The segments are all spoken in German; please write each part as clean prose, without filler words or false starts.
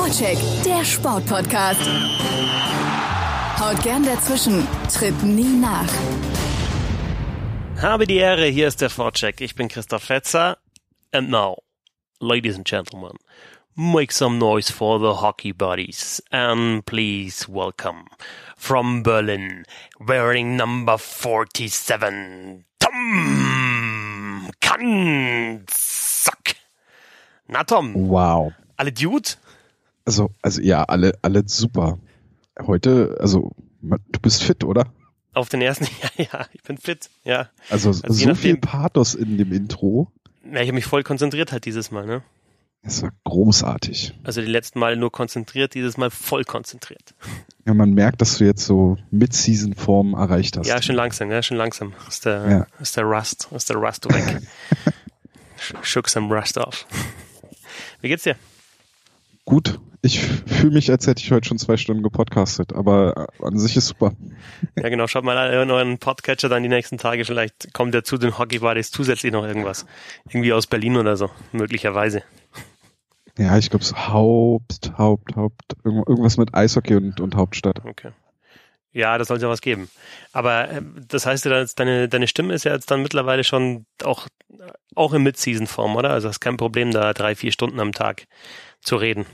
Vorcheck, der Sportpodcast. Haut gern dazwischen, tritt nie nach. Habe die Ehre, hier ist der Vorcheck. Ich bin Christoph Fetzer. And now, ladies and gentlemen, make some noise for the hockey buddies. And please welcome, from Berlin, wearing number 47, Tom Kanzak. Na Tom. Wow. Alle Dude? Also ja, alle super. Heute, du bist fit, oder? Auf den ersten, ja, ich bin fit, ja. Also so viel Pathos in dem Intro. Ja, ich habe mich voll konzentriert halt dieses Mal, ne? Das war großartig. Also die letzten Mal nur konzentriert, dieses Mal voll konzentriert. Ja, man merkt, dass du jetzt so Mid-Season-Form erreicht hast. Ja, schon langsam. Ist der Rust weg. Shook some Rust off. Wie geht's dir? Gut. Ich fühle mich, als hätte ich heute schon 2 Stunden gepodcastet, aber an sich ist super. Ja, genau. Schaut mal in euren Podcatcher dann die nächsten Tage. Vielleicht kommt ja zu den Hockey Buddies zusätzlich noch irgendwas. Irgendwie aus Berlin oder so. Möglicherweise. Ja, ich glaube es irgendwas mit Eishockey und Hauptstadt. Okay. Ja, das soll es ja was geben. Aber das heißt ja, deine Stimme ist ja jetzt dann mittlerweile schon auch in Mid-Season-Form, oder? Also hast kein Problem, da 3-4 Stunden am Tag zu reden.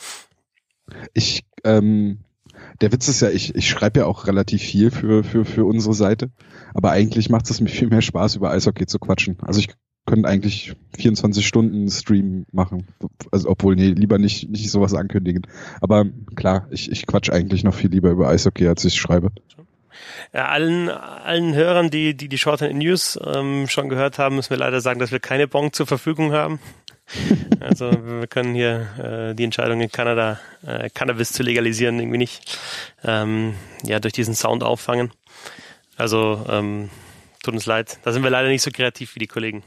Der Witz ist ja, ich schreibe ja auch relativ viel für unsere Seite, aber eigentlich macht es mir viel mehr Spaß, über Eishockey zu quatschen. Also ich könnte eigentlich 24 Stunden Stream machen, also lieber nicht sowas ankündigen. Aber klar, ich quatsch eigentlich noch viel lieber über Eishockey, als ich schreibe. Ja, allen Hörern, die Shorthand News schon gehört haben, müssen wir leider sagen, dass wir keine Bon zur Verfügung haben. Also wir können hier die Entscheidung in Kanada, Cannabis zu legalisieren, irgendwie nicht durch diesen Sound auffangen. Also tut uns leid, da sind wir leider nicht so kreativ wie die Kollegen.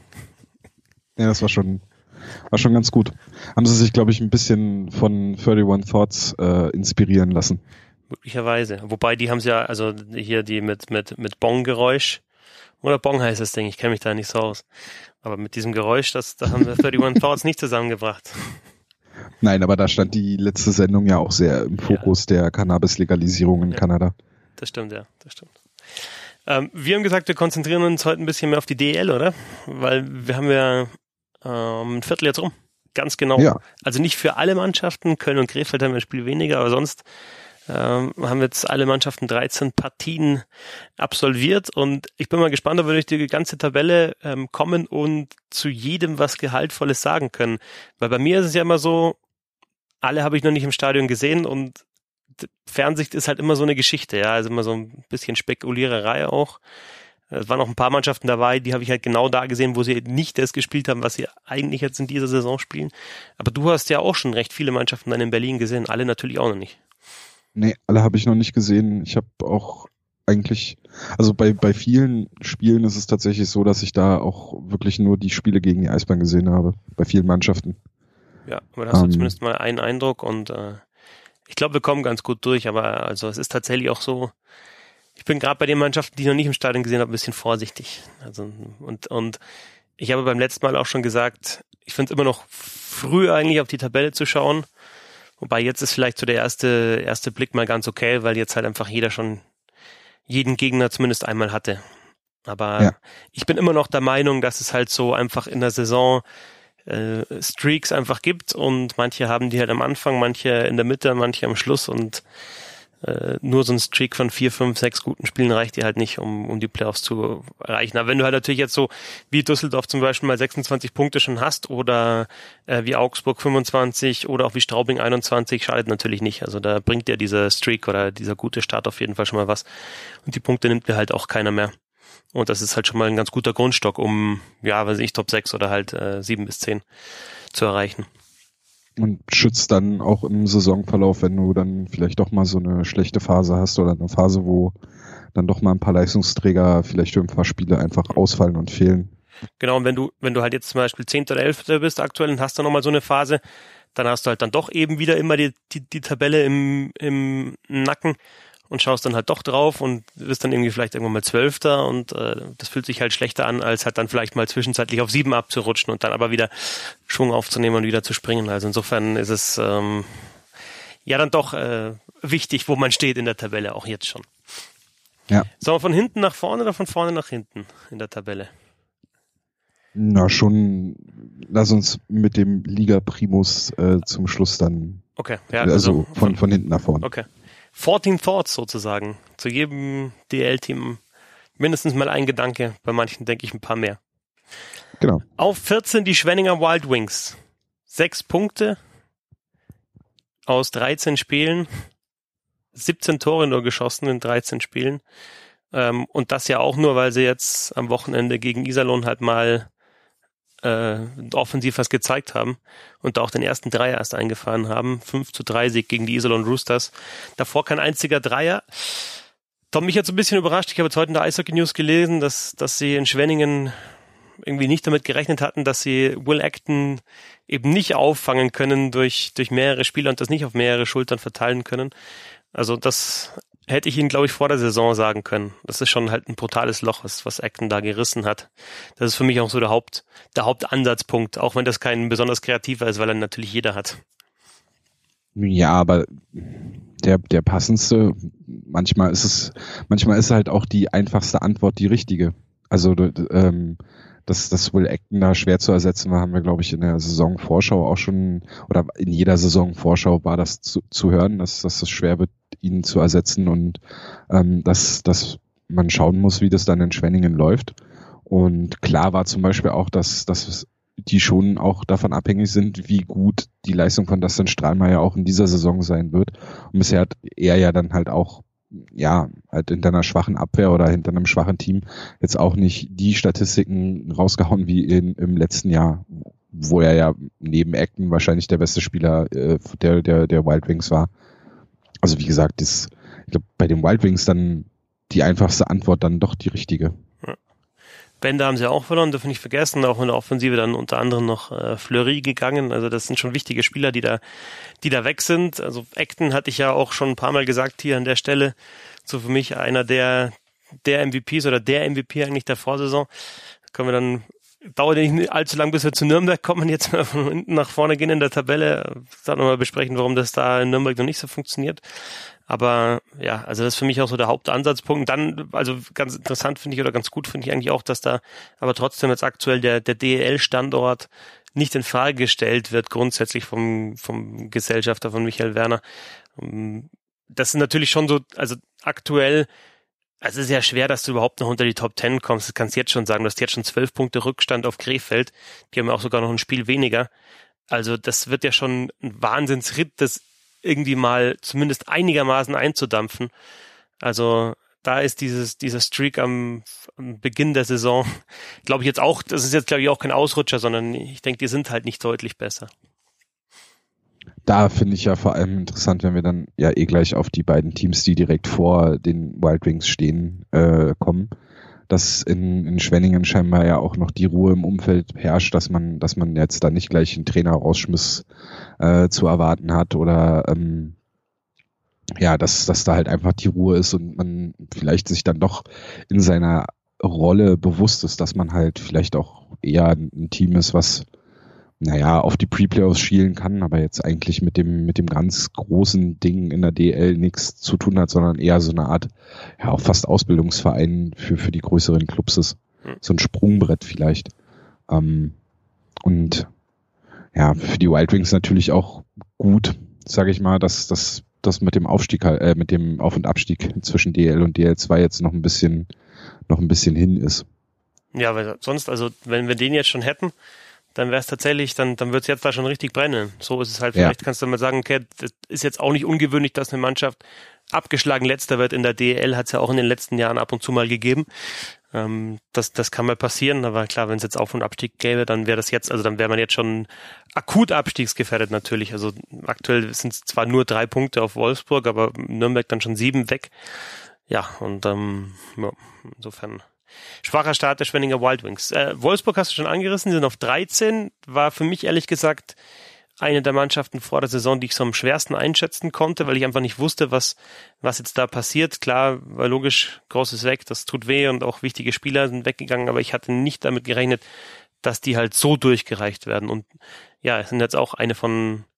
Ja, das war schon ganz gut. Haben sie sich, glaube ich, ein bisschen von 31 Thoughts inspirieren lassen. Möglicherweise. Wobei die haben es ja, also hier die mit Bong-Geräusch, oder Bong heißt das Ding, ich kenne mich da nicht so aus. Aber mit diesem Geräusch, da haben wir 31 Thoughts nicht zusammengebracht. Nein, aber da stand die letzte Sendung ja auch sehr im Fokus der Cannabis-Legalisierung in Kanada. Das stimmt, ja, das stimmt. Wir haben gesagt, wir konzentrieren uns heute ein bisschen mehr auf die DEL, oder? Weil wir haben ja ein Viertel jetzt rum. Ganz genau. Ja. Also nicht für alle Mannschaften. Köln und Krefeld haben ein Spiel weniger, aber sonst haben jetzt alle Mannschaften 13 Partien absolviert und ich bin mal gespannt, ob wir durch die ganze Tabelle kommen und zu jedem was Gehaltvolles sagen können. Weil bei mir ist es ja immer so, alle habe ich noch nicht im Stadion gesehen und Fernsicht ist halt immer so eine Geschichte, ja, also immer so ein bisschen Spekuliererei auch. Es waren noch ein paar Mannschaften dabei, die habe ich halt genau da gesehen, wo sie nicht das gespielt haben, was sie eigentlich jetzt in dieser Saison spielen. Aber du hast ja auch schon recht viele Mannschaften dann in Berlin gesehen, alle natürlich auch noch nicht. Nee, alle habe ich noch nicht gesehen. Ich habe auch eigentlich, also bei vielen Spielen ist es tatsächlich so, dass ich da auch wirklich nur die Spiele gegen die Eisbären gesehen habe. Bei vielen Mannschaften. Ja, aber da hast du zumindest mal einen Eindruck und ich glaube, wir kommen ganz gut durch, aber also es ist tatsächlich auch so, ich bin gerade bei den Mannschaften, die ich noch nicht im Stadion gesehen habe, ein bisschen vorsichtig. Also und ich habe beim letzten Mal auch schon gesagt, ich finde es immer noch früh eigentlich auf die Tabelle zu schauen. Wobei jetzt ist vielleicht so der erste Blick mal ganz okay, weil jetzt halt einfach jeder schon jeden Gegner zumindest einmal hatte. Aber Ich bin immer noch der Meinung, dass es halt so einfach in der Saison Streaks einfach gibt und manche haben die halt am Anfang, manche in der Mitte, manche am Schluss und nur so ein Streak von 4, 5, 6 guten Spielen reicht dir halt nicht, um die Playoffs zu erreichen. Aber wenn du halt natürlich jetzt so wie Düsseldorf zum Beispiel mal 26 Punkte schon hast oder wie Augsburg 25 oder auch wie Straubing 21, schadet natürlich nicht. Also da bringt dir dieser Streak oder dieser gute Start auf jeden Fall schon mal was. Und die Punkte nimmt dir halt auch keiner mehr. Und das ist halt schon mal ein ganz guter Grundstock, um, Top 6 oder halt 7 bis 10 zu erreichen. Und schützt dann auch im Saisonverlauf, wenn du dann vielleicht doch mal so eine schlechte Phase hast oder eine Phase, wo dann doch mal ein paar Leistungsträger vielleicht für ein paar Spiele einfach ausfallen und fehlen. Genau, und wenn du halt jetzt zum Beispiel 10. oder 11. bist aktuell und hast dann nochmal so eine Phase, dann hast du halt dann doch eben wieder immer die Tabelle im Nacken und schaust dann halt doch drauf und wirst dann irgendwie vielleicht irgendwann mal 12. und das fühlt sich halt schlechter an, als halt dann vielleicht mal zwischenzeitlich auf 7 abzurutschen und dann aber wieder Schwung aufzunehmen und wieder zu springen. Also insofern ist es ja dann doch wichtig, wo man steht in der Tabelle, auch jetzt schon. Ja. Sollen wir von hinten nach vorne oder von vorne nach hinten in der Tabelle? Na schon, lass uns mit dem Liga-Primus zum Schluss dann, okay, ja, also von hinten nach vorne. Okay. 14 Thoughts sozusagen. Zu jedem DL-Team mindestens mal ein Gedanke, bei manchen denke ich ein paar mehr. Genau. Auf 14 die Schwenninger Wild Wings. 6 Punkte aus 13 Spielen. 17 Tore nur geschossen in 13 Spielen. Und das ja auch nur, weil sie jetzt am Wochenende gegen Iserlohn halt mal offensiv was gezeigt haben und auch den ersten Dreier erst eingefahren haben. 5-3 Sieg gegen die Iserlohn Roosters. Davor kein einziger Dreier. Tom, mich jetzt ein bisschen überrascht. Ich habe jetzt heute in der Eishockey News gelesen, dass sie in Schwenningen irgendwie nicht damit gerechnet hatten, dass sie Will Acton eben nicht auffangen können durch mehrere Spieler und das nicht auf mehrere Schultern verteilen können. Also das hätte ich Ihnen, glaube ich, vor der Saison sagen können. Das ist schon halt ein brutales Loch, was Acton da gerissen hat. Das ist für mich auch so der Hauptansatzpunkt, auch wenn das kein besonders kreativer ist, weil er natürlich jeder hat. Ja, aber der passendste, manchmal ist halt auch die einfachste Antwort die richtige. Also das Will Acton da schwer zu ersetzen war, haben wir, glaube ich, in der Saisonvorschau auch schon, oder in jeder Saisonvorschau war das zu hören, dass es schwer wird, ihn zu ersetzen und dass man schauen muss, wie das dann in Schwenningen läuft. Und klar war zum Beispiel auch, dass die schon auch davon abhängig sind, wie gut die Leistung von Dustin Strahlmeier auch in dieser Saison sein wird. Und bisher hat er ja dann halt auch halt hinter einer schwachen Abwehr oder hinter einem schwachen Team jetzt auch nicht die Statistiken rausgehauen wie im letzten Jahr, wo er ja neben Acton wahrscheinlich der beste Spieler der Wild Wings war. Also wie gesagt, ich glaube, bei den Wild Wings dann die einfachste Antwort dann doch die richtige. Ja. Bender haben sie auch verloren, dürfen nicht vergessen, auch in der Offensive dann unter anderem noch Fleury gegangen, also das sind schon wichtige Spieler, die da weg sind. Also Acton hatte ich ja auch schon ein paar Mal gesagt hier an der Stelle, so für mich einer der MVPs oder der MVP eigentlich der Vorsaison. Da können wir dann, dauert nicht allzu lang, bis wir zu Nürnberg kommen, jetzt mal von hinten nach vorne gehen in der Tabelle, dann nochmal besprechen, warum das da in Nürnberg noch nicht so funktioniert. Aber ja, also das ist für mich auch so der Hauptansatzpunkt. Dann, also ganz interessant finde ich oder ganz gut finde ich eigentlich auch, dass da aber trotzdem jetzt aktuell der DEL-Standort nicht in Frage gestellt wird, grundsätzlich vom Gesellschafter von Michael Werner. Das ist natürlich schon so, also aktuell, also es ist ja schwer, dass du überhaupt noch unter die Top 10 kommst. Das kannst du jetzt schon sagen. Du hast jetzt schon 12 Punkte Rückstand auf Krefeld. Die haben ja auch sogar noch ein Spiel weniger. Also das wird ja schon ein Wahnsinnsritt, das irgendwie mal zumindest einigermaßen einzudampfen. Also da ist dieser Streak am Beginn der Saison, glaube ich jetzt auch, das ist jetzt glaube ich auch kein Ausrutscher, sondern ich denke, die sind halt nicht deutlich besser. Da finde ich ja vor allem interessant, wenn wir dann ja gleich auf die beiden Teams, die direkt vor den Wild Wings stehen, kommen, dass in Schwenningen scheinbar ja auch noch die Ruhe im Umfeld herrscht, dass man jetzt da nicht gleich einen Trainerausschmiss zu erwarten hat oder dass da halt einfach die Ruhe ist und man vielleicht sich dann doch in seiner Rolle bewusst ist, dass man halt vielleicht auch eher ein Team ist, was auf die Pre-Playoffs schielen kann, aber jetzt eigentlich mit dem ganz großen Ding in der DL nichts zu tun hat, sondern eher so eine Art, auch fast Ausbildungsverein für die größeren Clubs ist. So ein Sprungbrett vielleicht. Und ja, für die Wild Wings natürlich auch gut, sage ich mal, dass das mit dem Aufstieg, mit dem Auf- und Abstieg zwischen DL und DL2 jetzt noch ein bisschen hin ist. Ja, weil sonst, also wenn wir den jetzt schon hätten, dann wäre es tatsächlich, dann wird es jetzt da schon richtig brennen. So ist es halt, vielleicht kannst du mal sagen, okay, das ist jetzt auch nicht ungewöhnlich, dass eine Mannschaft abgeschlagen Letzter wird in der DEL, hat es ja auch in den letzten Jahren ab und zu mal gegeben. Das kann mal passieren, aber klar, wenn es jetzt Auf- und Abstieg gäbe, dann wäre das jetzt, also dann wäre man jetzt schon akut abstiegsgefährdet natürlich. Also aktuell sind es zwar nur 3 Punkte auf Wolfsburg, aber Nürnberg dann schon 7 weg. Ja, und insofern schwacher Start der Schwenninger Wild Wings. Wolfsburg hast du schon angerissen, die sind auf 13. War für mich ehrlich gesagt eine der Mannschaften vor der Saison, die ich so am schwersten einschätzen konnte, weil ich einfach nicht wusste, was jetzt da passiert. Klar, war logisch, Großes weg, das tut weh und auch wichtige Spieler sind weggegangen, aber ich hatte nicht damit gerechnet, dass die halt so durchgereicht werden. Und ja, es sind jetzt auch eine von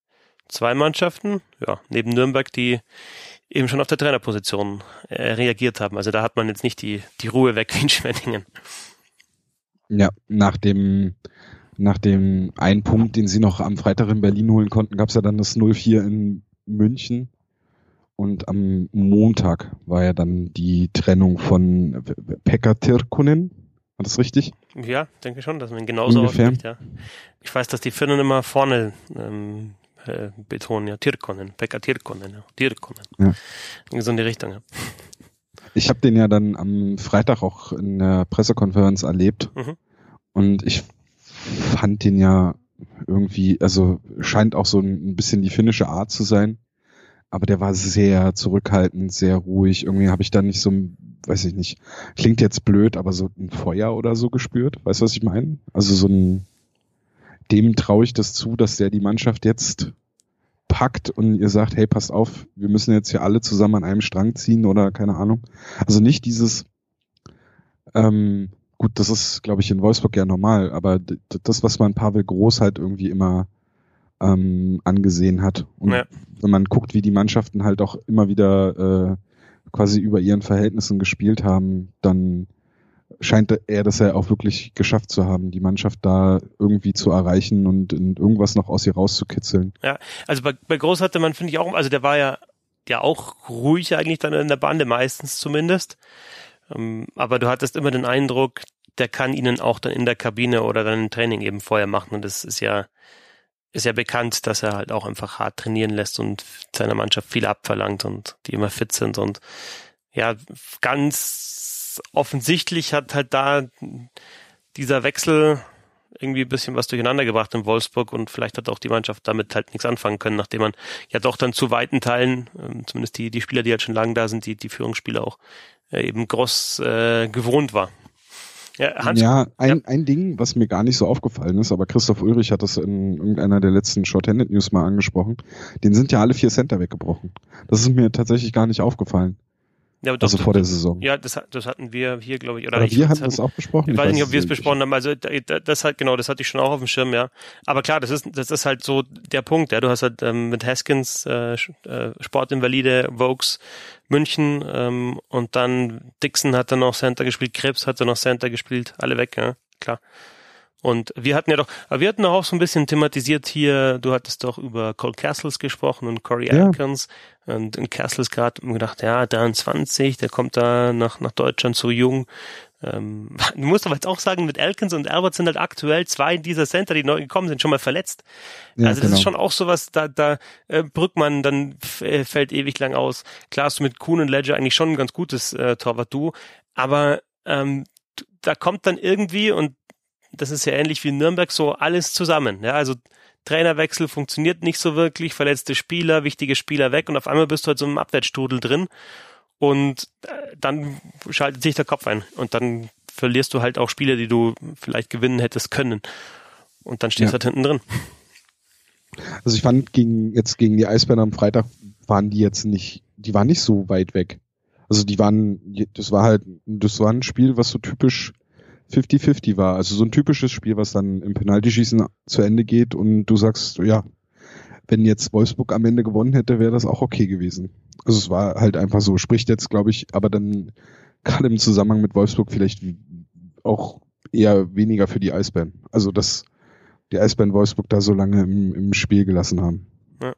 2 Mannschaften, ja, neben Nürnberg, die eben schon auf der Trainerposition reagiert haben. Also da hat man jetzt nicht die Ruhe weg wie in Schwenningen. Ja, nach dem einen Punkt, den sie noch am Freitag in Berlin holen konnten, gab es ja dann das 0-4 in München. Und am Montag war ja dann die Trennung von Pekka Tirkkonen. War das richtig? Ja, denke schon, dass man genauso ausspricht, ja. Ich weiß, dass die Finnen immer vorne betonen, ja, Tirkkonen, Pekka Tirkkonen, ja, Tirkkonen. Ja. So in die Richtung, ja. Ich habe den ja dann am Freitag auch in der Pressekonferenz erlebt. Und ich fand den ja irgendwie, also scheint auch so ein bisschen die finnische Art zu sein. Aber der war sehr zurückhaltend, sehr ruhig. Irgendwie habe ich da nicht so, weiß ich nicht, klingt jetzt blöd, aber so ein Feuer oder so gespürt. Weißt du, was ich meine? Also dem traue ich das zu, dass der die Mannschaft jetzt packt und ihr sagt, hey, passt auf, wir müssen jetzt hier alle zusammen an einem Strang ziehen oder keine Ahnung. Also nicht dieses, gut, das ist, glaube ich, in Wolfsburg ja normal, aber das, was man Pavel Groß halt irgendwie immer angesehen hat. Und wenn man guckt, wie die Mannschaften halt auch immer wieder quasi über ihren Verhältnissen gespielt haben, dann scheint er das ja auch wirklich geschafft zu haben, die Mannschaft da irgendwie zu erreichen und irgendwas noch aus ihr rauszukitzeln. Ja, also bei Groß hatte man, finde ich auch, also der war ja auch ruhig eigentlich dann in der Bande, meistens zumindest. Aber du hattest immer den Eindruck, der kann ihnen auch dann in der Kabine oder dann im Training eben vorher machen. Und das ist ja bekannt, dass er halt auch einfach hart trainieren lässt und seiner Mannschaft viel abverlangt und die immer fit sind. Und ja, ganz offensichtlich hat halt da dieser Wechsel irgendwie ein bisschen was durcheinander gebracht in Wolfsburg und vielleicht hat auch die Mannschaft damit halt nichts anfangen können, nachdem man ja doch dann zu weiten Teilen, zumindest die Spieler, die halt schon lange da sind, die Führungsspieler auch eben groß gewohnt war. Ja, ein Ding, was mir gar nicht so aufgefallen ist, aber Christoph Ulrich hat das in irgendeiner der letzten Shorthanded News mal angesprochen, denen sind ja alle 4 Center weggebrochen. Das ist mir tatsächlich gar nicht aufgefallen. Ja, aber also vor der Saison. Ja, das hatten wir hier, glaube ich. Oder wir hatten das auch besprochen. Ich weiß nicht, ob wir es besprochen haben. Also das halt, genau, das hatte ich schon auch auf dem Schirm, ja. Aber klar, das ist halt so der Punkt, ja. Du hast halt mit Haskins, Sportinvalide, Vokes, München und dann Dixon hat dann noch Center gespielt, Krebs hat dann noch Center gespielt, alle weg, ja, klar. Und wir hatten auch so ein bisschen thematisiert hier, du hattest doch über Cole Castles gesprochen und Corey Elkins und in Castles gerade gedacht, ja, 23, der kommt da nach Deutschland so jung. Du musst aber jetzt auch sagen, mit Elkins und Albert sind halt aktuell 2 dieser Center, die neu gekommen sind, schon mal verletzt. Ja, also das ist schon auch sowas, da Brückmann dann fällt ewig lang aus. Klar hast du mit Kuhn und Ledger eigentlich schon ein ganz gutes Torwart-Duo, aber da kommt dann irgendwie, und das ist ja ähnlich wie in Nürnberg, so alles zusammen. Ja, also Trainerwechsel funktioniert nicht so wirklich, verletzte Spieler, wichtige Spieler weg und auf einmal bist du halt so im Abwärtsstrudel drin und dann schaltet sich der Kopf ein und dann verlierst du halt auch Spiele, die du vielleicht gewinnen hättest können und dann stehst du halt hinten drin. Also ich fand, gegen die Eisbären am Freitag waren die waren nicht so weit weg. Also das war ein Spiel, was so typisch 50-50 war. Also so ein typisches Spiel, was dann im Penaltyschießen zu Ende geht und du sagst, ja, wenn jetzt Wolfsburg am Ende gewonnen hätte, wäre das auch okay gewesen. Also es war halt einfach so, spricht jetzt, glaube ich, aber dann gerade im Zusammenhang mit Wolfsburg vielleicht auch eher weniger für die Eisbären. Also dass die Eisbären Wolfsburg da so lange im Spiel gelassen haben. Ja.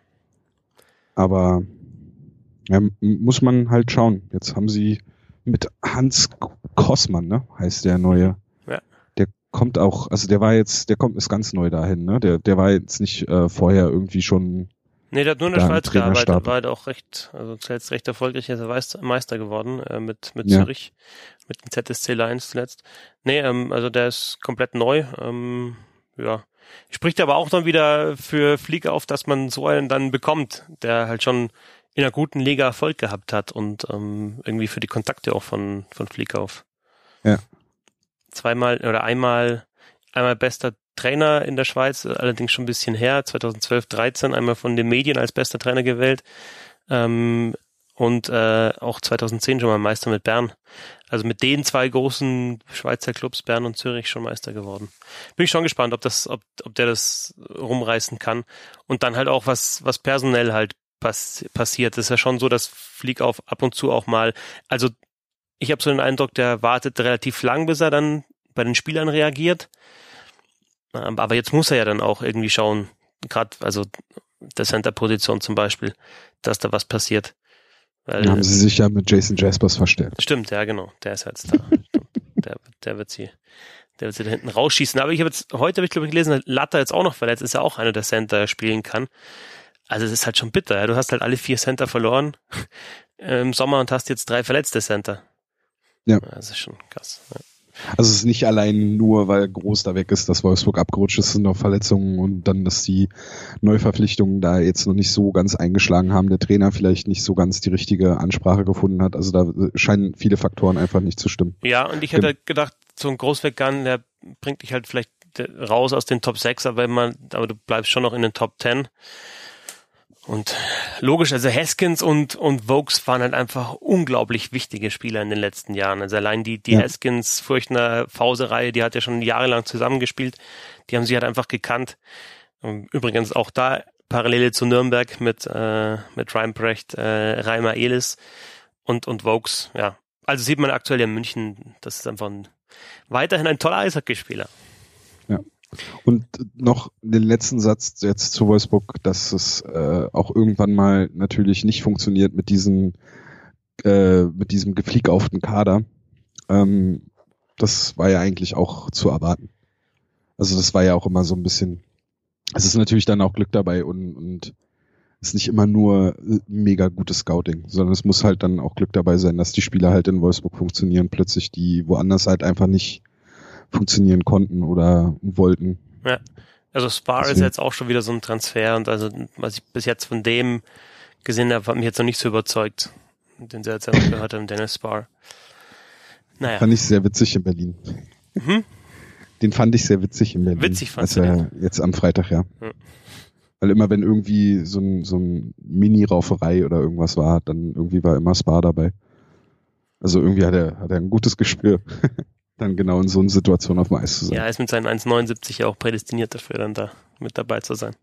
Aber ja, muss man halt schauen. Jetzt haben sie mit Hans Kossmann, ne, heißt der neue. Ja. Der kommt auch, also ist ganz neu dahin, ne? Der war jetzt nicht vorher irgendwie schon. Nee, der hat nur in der Schweiz gearbeitet, war halt auch recht erfolgreich, ist er Meister geworden, mit Zürich, mit dem ZSC Lions zuletzt. Nee, also der ist komplett neu, ja. Spricht aber auch dann wieder für Flieger auf, dass man so einen dann bekommt, der halt schon in einer guten Liga Erfolg gehabt hat und irgendwie für die Kontakte auch von Fliekauf. Ja. Einmal bester Trainer in der Schweiz, allerdings schon ein bisschen her, 2012-13, einmal von den Medien als bester Trainer gewählt und auch 2010 schon mal Meister mit Bern. also mit den zwei großen Schweizer Clubs, Bern und Zürich, schon Meister geworden. Bin ich schon gespannt, ob der das rumreißen kann. Und dann halt auch, was personell halt passiert. Das ist ja schon so, dass Flieg ab und zu auch mal, also ich habe so den Eindruck, der wartet relativ lang, bis er dann bei den Spielern reagiert. Aber jetzt muss er ja dann auch irgendwie schauen, gerade, also der Center-Position zum Beispiel, dass da was passiert. Weil, haben sie sich ja mit Jason Jaspers verstärkt. Stimmt, ja genau, der ist jetzt da. der wird sie da hinten rausschießen. Aber heute habe ich glaube ich gelesen, Latta jetzt auch noch verletzt, ist ja auch einer, der Center spielen kann. Also es ist halt schon bitter. Ja? Du hast halt alle 4 Center verloren im Sommer und hast jetzt 3 verletzte Center. Ja. Das ist schon krass. Ja. Also es ist nicht allein nur, weil Groß da weg ist, dass Wolfsburg abgerutscht ist, sind noch Verletzungen und dann, dass die Neuverpflichtungen da jetzt noch nicht so ganz eingeschlagen haben, der Trainer vielleicht nicht so ganz die richtige Ansprache gefunden hat. Also da scheinen viele Faktoren einfach nicht zu stimmen. Ja, und ich hätte gedacht, so ein Großweggang, der bringt dich halt vielleicht raus aus den Top 6, aber du bleibst schon noch in den Top 10. Und logisch, also Haskins und Vokes waren halt einfach unglaublich wichtige Spieler in den letzten Jahren. Also allein die Haskins, Furchtner, Fause-Reihe, die hat ja schon jahrelang zusammengespielt. Die haben sie halt einfach gekannt. Übrigens auch da Parallele zu Nürnberg mit Reinprecht, Reimer Elis und Vokes. Ja, also sieht man aktuell in München, das ist einfach weiterhin ein toller Eishockeyspieler. Ja. Und noch den letzten Satz jetzt zu Wolfsburg, dass es auch irgendwann mal natürlich nicht funktioniert mit diesem gefliekauften Kader. Das war ja eigentlich auch zu erwarten. Also das war ja auch immer so ein bisschen, es ist natürlich dann auch Glück dabei und es ist nicht immer nur mega gutes Scouting, sondern es muss halt dann auch Glück dabei sein, dass die Spieler halt in Wolfsburg funktionieren, plötzlich die woanders halt einfach nicht funktionieren konnten oder wollten. Ja, also Spar ist jetzt auch schon wieder so ein Transfer und also was ich bis jetzt von dem gesehen habe, hat mich jetzt noch nicht so überzeugt, den sie jetzt auch gehört haben, Dennis Spar. Naja. Fand ich sehr witzig in Berlin. Den fand ich sehr witzig in Berlin. Witzig fandst du den? Jetzt am Freitag, ja. Weil immer wenn irgendwie so ein Mini-Rauferei oder irgendwas war, dann irgendwie war immer Spar dabei. Also irgendwie hat er ein gutes Gespür. Dann genau in so einer Situation auf dem Eis zu sein. Ja, er ist mit seinen 1,79 ja auch prädestiniert dafür, dann da mit dabei zu sein.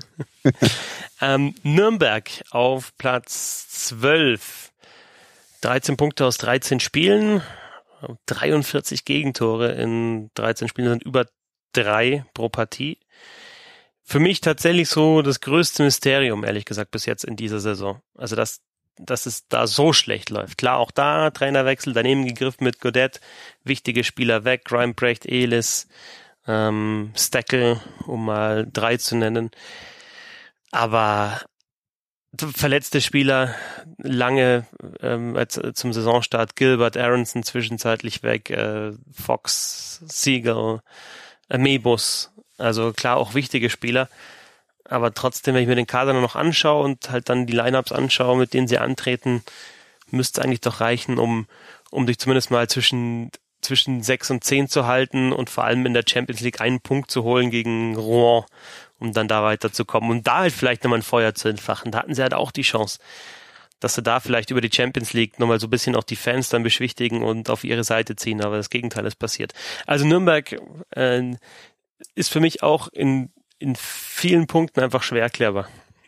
Nürnberg auf Platz 12. 13 Punkte aus 13 Spielen. 43 Gegentore in 13 Spielen, sind über 3 pro Partie. Für mich tatsächlich so das größte Mysterium, ehrlich gesagt, bis jetzt in dieser Saison. Also dass es da so schlecht läuft. Klar, auch da Trainerwechsel, daneben gegriffen mit Godet, wichtige Spieler weg, Reinprecht, Elis, Steckel, um mal 3 zu nennen. Aber verletzte Spieler, lange zum Saisonstart, Gilbert, Aronson zwischenzeitlich weg, Fox, Siegel, Mebus, also klar auch wichtige Spieler. Aber trotzdem, wenn ich mir den Kader noch anschaue und halt dann die Lineups anschaue, mit denen sie antreten, müsste es eigentlich doch reichen, um dich zumindest mal zwischen 6 und 10 zu halten und vor allem in der Champions League einen Punkt zu holen gegen Rouen, um dann da weiterzukommen und da halt vielleicht nochmal ein Feuer zu entfachen. Da hatten sie halt auch die Chance, dass sie da vielleicht über die Champions League nochmal so ein bisschen auch die Fans dann beschwichtigen und auf ihre Seite ziehen, aber das Gegenteil ist passiert. Also Nürnberg ist für mich auch in vielen Punkten einfach schwer erklärbar.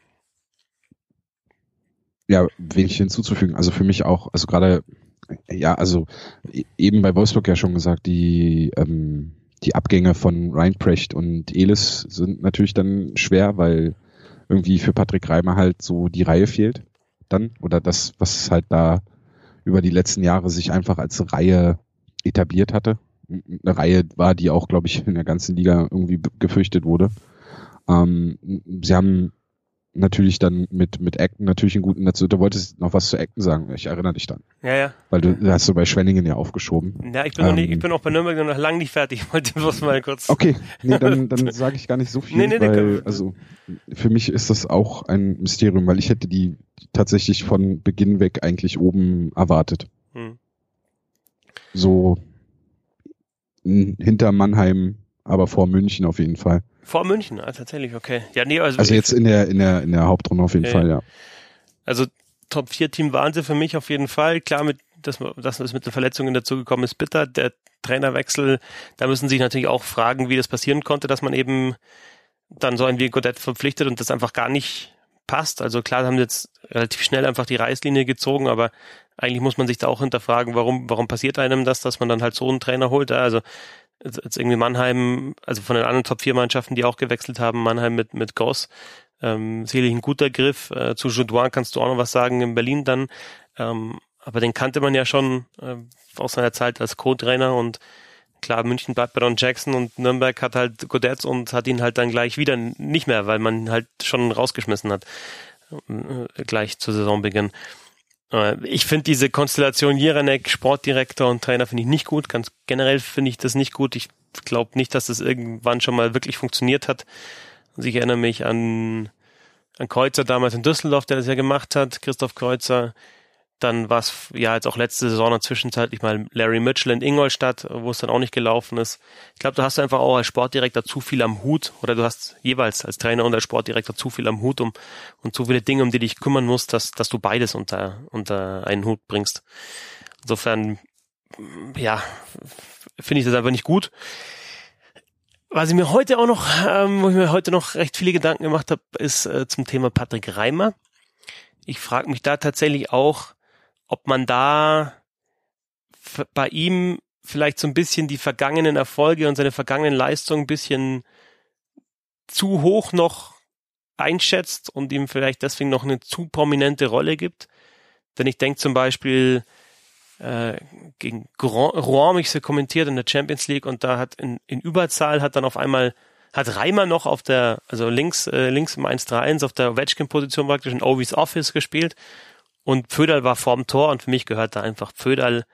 Ja, wenig hinzuzufügen. Also für mich auch, also gerade, ja, also eben bei Wolfsburg ja schon gesagt, die Abgänge von Reinprecht und Elis sind natürlich dann schwer, weil irgendwie für Patrick Reimer halt so die Reihe fehlt dann. Oder das, was halt da über die letzten Jahre sich einfach als Reihe etabliert hatte. Eine Reihe war, die auch, glaube ich, in der ganzen Liga irgendwie gefürchtet wurde. Sie haben natürlich dann mit Acton natürlich einen guten dazu. Du wolltest noch was zu Acton sagen. Ich erinnere dich dann. Ja. Weil du hast so bei Schwenningen ja aufgeschoben. Ja, ich bin auch bei Nürnberg noch lange nicht fertig. Ich wollte bloß mal kurz. Okay, nee, dann sage ich gar nicht so viel, weil also für mich ist das auch ein Mysterium, weil ich hätte die tatsächlich von Beginn weg eigentlich oben erwartet. So hinter Mannheim, aber vor München auf jeden Fall. Vor München, tatsächlich, okay. Ja, nee, also jetzt in der Hauptrunde auf jeden Fall, ja. Also Top 4 Team waren sie für mich auf jeden Fall. Klar, mit dass es mit den Verletzungen dazugekommen ist, bitter. Der Trainerwechsel, da müssen sich natürlich auch fragen, wie das passieren konnte, dass man eben dann so einen wie Godet verpflichtet und das einfach gar nicht passt. Also klar, haben sie jetzt relativ schnell einfach die Reißlinie gezogen, aber eigentlich muss man sich da auch hinterfragen, warum passiert einem das, dass man dann halt so einen Trainer holt. Also jetzt irgendwie Mannheim, also von den anderen Top-4-Mannschaften, die auch gewechselt haben, Mannheim mit Goss, sicherlich ein guter Griff. Zu Jodoin kannst du auch noch was sagen in Berlin dann. Aber den kannte man ja schon aus seiner Zeit als Co-Trainer und klar, München bleibt bei Ron Jackson und Nürnberg hat halt Godet und hat ihn halt dann gleich wieder nicht mehr, weil man halt schon rausgeschmissen hat, gleich zu Saisonbeginn. Ich finde diese Konstellation Jeranek, Sportdirektor und Trainer finde ich nicht gut. Ganz generell finde ich das nicht gut. Ich glaube nicht, dass das irgendwann schon mal wirklich funktioniert hat. Also ich erinnere mich an Kreuzer damals in Düsseldorf, der das ja gemacht hat, Christoph Kreuzer. Dann war es ja jetzt auch letzte Saison zwischenzeitlich mal Larry Mitchell in Ingolstadt, wo es dann auch nicht gelaufen ist. Ich glaube, du hast einfach auch als Sportdirektor zu viel am Hut oder du hast jeweils als Trainer und als Sportdirektor zu viel am Hut und zu viele Dinge, um die dich kümmern musst, dass du beides unter einen Hut bringst. Insofern, ja, finde ich das einfach nicht gut. Was ich mir heute auch noch, wo ich mir heute noch recht viele Gedanken gemacht habe, ist zum Thema Patrick Reimer. Ich frage mich da tatsächlich auch, ob man da bei ihm vielleicht so ein bisschen die vergangenen Erfolge und seine vergangenen Leistungen ein bisschen zu hoch noch einschätzt und ihm vielleicht deswegen noch eine zu prominente Rolle gibt. Denn ich denke zum Beispiel gegen Rouen, mich so kommentiert in der Champions League und da hat in Überzahl hat Reimer noch auf der, also links im 1-3-1 auf der Ovechkin-Position praktisch in Ovi's Office gespielt und Pföderl war vorm Tor und für mich gehört da einfach Pföderl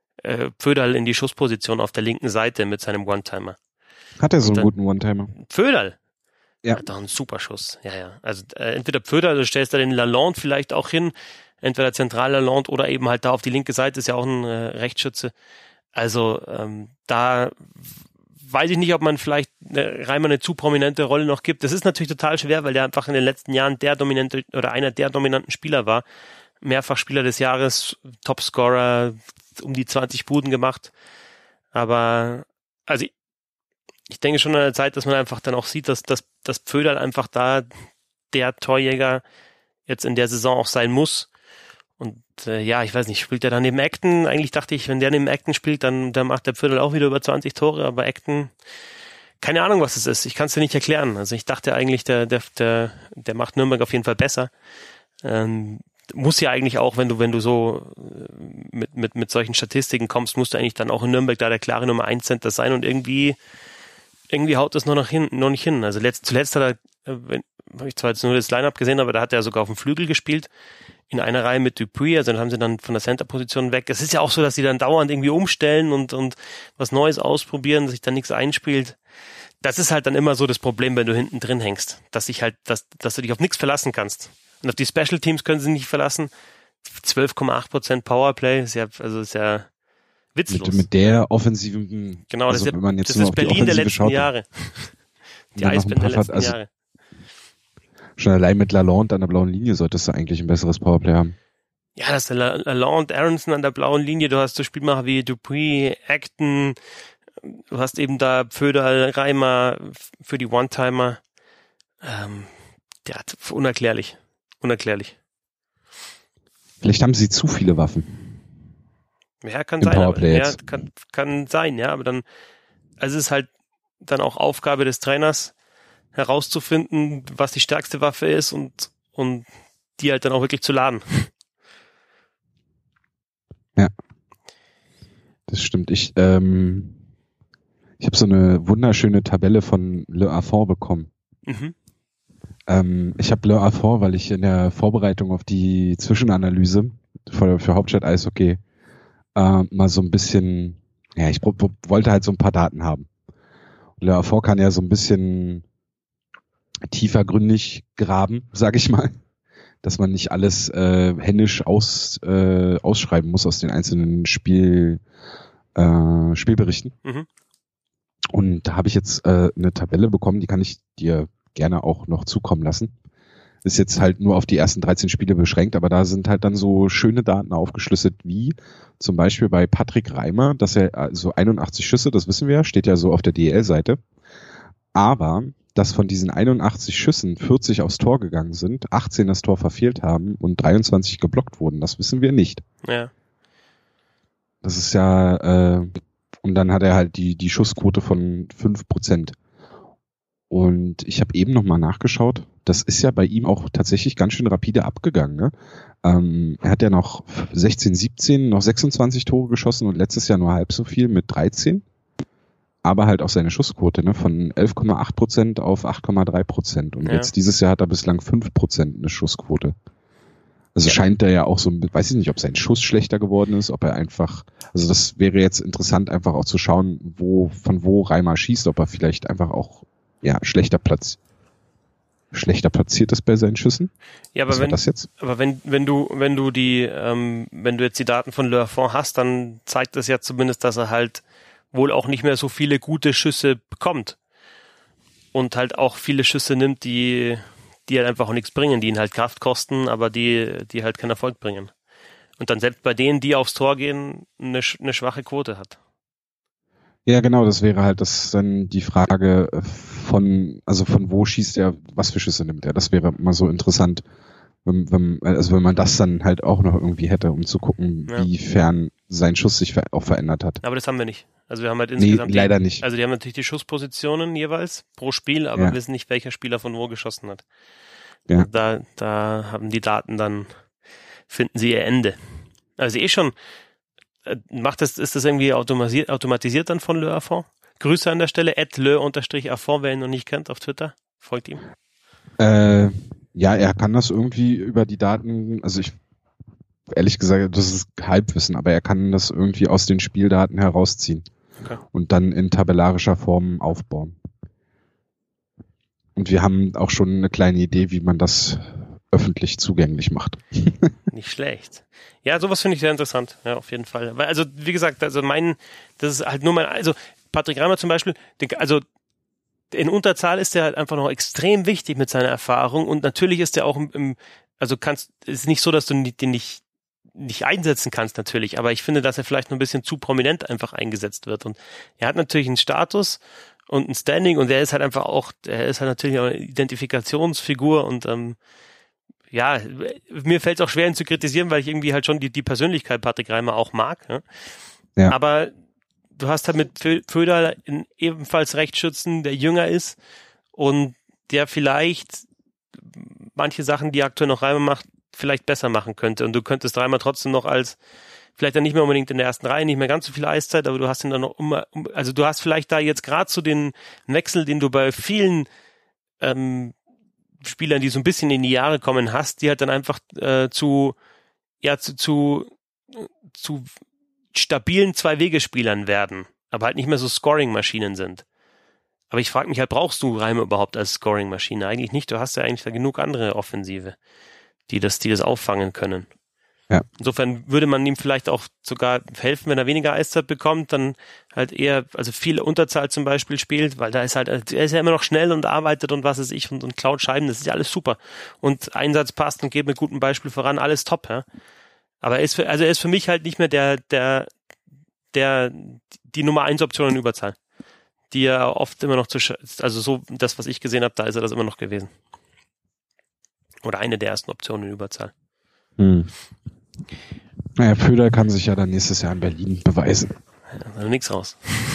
in die Schussposition auf der linken Seite mit seinem One-Timer. Hat er so einen guten One-Timer? Pföderl? Ja. Hat doch einen super Schuss. Ja. Also entweder Pföderl, du stellst da den Lalonde vielleicht auch hin, entweder zentral Lalonde oder eben halt da auf die linke Seite, ist ja auch ein Rechtsschütze. Also da weiß ich nicht, ob man vielleicht Reimer eine zu prominente Rolle noch gibt. Das ist natürlich total schwer, weil der einfach in den letzten Jahren einer der dominanten Spieler war. Mehrfach Spieler des Jahres, Topscorer, um die 20 Buden gemacht. Aber also ich denke schon an der Zeit, dass man einfach dann auch sieht, dass Pföderl einfach da der Torjäger jetzt in der Saison auch sein muss. Und ich weiß nicht, spielt er dann neben Acton? Eigentlich dachte ich, wenn der neben Acton spielt, dann macht der Pföderl auch wieder über 20 Tore, aber Acton, keine Ahnung, was es ist. Ich kann es dir nicht erklären. Also ich dachte eigentlich, der macht Nürnberg auf jeden Fall besser. Muss ja eigentlich auch, wenn du so mit solchen Statistiken kommst, musst du eigentlich dann auch in Nürnberg da der klare Nummer 1 Center sein und irgendwie haut das noch nicht hin. Also zuletzt hat habe ich zwar jetzt nur das Line-Up gesehen, aber da hat er sogar auf dem Flügel gespielt, in einer Reihe mit Dupuis, also dann haben sie dann von der Center-Position weg. Es ist ja auch so, dass sie dann dauernd irgendwie umstellen und was Neues ausprobieren, sich dann nichts einspielt. Das ist halt dann immer so das Problem, wenn du hinten drin hängst, dass du dich auf nichts verlassen kannst. Und auf die Special Teams können sie nicht verlassen. 12,8% Powerplay ist ja witzlos. Mit der offensiven, genau, also das ist Berlin der letzten Jahre. Die Eisbären der letzten Jahre. Schon allein mit Lalonde an der blauen Linie solltest du eigentlich ein besseres Powerplay haben. Ja, das ist Lalonde, Aronson an der blauen Linie, du hast so Spielmacher wie Dupuis, Acton, du hast eben da Pföderl, Reimer für die One-Timer. Unerklärlich. Vielleicht haben sie zu viele Waffen. Ja, kann sein. Kann sein, ja, aber dann, also es ist halt dann auch Aufgabe des Trainers, herauszufinden, was die stärkste Waffe ist und die halt dann auch wirklich zu laden. Ja, das stimmt. Ich habe so eine wunderschöne Tabelle von Le Affort bekommen. Mhm. Ich habe Le Affort, weil ich in der Vorbereitung auf die Zwischenanalyse für Hauptstadt Eishockey mal so ein bisschen, ich wollte halt so ein paar Daten haben. Le Affort kann ja so ein bisschen tiefergründig graben, sag ich mal, dass man nicht alles händisch ausschreiben muss aus den einzelnen Spielberichten. Mhm. Und da habe ich jetzt eine Tabelle bekommen, die kann ich dir gerne auch noch zukommen lassen. ist jetzt halt nur auf die ersten 13 Spiele beschränkt, aber da sind halt dann so schöne Daten aufgeschlüsselt, wie zum Beispiel bei Patrick Reimer, dass er so 81 Schüsse, das wissen wir, steht ja so auf der DEL-Seite, aber dass von diesen 81 Schüssen 40 aufs Tor gegangen sind, 18 das Tor verfehlt haben und 23 geblockt wurden, das wissen wir nicht. Ja. Das ist ja, und dann hat er halt die Schussquote von 5%. Und ich habe eben nochmal nachgeschaut, das ist ja bei ihm auch tatsächlich ganz schön rapide abgegangen. Ne? Er hat ja noch 16, 17, noch 26 Tore geschossen und letztes Jahr nur halb so viel mit 13. Aber halt auch seine Schussquote, ne, von 11,8% auf 8,3%. Und jetzt dieses Jahr hat er bislang 5% eine Schussquote. Also scheint er ja auch so, weiß ich nicht, ob sein Schuss schlechter geworden ist, ob er einfach, also das wäre jetzt interessant, einfach auch zu schauen, von wo Reimer schießt, ob er vielleicht einfach auch schlechter platziert ist bei seinen Schüssen. Ja, aber wenn du jetzt die Daten von Le Affont hast, dann zeigt das ja zumindest, dass er halt wohl auch nicht mehr so viele gute Schüsse bekommt und halt auch viele Schüsse nimmt, die halt einfach auch nichts bringen, die ihn halt Kraft kosten, aber die halt keinen Erfolg bringen. Und dann selbst bei denen, die aufs Tor gehen, eine schwache Quote hat. Ja, genau, das wäre halt dann die Frage von wo schießt er, was für Schüsse nimmt er. Das wäre mal so interessant, wenn man das dann halt auch noch irgendwie hätte, um zu gucken, wiefern sein Schuss sich auch verändert hat. Aber das haben wir nicht. Also wir haben halt insgesamt leider nicht. Also die haben natürlich die Schusspositionen jeweils pro Spiel, aber wir wissen nicht, welcher Spieler von wo geschossen hat. Ja. Da haben die Daten dann, finden sie ihr Ende. Also schon, ist das irgendwie automatisiert dann von Le Affont? Grüße an der Stelle, @le_affont, wer ihn noch nicht kennt, auf Twitter. Folgt ihm. Ja, er kann das irgendwie über die Daten, also ehrlich gesagt, das ist Halbwissen, aber er kann das irgendwie aus den Spieldaten herausziehen und dann in tabellarischer Form aufbauen. Und wir haben auch schon eine kleine Idee, wie man das öffentlich zugänglich macht. Nicht schlecht. Ja, sowas finde ich sehr interessant, ja, auf jeden Fall. Weil, also, wie gesagt, das ist halt nur also Patrick Reimer zum Beispiel, in Unterzahl ist er halt einfach noch extrem wichtig mit seiner Erfahrung und natürlich ist er auch ist nicht so, dass du den nicht einsetzen kannst natürlich, aber ich finde, dass er vielleicht noch ein bisschen zu prominent einfach eingesetzt wird und er hat natürlich einen Status und ein Standing und er ist halt natürlich auch eine Identifikationsfigur und mir fällt es auch schwer, ihn zu kritisieren, weil ich irgendwie halt schon die Persönlichkeit Patrick Reimer auch mag. Ne? Ja. Aber du hast halt mit Föderl einen ebenfalls Rechtsschützen, der jünger ist und der vielleicht manche Sachen, die aktuell noch Reimer macht, vielleicht besser machen könnte. Und du könntest Reimer trotzdem noch vielleicht dann nicht mehr unbedingt in der ersten Reihe, nicht mehr ganz so viel Eiszeit, aber du hast ihn dann noch also du hast vielleicht da jetzt gerade so den Wechsel, den du bei vielen Spielern, die so ein bisschen in die Jahre kommen, hast, die halt dann einfach zu stabilen Zwei-Wege-Spielern werden, aber halt nicht mehr so Scoring-Maschinen sind. Aber ich frage mich halt, brauchst du Reimer überhaupt als Scoring-Maschine? Eigentlich nicht, du hast ja eigentlich da genug andere Offensive, die das auffangen können. Ja. Insofern würde man ihm vielleicht auch sogar helfen, wenn er weniger Eiszeit bekommt, dann halt eher, also viel Unterzahl zum Beispiel spielt, weil er ist ja immer noch schnell und arbeitet und was weiß ich und klaut Scheiben, das ist ja alles super. Und Einsatz passt und geht mit gutem Beispiel voran, alles top, ja. Aber er ist für mich halt nicht mehr die Nummer 1 Option in Überzahl. Die er oft immer noch also so, das, was ich gesehen habe, da ist er das immer noch gewesen. Oder eine der ersten Optionen in Überzahl. Naja, Föderl kann sich ja dann nächstes Jahr in Berlin beweisen. Also nichts raus.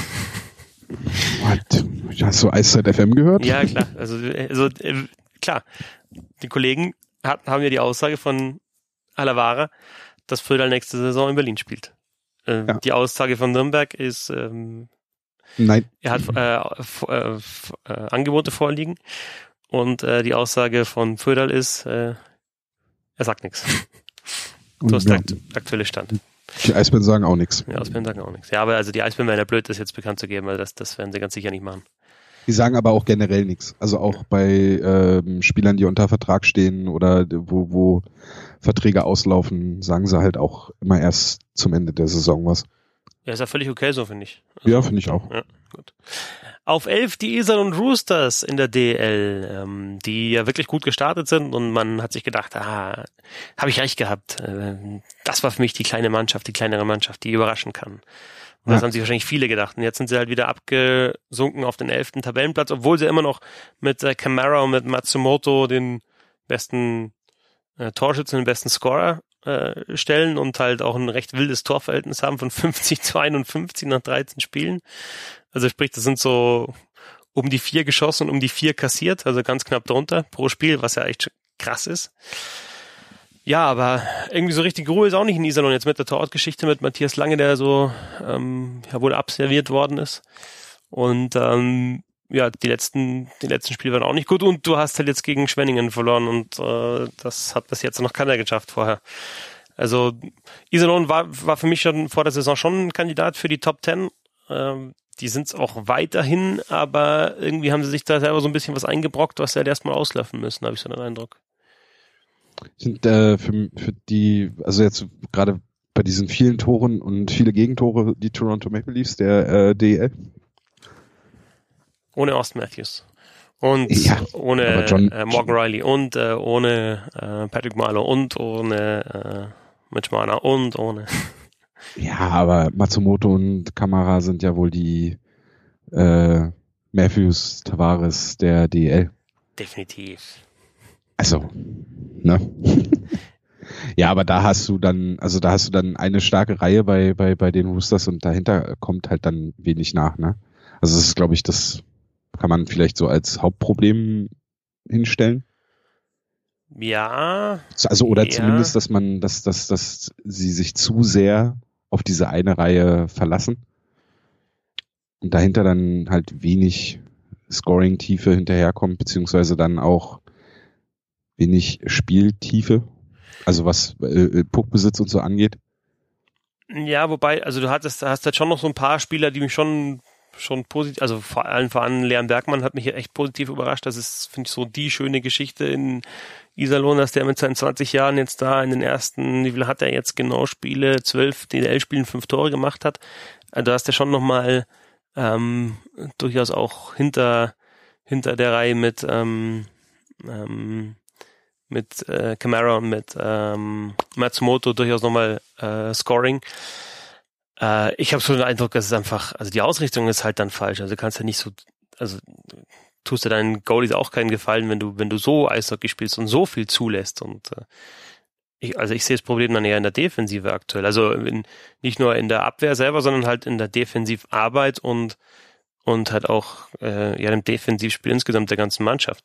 Hast du Eiszeit FM gehört? Ja, klar. Also klar. Die Kollegen haben ja die Aussage von Alavara, dass Föderl nächste Saison in Berlin spielt. Die Aussage von Nürnberg ist, nein. Er hat Angebote vorliegen und die Aussage von Föderl ist, er sagt nichts. So ist der aktuelle Stand. Die Eisbären sagen auch nichts. Die Eisbären sagen auch nichts. Ja, aber also die Eisbären wären ja blöd, das jetzt bekannt zu geben, weil das werden sie ganz sicher nicht machen. Die sagen aber auch generell nichts. Also auch bei Spielern, die unter Vertrag stehen oder wo Verträge auslaufen, sagen sie halt auch immer erst zum Ende der Saison was. Ja, ist ja völlig okay so, finde ich. Also, ja, finde ich auch. Ja, gut. Auf 11 die Iserlohn Roosters in der DL, die ja wirklich gut gestartet sind und man hat sich gedacht, habe ich recht gehabt. Das war für mich die kleinere Mannschaft, die überraschen kann. Und das haben sich wahrscheinlich viele gedacht. Und jetzt sind sie halt wieder abgesunken auf den 11. Tabellenplatz, obwohl sie immer noch mit Kamara und mit Matsumoto den besten Torschützen, den besten Scorer stellen und halt auch ein recht wildes Torverhältnis haben von 50-51 nach 13 Spielen. Also sprich, das sind so um die 4 geschossen und um die 4 kassiert, also ganz knapp drunter pro Spiel, was ja echt krass ist. Ja, aber irgendwie so richtig Ruhe ist auch nicht in Iserlohn jetzt mit der Torwartgeschichte mit Matthias Lange, der so wohl abserviert worden ist. Und die letzten Spiele waren auch nicht gut und du hast halt jetzt gegen Schwenningen verloren und das hat bis jetzt noch keiner geschafft vorher. Also Iserlohn war für mich schon vor der Saison schon ein Kandidat für die Top 10. Die sind es auch weiterhin, aber irgendwie haben sie sich da selber so ein bisschen was eingebrockt, was sie halt erstmal auslaufen müssen, habe ich so den Eindruck. Sind für die, also jetzt gerade bei diesen vielen Toren und viele Gegentore, die Toronto Maple Leafs der DEL? Ohne Austin Matthews und ohne Morgan Riley und ohne Patrick Marleau und ohne Mitch Marner und ohne... Ja, aber Matsumoto und Kamara sind ja wohl die Matthews, Tavares der DEL. Definitiv. Also, ne? Ja, aber da hast du dann eine starke Reihe bei den Roosters und dahinter kommt halt dann wenig nach, ne? Also das ist, glaube ich, das kann man vielleicht so als Hauptproblem hinstellen. Ja. Also, oder zumindest, dass sie sich zu sehr auf diese eine Reihe verlassen und dahinter dann halt wenig Scoring-Tiefe hinterherkommt, beziehungsweise dann auch wenig Spieltiefe, also was Puckbesitz und so angeht. Ja, wobei, also du hast halt schon noch so ein paar Spieler, die mich schon positiv, also vor allem Leon Bergmann hat mich echt positiv überrascht. Das ist, finde ich, so die schöne Geschichte in Iserlohn, dass der mit seinen 20 Jahren jetzt da in den ersten, wie viel hat er jetzt genau, Spiele, 12 DL-Spielen 5 Tore gemacht hat. Also da hast du schon nochmal durchaus auch hinter der Reihe mit Kamara und mit Matsumoto durchaus nochmal Scoring. Ich habe so den Eindruck, dass es einfach, also die Ausrichtung ist halt dann falsch. Also du kannst ja nicht so, also tust du deinen Goalies auch keinen Gefallen, wenn du so Eishockey spielst und so viel zulässt. Und ich sehe das Problem dann eher in der Defensive aktuell. Also nicht nur in der Abwehr selber, sondern halt in der Defensivarbeit und halt auch im Defensivspiel insgesamt der ganzen Mannschaft.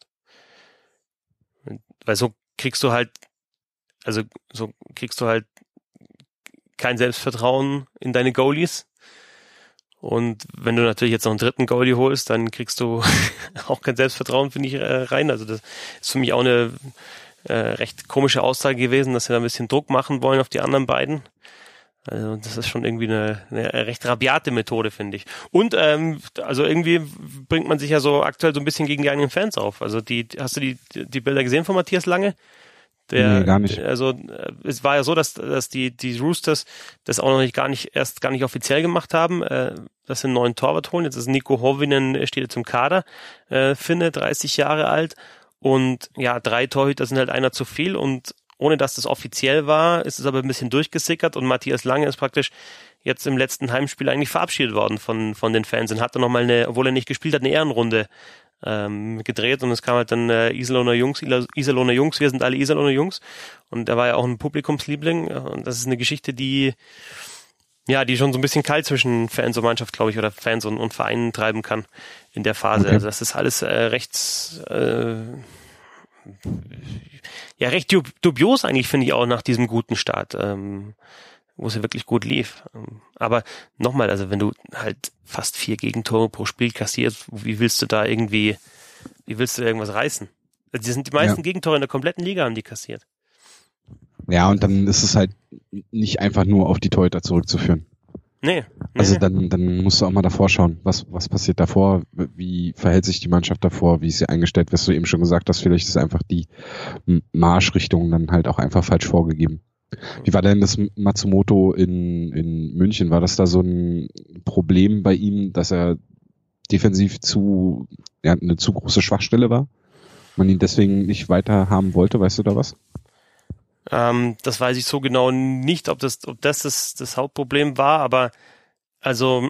Weil so kriegst du halt kein Selbstvertrauen in deine Goalies. Und wenn du natürlich jetzt noch einen dritten Goalie holst, dann kriegst du auch kein Selbstvertrauen, finde ich, rein. Also das ist für mich auch eine recht komische Aussage gewesen, dass sie da ein bisschen Druck machen wollen auf die anderen beiden. Also das ist schon irgendwie eine recht rabiate Methode, finde ich. Und also irgendwie bringt man sich ja so aktuell so ein bisschen gegen die eigenen Fans auf. Also hast du die Bilder gesehen von Matthias Lange? Nee, gar nicht. Also es war ja so, dass die Roosters das auch noch gar nicht offiziell gemacht haben, dass sie einen neuen Torwart holen. Jetzt ist Nico Hovinen, steht jetzt im Kader, Finne, 30 Jahre alt. Und ja, 3 Torhüter sind halt einer zu viel und ohne dass das offiziell war, ist es aber ein bisschen durchgesickert und Matthias Lange ist praktisch jetzt im letzten Heimspiel eigentlich verabschiedet worden von den Fans und hat dann nochmal obwohl er nicht gespielt hat, eine Ehrenrunde gedreht und es kam halt dann Iserlohner Jungs, wir sind alle Iserlohner Jungs und er war ja auch ein Publikumsliebling und das ist eine Geschichte, die schon so ein bisschen kalt zwischen Fans und Mannschaft, glaube ich, oder Fans und Vereinen treiben kann in der Phase. Okay. Also das ist alles recht dubios eigentlich, finde ich auch nach diesem guten Start, wo es ja wirklich gut lief. Aber nochmal, also wenn du halt fast 4 Gegentore pro Spiel kassierst, wie willst du irgendwas reißen? Also die sind die meisten Gegentore in der kompletten Liga haben die kassiert. Ja, und dann ist es halt nicht einfach nur auf die Torhüter zurückzuführen. Nee. Also dann musst du auch mal davor schauen, was passiert davor, wie verhält sich die Mannschaft davor, wie ist sie eingestellt, was du eben schon gesagt hast, vielleicht ist einfach die Marschrichtung dann halt auch einfach falsch vorgegeben. Wie war denn das Matsumoto in München? War das da so ein Problem bei ihm, dass er defensiv eine zu große Schwachstelle war? Man ihn deswegen nicht weiter haben wollte, weißt du da was? Das weiß ich so genau nicht, ob das das Hauptproblem war, aber also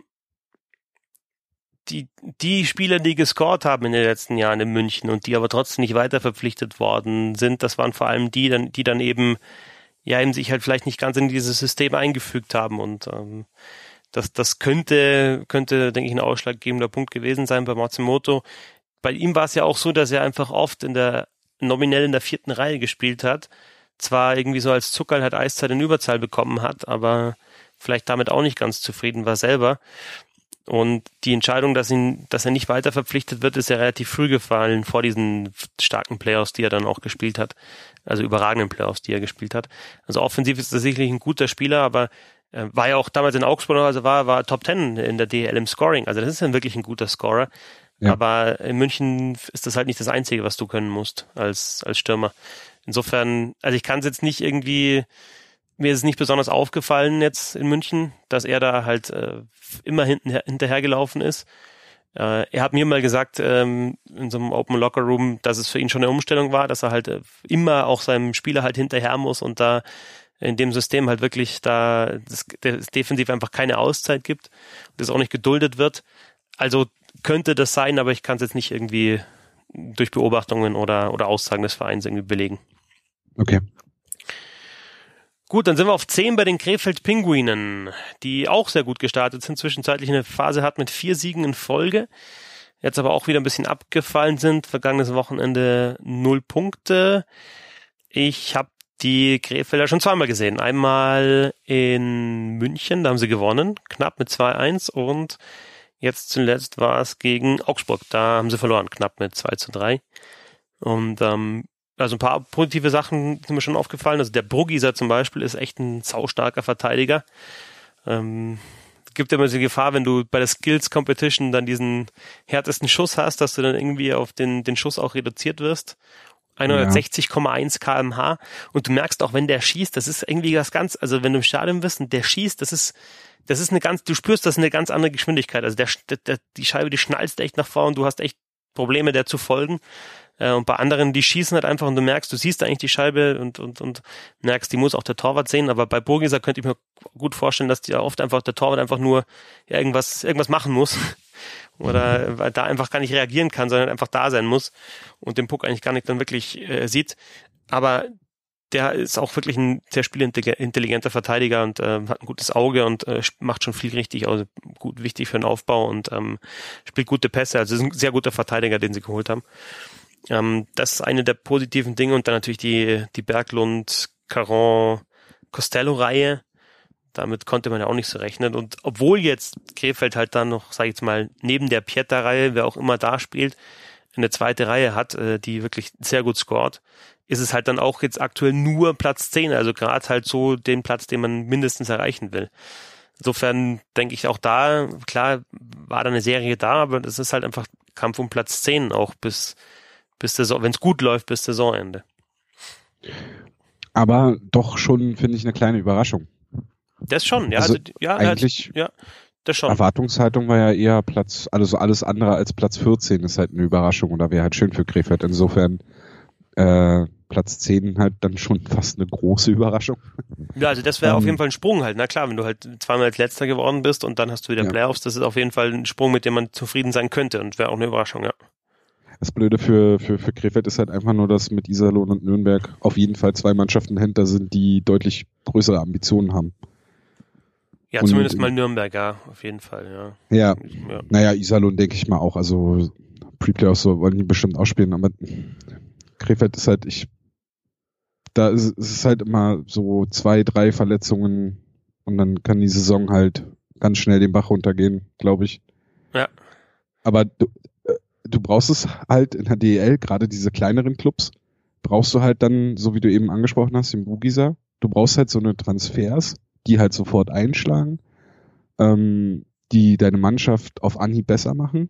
die Spieler, die gescored haben in den letzten Jahren in München und die aber trotzdem nicht weiter verpflichtet worden sind, das waren vor allem die dann eben sich halt vielleicht nicht ganz in dieses System eingefügt haben und das könnte, denke ich, ein ausschlaggebender Punkt gewesen sein bei Matsumoto. Bei ihm war es ja auch so, dass er einfach oft nominell in der 4. Reihe gespielt hat. Zwar irgendwie so als Zuckerl halt Eiszeit in Überzahl bekommen hat, aber vielleicht damit auch nicht ganz zufrieden war selber. Und die Entscheidung, dass er nicht weiter verpflichtet wird, ist ja relativ früh gefallen vor diesen starken Playoffs, die er dann auch gespielt hat. Also überragenden Playoffs, die er gespielt hat. Also offensiv ist er sicherlich ein guter Spieler, aber war ja auch damals in Augsburg, also war Top 10 in der DEL im Scoring. Also das ist dann wirklich ein guter Scorer. Ja. Aber in München ist das halt nicht das Einzige, was du können musst als Stürmer. Insofern, also ich kann es jetzt nicht irgendwie, mir ist es nicht besonders aufgefallen jetzt in München, dass er da halt immer hinterhergelaufen ist. Er hat mir mal gesagt, in so einem Open Locker Room, dass es für ihn schon eine Umstellung war, dass er halt immer auch seinem Spieler halt hinterher muss und da in dem System halt wirklich der defensiv einfach keine Auszeit gibt und das auch nicht geduldet wird. Also könnte das sein, aber ich kann es jetzt nicht irgendwie durch Beobachtungen oder Aussagen des Vereins irgendwie belegen. Okay. Gut, dann sind wir auf 10 bei den Krefeld Pinguinen, die auch sehr gut gestartet sind, zwischenzeitlich eine Phase hat mit 4 Siegen in Folge, jetzt aber auch wieder ein bisschen abgefallen sind, vergangenes Wochenende 0 Punkte. Ich habe die Krefelder schon zweimal gesehen, einmal in München, da haben sie gewonnen, knapp mit 2-1 und jetzt zuletzt war es gegen Augsburg, da haben sie verloren, knapp mit 2-3 und also ein paar positive Sachen sind mir schon aufgefallen. Also der Bruggiser zum Beispiel ist echt ein saustarker Verteidiger. Gibt immer die Gefahr, wenn du bei der Skills Competition dann diesen härtesten Schuss hast, dass du dann irgendwie auf den Schuss auch reduziert wirst. 160,1 km/h. Und du merkst auch, wenn der schießt, das ist irgendwie das ganz, also wenn du im Stadion bist und der schießt, das ist eine ganz, du spürst, das ist eine ganz andere Geschwindigkeit. Also die Scheibe, die schnallst echt nach vorne und du hast echt Probleme, der zu folgen. Und bei anderen, die schießen halt einfach und du merkst, du siehst eigentlich die Scheibe und merkst, die muss auch der Torwart sehen. Aber bei Burgiser könnte ich mir gut vorstellen, dass der Torwart einfach nur irgendwas machen muss. Oder weil da einfach gar nicht reagieren kann, sondern einfach da sein muss und den Puck eigentlich gar nicht dann wirklich sieht. Aber der ist auch wirklich ein sehr spielintelligenter Verteidiger und hat ein gutes Auge und macht schon viel richtig, also gut wichtig für den Aufbau und spielt gute Pässe. Also ist ein sehr guter Verteidiger, den sie geholt haben. Das ist eine der positiven Dinge und dann natürlich die Berglund, Caron, Costello-Reihe. Damit konnte man ja auch nicht so rechnen. Und obwohl jetzt Krefeld halt dann noch, sag ich jetzt mal, neben der Pieter-Reihe, wer auch immer da spielt, eine zweite Reihe hat, die wirklich sehr gut scored, ist es halt dann auch jetzt aktuell nur Platz 10, also gerade halt so den Platz, den man mindestens erreichen will. Insofern denke ich auch da, klar war da eine Serie da, aber das ist halt einfach Kampf um Platz 10 auch bis wenn es gut läuft, bis Saisonende. Aber doch schon, finde ich, eine kleine Überraschung. Das schon, ja. Also eigentlich, ja, das schon. Erwartungshaltung war ja eher alles andere als Platz 14 ist halt eine Überraschung oder wäre halt schön für Krefeld. Insofern Platz 10 halt dann schon fast eine große Überraschung. Ja, also das wäre auf jeden Fall ein Sprung halt. Na klar, wenn du halt zweimal als Letzter geworden bist und dann hast du wieder Playoffs, das ist auf jeden Fall ein Sprung, mit dem man zufrieden sein könnte und wäre auch eine Überraschung, ja. Das Blöde für Krefeld ist halt einfach nur, dass mit Iserlohn und Nürnberg auf jeden Fall 2 Mannschaften dahinter sind, die deutlich größere Ambitionen haben. Ja, und zumindest mal Nürnberg, ja, auf jeden Fall, ja. Ja. Naja, Iserlohn denke ich mal auch, also Pre-Playoffs so wollen die bestimmt ausspielen, aber Krefeld ist halt, da ist es halt immer so 2, 3 Verletzungen und dann kann die Saison halt ganz schnell den Bach runtergehen, glaube ich. Ja. Aber du brauchst es halt in der DEL, gerade diese kleineren Clubs, brauchst du halt dann, so wie du eben angesprochen hast, den Bugiser, du brauchst halt so eine Transfers, die halt sofort einschlagen, die deine Mannschaft auf Anhieb besser machen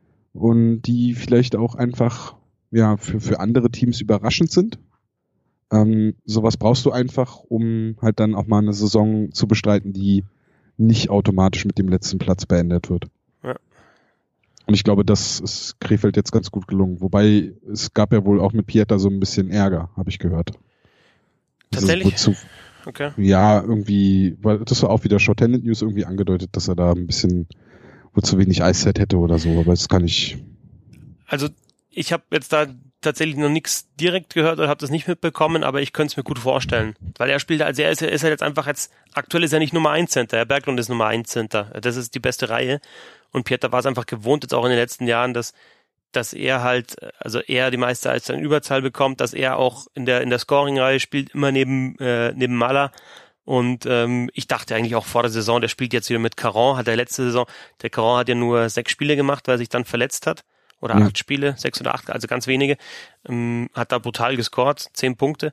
und die vielleicht auch einfach für andere Teams überraschend sind. Sowas brauchst du einfach, um halt dann auch mal eine Saison zu bestreiten, die nicht automatisch mit dem letzten Platz beendet wird. Ja. Und ich glaube, das ist Krefeld jetzt ganz gut gelungen. Wobei, es gab ja wohl auch mit Pieter so ein bisschen Ärger, habe ich gehört. Tatsächlich? Okay. Ja, irgendwie, weil das war auch wieder Shorthanded News irgendwie angedeutet, dass er da ein bisschen wohl zu wenig Eiszeit hätte oder so, aber das kann ich. Also ich habe jetzt da tatsächlich noch nichts direkt gehört oder habe das nicht mitbekommen, aber ich könnte es mir gut vorstellen, weil er spielt, also er ist halt jetzt einfach aktuell ist er nicht Nummer 1 Center, Herr Berglund ist Nummer 1 Center, das ist die beste Reihe und Pieter war es einfach gewohnt, jetzt auch in den letzten Jahren, dass er halt, also er die meiste Eiszeit in Überzahl bekommt, dass er auch in der Scoring-Reihe spielt, immer neben Maller. Und ich dachte eigentlich auch vor der Saison, der spielt jetzt wieder mit Caron, hat der letzte Saison, der Caron hat ja nur 6 Spiele gemacht, weil er sich dann verletzt hat. Oder 8 Spiele, 6 oder 8, also ganz wenige. Hat da brutal gescored, 10 Punkte.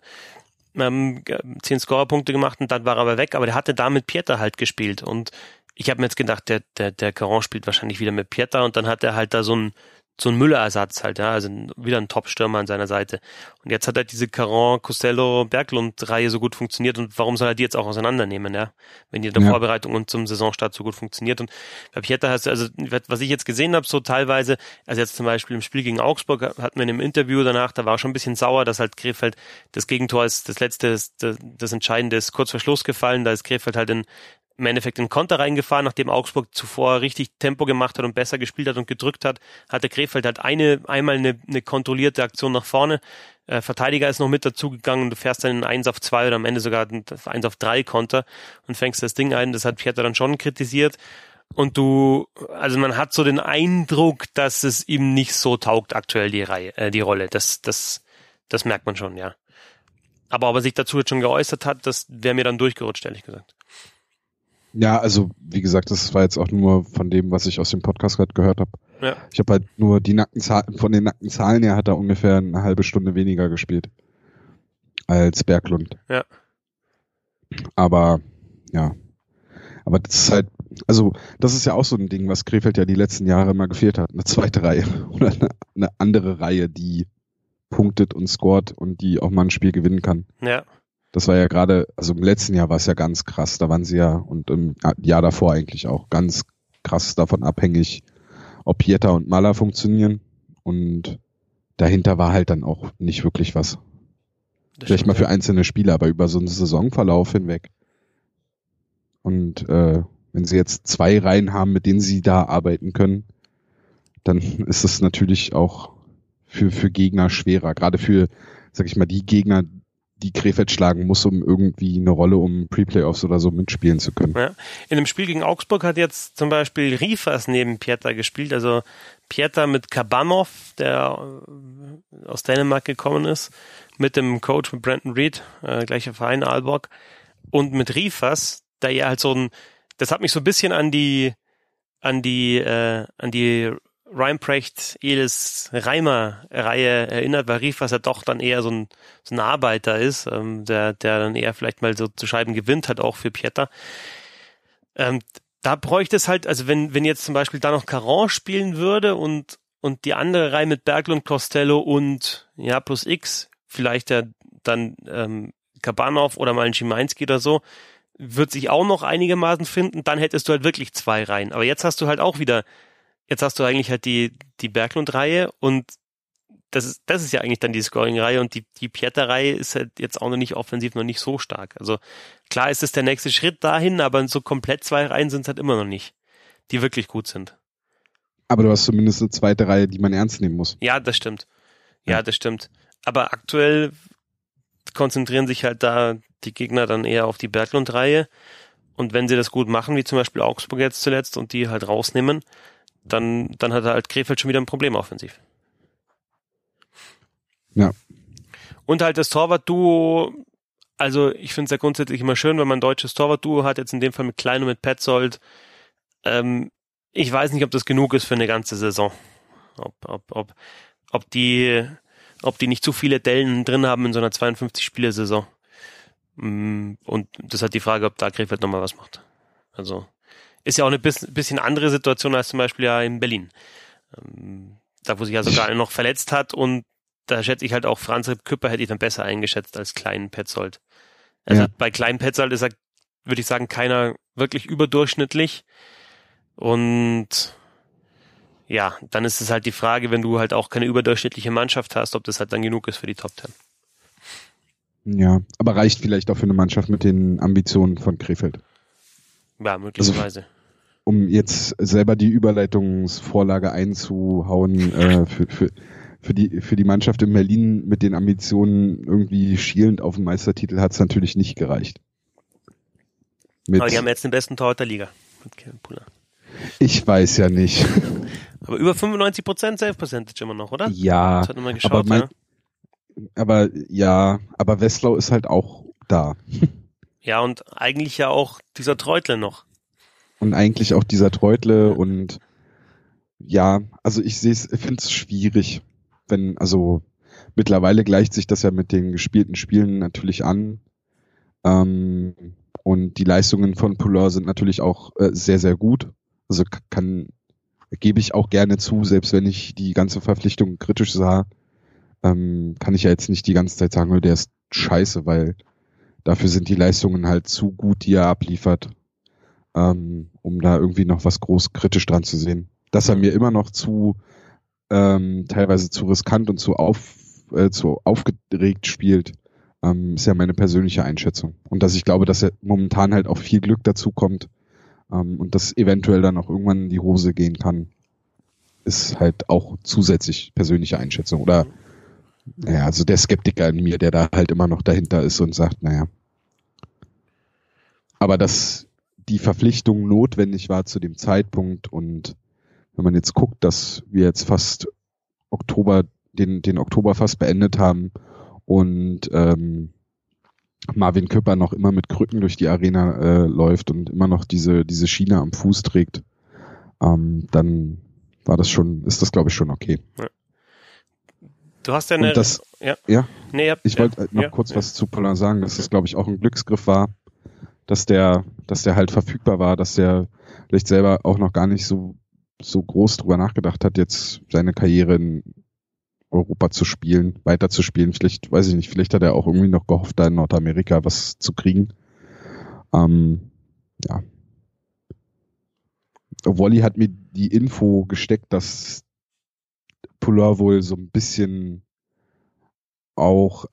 10 Scorerpunkte gemacht und dann war er aber weg, aber der hatte da mit Pieter halt gespielt. Und ich habe mir jetzt gedacht, der Caron spielt wahrscheinlich wieder mit Pieter und dann hat er halt da so ein Müller-Ersatz halt, ja, also wieder ein Top-Stürmer an seiner Seite. Und jetzt hat halt diese Caron, Costello, Berglund-Reihe so gut funktioniert und warum soll er die jetzt auch auseinandernehmen, ja? Wenn die in der Vorbereitung und zum Saisonstart so gut funktioniert. Und bei Pieter hast du, also was ich jetzt gesehen habe, so teilweise, also jetzt zum Beispiel im Spiel gegen Augsburg hatten wir in einem Interview danach, da war schon ein bisschen sauer, dass halt Krefeld, das Gegentor ist das letzte, das Entscheidende ist kurz vor Schluss gefallen, da ist Krefeld halt im Endeffekt in Konter reingefahren, nachdem Augsburg zuvor richtig Tempo gemacht hat und besser gespielt hat und gedrückt hat, hatte Krefeld halt einmal eine kontrollierte Aktion nach vorne. Verteidiger ist noch mit dazugegangen und du fährst dann in 1 auf 2 oder am Ende sogar 1 auf 3 Konter und fängst das Ding ein. Das hat Pieter dann schon kritisiert. Und also man hat so den Eindruck, dass es ihm nicht so taugt aktuell die Rolle. Das merkt man schon, ja. Aber ob er sich dazu jetzt schon geäußert hat, das wäre mir dann durchgerutscht, ehrlich gesagt. Ja, also wie gesagt, das war jetzt auch nur von dem, was ich aus dem Podcast gerade gehört habe. Ja. Ich habe halt nur von den nackten Zahlen her hat er ungefähr eine halbe Stunde weniger gespielt als Berglund. Ja. Aber das ist halt, also das ist ja auch so ein Ding, was Krefeld ja die letzten Jahre immer gefehlt hat. Eine zweite Reihe oder eine andere Reihe, die punktet und scoret und die auch mal ein Spiel gewinnen kann. Ja. Das war ja gerade, also im letzten Jahr war es ja ganz krass, da waren sie ja und im Jahr davor eigentlich auch ganz krass davon abhängig, ob Pieter und Maller funktionieren und dahinter war halt dann auch nicht wirklich was. Vielleicht mal für einzelne Spieler, aber über so einen Saisonverlauf hinweg. Und wenn sie jetzt 2 Reihen haben, mit denen sie da arbeiten können, dann ist es natürlich auch für Gegner schwerer, gerade für, sag ich mal, die Gegner, die Krefeld schlagen muss, um irgendwie eine Rolle um Pre-Playoffs oder so mitspielen zu können. Ja. In dem Spiel gegen Augsburg hat jetzt zum Beispiel Rifas neben Pieter gespielt, also Pieter mit Kabanov, der aus Dänemark gekommen ist, mit dem Coach, mit Brandon Reed, gleicher Verein, Aalborg, und mit Rifas, der ja halt das hat mich so ein bisschen an die Reinprecht, Elis Reimer Reihe erinnert, weil Rifas ja doch dann eher so ein Arbeiter ist, der dann eher vielleicht mal so zu Scheiben gewinnt hat, auch für Pieter. Da bräuchte es halt, also wenn jetzt zum Beispiel da noch Caron spielen würde und die andere Reihe mit Berglund, Costello und plus X, vielleicht ja dann Kabanov oder mal ein Schimanski oder so, wird sich auch noch einigermaßen finden, dann hättest du halt wirklich 2 Reihen. Aber jetzt hast du halt auch wieder, jetzt hast du eigentlich halt die Berglund-Reihe und das ist ja eigentlich dann die Scoring-Reihe und die Pieter-Reihe ist halt jetzt auch noch nicht offensiv noch nicht so stark. Also klar ist es der nächste Schritt dahin, aber so komplett 2 Reihen sind es halt immer noch nicht, die wirklich gut sind. Aber du hast zumindest eine zweite Reihe, die man ernst nehmen muss. Ja, das stimmt. Ja, das stimmt. Aber aktuell konzentrieren sich halt da die Gegner dann eher auf die Berglund-Reihe und wenn sie das gut machen, wie zum Beispiel Augsburg jetzt zuletzt und die halt rausnehmen, dann hat halt Krefeld schon wieder ein Problem offensiv. Ja. Und halt das Torwart-Duo, also ich finde es ja grundsätzlich immer schön, wenn man ein deutsches Torwart-Duo hat, jetzt in dem Fall mit Klein und mit Petzold. Ich weiß nicht, ob das genug ist für eine ganze Saison. Ob die nicht zu viele Dellen drin haben in so einer 52-Spiele-Saison. Und das ist halt die Frage, ob da Krefeld nochmal was macht. Also ist ja auch eine bisschen andere Situation als zum Beispiel ja in Berlin. Da wo sich ja sogar noch verletzt hat und da schätze ich halt auch Franz Küpper hätte ich dann besser eingeschätzt als kleinen Petzold. Also bei kleinen Petzold ist er, würde ich sagen, keiner wirklich überdurchschnittlich. Und ja, dann ist es halt die Frage, wenn du halt auch keine überdurchschnittliche Mannschaft hast, ob das halt dann genug ist für die Top 10. Ja, aber reicht vielleicht auch für eine Mannschaft mit den Ambitionen von Krefeld. Ja, möglicherweise. Also, um jetzt selber die Überleitungsvorlage einzuhauen, für die Mannschaft in Berlin mit den Ambitionen irgendwie schielend auf den Meistertitel hat es natürlich nicht gereicht. Aber die haben jetzt den besten Torhüter der Liga mit Kevin Puller. Ich weiß ja nicht. Aber über 95% Save Percentage immer noch, oder? Ja, das hat immer geschaut, aber Wesslau ist halt auch da. Ja, und eigentlich ja auch dieser Treutle noch. Und eigentlich auch dieser Treutle und ja, also ich finde es schwierig, mittlerweile gleicht sich das ja mit den gespielten Spielen natürlich an. Und die Leistungen von Puller sind natürlich auch sehr, sehr gut. Also gebe ich auch gerne zu, selbst wenn ich die ganze Verpflichtung kritisch sah, kann ich ja jetzt nicht die ganze Zeit sagen, der ist scheiße, weil dafür sind die Leistungen halt zu gut, die er abliefert, um da irgendwie noch was groß kritisch dran zu sehen. Dass er mir immer noch teilweise zu riskant und zu aufgeregt spielt, ist ja meine persönliche Einschätzung. Und dass ich glaube, dass er momentan halt auch viel Glück dazu kommt und das eventuell dann auch irgendwann in die Hose gehen kann, ist halt auch zusätzlich persönliche Einschätzung. Oder also der Skeptiker in mir, der da halt immer noch dahinter ist und sagt, aber dass die Verpflichtung notwendig war zu dem Zeitpunkt und wenn man jetzt guckt, dass wir jetzt fast den Oktober fast beendet haben und Marvin Küpper noch immer mit Krücken durch die Arena läuft und immer noch diese Schiene am Fuß trägt, dann ist das glaube ich schon okay. Ja. Du hast ich wollte noch kurz was zu Puller sagen, dass es glaube ich auch ein Glücksgriff war, dass der halt verfügbar war, dass der vielleicht selber auch noch gar nicht so groß drüber nachgedacht hat, jetzt seine Karriere in Europa weiterzuspielen. Vielleicht, weiß ich nicht, vielleicht hat er auch irgendwie noch gehofft, da in Nordamerika was zu kriegen. Wolli hat mir die Info gesteckt, dass Puller wohl so ein bisschen auch,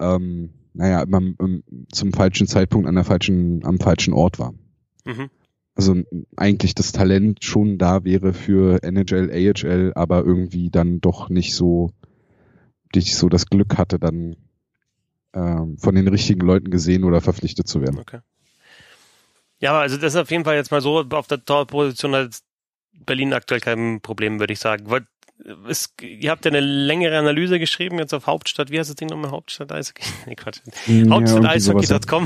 zum falschen Zeitpunkt am falschen Ort war. Mhm. Also eigentlich das Talent schon da wäre für NHL, AHL, aber irgendwie dann doch nicht so das Glück hatte, dann von den richtigen Leuten gesehen oder verpflichtet zu werden. Okay. Ja, also das ist auf jeden Fall jetzt mal so, auf der Torposition hat Berlin aktuell kein Problem, würde ich sagen. Ihr habt ja eine längere Analyse geschrieben, jetzt auf Hauptstadt, wie heißt das Ding nochmal? Hauptstadt Eishockey? Nee, Quatsch. Hauptstadt-Eishockey.com.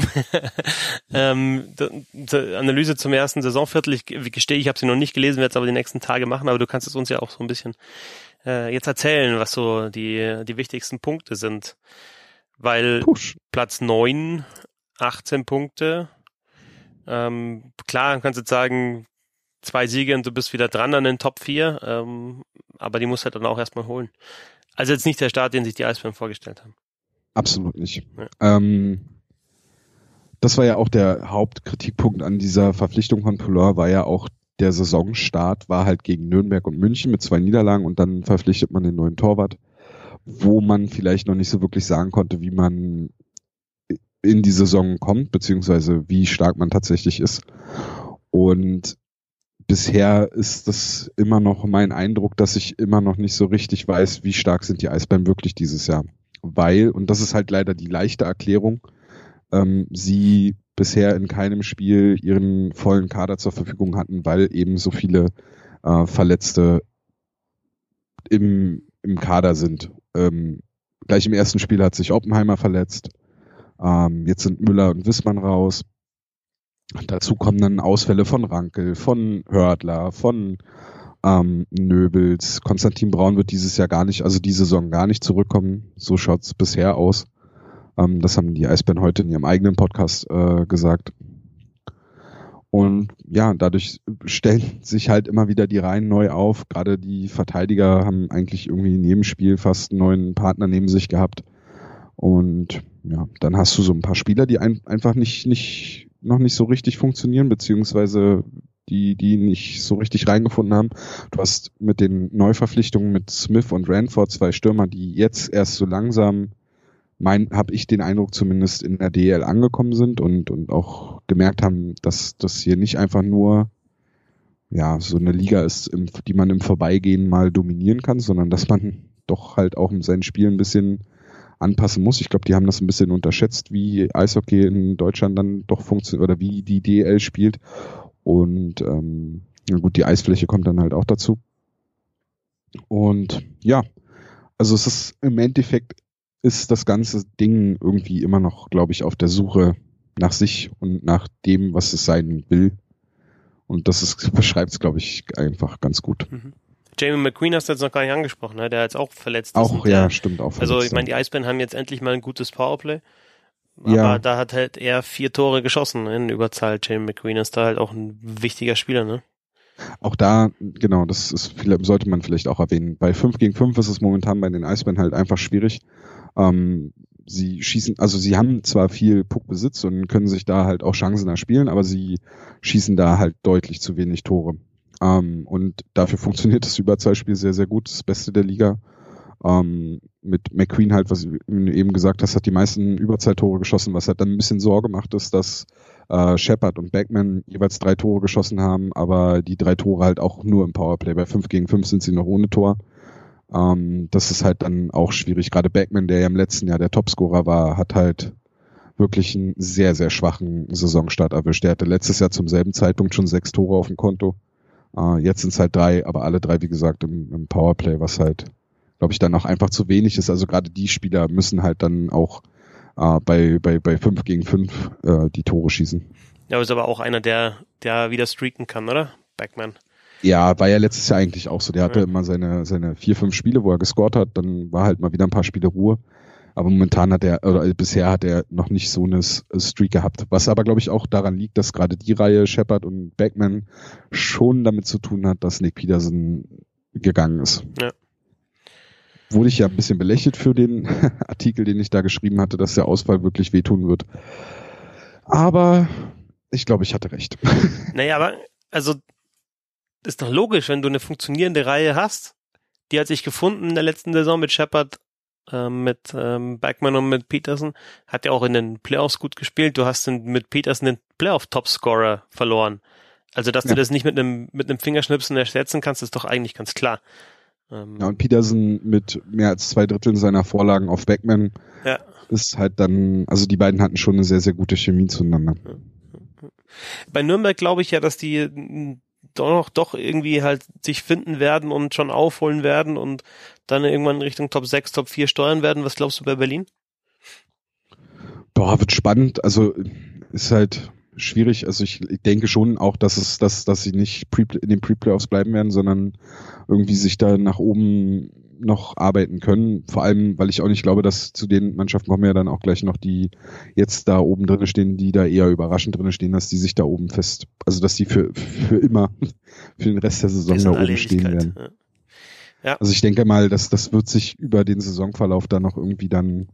Analyse zum ersten Saisonviertel. Ich gestehe, ich habe sie noch nicht gelesen, werde es aber die nächsten Tage machen, aber du kannst es uns ja auch so ein bisschen jetzt erzählen, was so die wichtigsten Punkte sind. Weil Platz 9, 18 Punkte. Klar, kannst du jetzt sagen, 2 Siege und du bist wieder dran an den Top 4, aber die musst du halt dann auch erstmal holen. Also jetzt nicht der Start, den sich die Eisbären vorgestellt haben. Absolut nicht. Ja. Das war ja auch der Hauptkritikpunkt an dieser Verpflichtung von Puller, war ja auch der Saisonstart, war halt gegen Nürnberg und München mit 2 Niederlagen und dann verpflichtet man den neuen Torwart, wo man vielleicht noch nicht so wirklich sagen konnte, wie man in die Saison kommt, beziehungsweise wie stark man tatsächlich ist. Und bisher ist das immer noch mein Eindruck, dass ich immer noch nicht so richtig weiß, wie stark sind die Eisbären wirklich dieses Jahr. Weil, und das ist halt leider die leichte Erklärung, sie bisher in keinem Spiel ihren vollen Kader zur Verfügung hatten, weil eben so viele Verletzte im Kader sind. Gleich im ersten Spiel hat sich Oppenheimer verletzt. Jetzt sind Müller und Wissmann raus. Dazu kommen dann Ausfälle von Rankel, von Hördler, von Nöbels. Konstantin Braun wird diese Saison gar nicht zurückkommen. So schaut's bisher aus. Das haben die Eisbären heute in ihrem eigenen Podcast gesagt. Und ja, dadurch stellen sich halt immer wieder die Reihen neu auf. Gerade die Verteidiger haben eigentlich irgendwie in jedem Spiel fast einen neuen Partner neben sich gehabt. Und ja, dann hast du so ein paar Spieler, die einfach noch nicht so richtig funktionieren, beziehungsweise die nicht so richtig reingefunden haben. Du hast mit den Neuverpflichtungen mit Smith und Ranford 2 Stürmer, die jetzt erst so langsam, habe ich den Eindruck, zumindest in der DL angekommen sind und auch gemerkt haben, dass das hier nicht einfach nur ja so eine Liga ist, die man im Vorbeigehen mal dominieren kann, sondern dass man doch halt auch in seinen Spielen ein bisschen anpassen muss. Ich glaube, die haben das ein bisschen unterschätzt, wie Eishockey in Deutschland dann doch funktioniert oder wie die DL spielt. Und na gut, die Eisfläche kommt dann halt auch dazu. Und ja, also es ist im Endeffekt ist das ganze Ding irgendwie immer noch, glaube ich, auf der Suche nach sich und nach dem, was es sein will. Und beschreibt es, glaube ich, einfach ganz gut. Mhm. Jamie McQueen hast du jetzt noch gar nicht angesprochen, ne? Der jetzt auch verletzt ist. Auch, ja, stimmt, auch verletzt. Also ich meine, die Eisbären haben jetzt endlich mal ein gutes Powerplay. Aber da hat halt er 4 Tore geschossen in Überzahl. Jamie McQueen ist da halt auch ein wichtiger Spieler, ne? Auch da, genau, sollte man vielleicht auch erwähnen. Bei 5 gegen 5 ist es momentan bei den Eisbären halt einfach schwierig. Sie schießen, also sie haben zwar viel Puckbesitz und können sich da halt auch Chancen erspielen, aber sie schießen da halt deutlich zu wenig Tore. Und dafür funktioniert das Überzahlspiel sehr, sehr gut. Das Beste der Liga. Mit McQueen halt, was du eben gesagt hast, hat die meisten Überzahltore geschossen, was halt dann ein bisschen Sorge macht, ist, dass Shepard und Backman jeweils 3 Tore geschossen haben, aber die 3 Tore halt auch nur im Powerplay. Bei 5 gegen 5 sind sie noch ohne Tor. Das ist halt dann auch schwierig. Gerade Backman, der ja im letzten Jahr der Topscorer war, hat halt wirklich einen sehr, sehr schwachen Saisonstart erwischt. Der hatte letztes Jahr zum selben Zeitpunkt schon 6 Tore auf dem Konto. Jetzt sind es halt 3, aber alle 3, wie gesagt, im Powerplay, was halt, glaube ich, dann auch einfach zu wenig ist. Also gerade die Spieler müssen halt dann auch bei 5 gegen 5 die Tore schießen. Ja, ist aber auch einer, der wieder streaken kann, oder? Backman. Ja, war ja letztes Jahr eigentlich auch so. Der hatte immer seine 4, 5 Spiele, wo er gescored hat. Dann war halt mal wieder ein paar Spiele Ruhe. Aber momentan bisher hat er noch nicht so eine Streak gehabt. Was aber, glaube ich, auch daran liegt, dass gerade die Reihe Shepard und Backman schon damit zu tun hat, dass Nick Peterson gegangen ist. Ja. Wurde ich ja ein bisschen belächelt für den Artikel, den ich da geschrieben hatte, dass der Ausfall wirklich wehtun wird. Aber ich glaube, ich hatte recht. Naja, aber also ist doch logisch, wenn du eine funktionierende Reihe hast. Die hat sich gefunden in der letzten Saison mit Shepard, mit Backman und mit Peterson. Hat ja auch in den Playoffs gut gespielt. Du hast mit Peterson den Playoff-Topscorer verloren. Also, dass du das nicht mit einem Fingerschnipsen ersetzen kannst, ist doch eigentlich ganz klar. Ja, und Peterson mit mehr als 2/3 seiner Vorlagen auf Backman ist halt dann, also die beiden hatten schon eine sehr, sehr gute Chemie zueinander. Bei Nürnberg glaube ich ja, dass die doch irgendwie halt sich finden werden und schon aufholen werden und dann irgendwann in Richtung Top 6, Top 4 steuern werden. Was glaubst du bei Berlin? Boah, wird spannend. Also ist halt schwierig. Also ich denke schon auch, dass sie nicht in den Pre-Playoffs bleiben werden, sondern irgendwie sich da nach oben noch arbeiten können. Vor allem, weil ich auch nicht glaube, dass zu den Mannschaften kommen ja dann auch gleich noch die jetzt da oben drinne stehen, die da eher überraschend drinne stehen, dass die sich da oben also dass die für immer, für den Rest der Saison da oben stehen werden. Ja. Also ich denke mal, das wird sich über den Saisonverlauf da noch irgendwie dann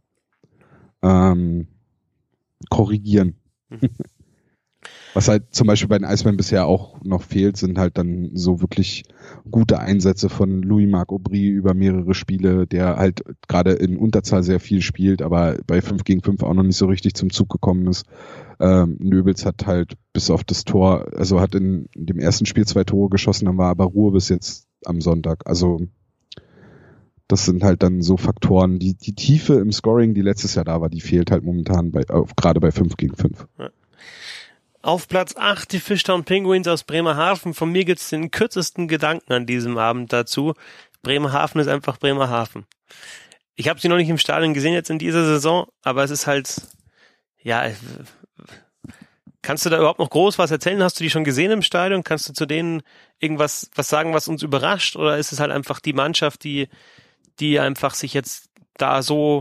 korrigieren. Mhm. Was halt zum Beispiel bei den Eisbären bisher auch noch fehlt, sind halt dann so wirklich gute Einsätze von Louis-Marc Aubry über mehrere Spiele, der halt gerade in Unterzahl sehr viel spielt, aber bei 5 gegen 5 auch noch nicht so richtig zum Zug gekommen ist. Nöbels hat halt bis auf das Tor, also hat in dem ersten Spiel 2 Tore geschossen, dann war aber Ruhe bis jetzt am Sonntag. Also das sind halt dann so Faktoren, die Tiefe im Scoring, die letztes Jahr da war, die fehlt halt momentan gerade bei 5 gegen 5. Ja. Auf Platz 8 die Fishtown Penguins aus Bremerhaven. Von mir gibt's den kürzesten Gedanken an diesem Abend dazu. Bremerhaven ist einfach Bremerhaven. Ich habe sie noch nicht im Stadion gesehen jetzt in dieser Saison, aber es ist halt, ja, kannst du da überhaupt noch groß was erzählen? Hast du die schon gesehen im Stadion? Kannst du zu denen was sagen, was uns überrascht? Oder ist es halt einfach die Mannschaft, die einfach sich jetzt da so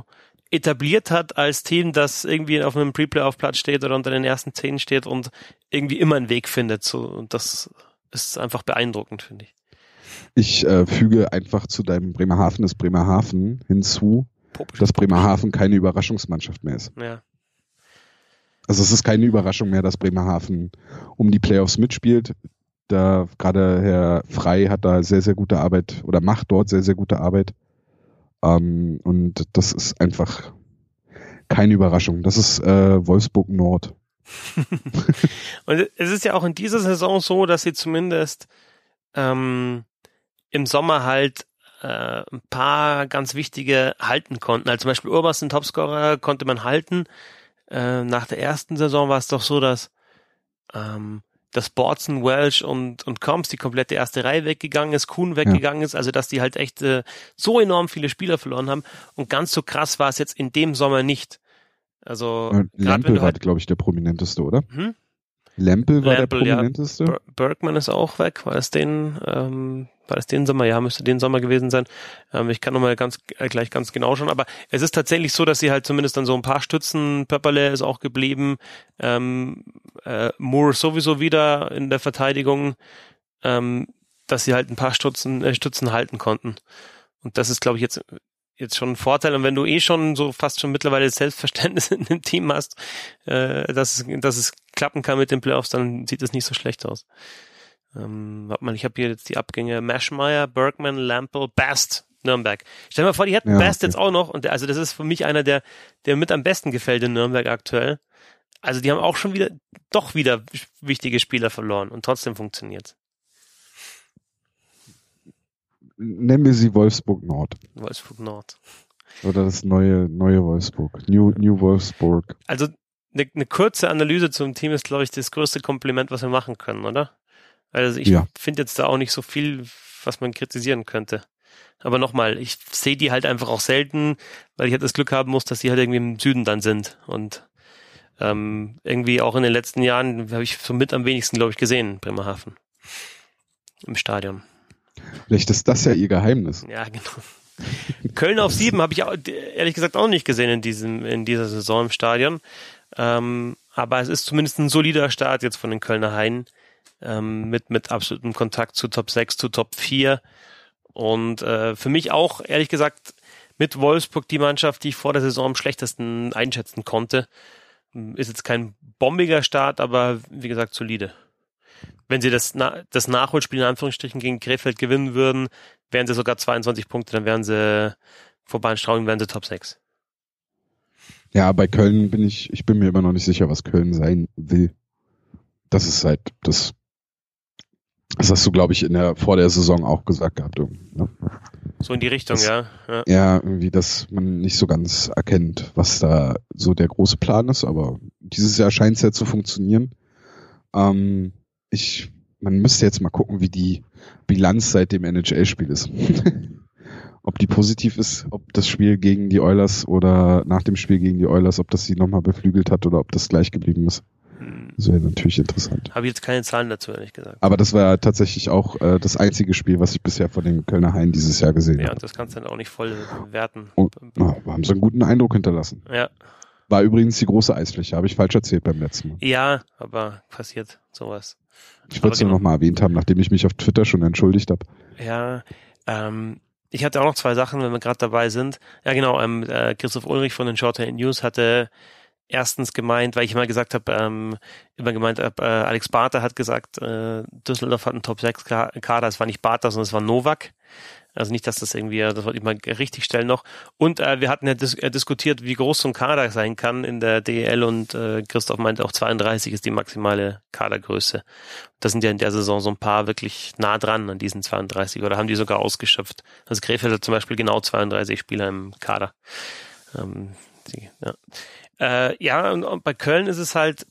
etabliert hat als Team, das irgendwie auf einem Pre-Playoff-Platz steht oder unter den ersten 10 steht und irgendwie immer einen Weg findet. So, und das ist einfach beeindruckend, finde ich. Ich füge einfach zu deinem Bremerhaven das Bremerhaven hinzu, dass Bremerhaven keine Überraschungsmannschaft mehr ist. Ja. Also es ist keine Überraschung mehr, dass Bremerhaven um die Playoffs mitspielt. Da gerade Herr Frey hat da sehr, sehr gute Arbeit oder macht dort sehr, sehr gute Arbeit. Und das ist einfach keine Überraschung. Das ist Wolfsburg Nord. Und es ist ja auch in dieser Saison so, dass sie zumindest im Sommer halt ein paar ganz wichtige halten konnten. Also zum Beispiel Urbas, den Topscorer, konnte man halten. Nach der ersten Saison war es doch so, dass Borzon, Welsh und Combs die komplette erste Reihe weggegangen ist, Kuhn weggegangen ist, also dass die halt echt so enorm viele Spieler verloren haben. Und ganz so krass war es jetzt in dem Sommer nicht. Also Lempel war, glaube ich, der prominenteste, oder? Lempel war der prominenteste. Ja. Bergman ist auch weg. War es den Sommer? Ja, müsste den Sommer gewesen sein. Ich kann nochmal gleich ganz genau schauen. Aber es ist tatsächlich so, dass sie halt zumindest dann so ein paar Stützen, Pöpperle ist auch geblieben, Moore sowieso wieder in der Verteidigung, dass sie halt ein paar Stützen halten konnten. Und das ist, glaube ich, jetzt schon ein Vorteil. Und wenn du schon so fast schon mittlerweile das Selbstverständnis in dem Team hast, dass es klappen kann mit den Playoffs, dann sieht es nicht so schlecht aus. Ich habe hier jetzt die Abgänge: Maschmeyer, Bergman, Lampel, Bast, Nürnberg. Stell dir mal vor, die hätten Bast jetzt auch noch, und also das ist für mich einer, der mit am besten gefällt in Nürnberg aktuell. Also die haben auch schon wieder wichtige Spieler verloren und trotzdem funktioniert. Nennen wir sie Wolfsburg Nord. Wolfsburg Nord. Oder das neue Wolfsburg. New Wolfsburg. Also eine kurze Analyse zum Team ist, glaube ich, das größte Kompliment, was wir machen können, oder? Also ich finde jetzt da auch nicht so viel, was man kritisieren könnte. Aber nochmal, ich sehe die halt einfach auch selten, weil ich halt das Glück haben muss, dass die halt irgendwie im Süden dann sind. Und irgendwie auch in den letzten Jahren habe ich so mit am wenigsten, glaube ich, gesehen, Bremerhaven. Im Stadion. Vielleicht ist das ja ihr Geheimnis. Ja, genau. Köln auf 7 habe ich ehrlich gesagt auch nicht gesehen in dieser Saison im Stadion. Aber es ist zumindest ein solider Start jetzt von den Kölner Haien. Mit absolutem Kontakt zu Top 6, zu Top 4. Und für mich auch, ehrlich gesagt, mit Wolfsburg die Mannschaft, die ich vor der Saison am schlechtesten einschätzen konnte. Ist jetzt kein bombiger Start, aber wie gesagt solide. Wenn sie das Nachholspiel in Anführungsstrichen gegen Krefeld gewinnen würden, wären sie sogar 22 Punkte, dann wären sie vorbei an Straubing, wären sie Top 6. Ja, bei Köln ich bin mir immer noch nicht sicher, was Köln sein will. Das ist das hast du, glaube ich, vor der Saison auch gesagt gehabt. Ne? So in die Richtung, ja. Ja, irgendwie, dass man nicht so ganz erkennt, was da so der große Plan ist, aber dieses Jahr scheint es ja zu funktionieren. Man müsste jetzt mal gucken, wie die Bilanz seit dem NHL-Spiel ist. Ob die positiv ist, ob das Spiel gegen die Oilers oder nach dem Spiel gegen die Oilers, ob das sie nochmal beflügelt hat oder ob das gleich geblieben ist. Das wäre natürlich interessant. Habe ich jetzt keine Zahlen dazu, ehrlich gesagt. Aber das war tatsächlich auch das einzige Spiel, was ich bisher von den Kölner Haien dieses Jahr gesehen habe. Ja, das kannst du dann auch nicht voll bewerten. Haben sie einen guten Eindruck hinterlassen. Ja. War übrigens die große Eisfläche, habe ich falsch erzählt beim letzten Mal. Ja, aber passiert sowas. Ich wollte es nur noch mal erwähnt haben, nachdem ich mich auf Twitter schon entschuldigt habe. Ja, ich hatte auch noch 2 Sachen, wenn wir gerade dabei sind. Ja genau, Christoph Ulrich von den Shorthand News hatte erstens gemeint, weil ich immer gesagt habe, Alex Barter hat gesagt, Düsseldorf hat einen Top 6 Kader, es war nicht Barter, sondern es war Novak. Also nicht, dass das wollte ich mal richtig stellen noch. Und wir hatten ja diskutiert, wie groß so ein Kader sein kann in der DEL und Christoph meinte auch 32 ist die maximale Kadergröße. Das sind ja in der Saison so ein paar wirklich nah dran an diesen 32 oder haben die sogar ausgeschöpft. Also Krefeld hat zum Beispiel genau 32 Spieler im Kader. Und bei Köln ist es halt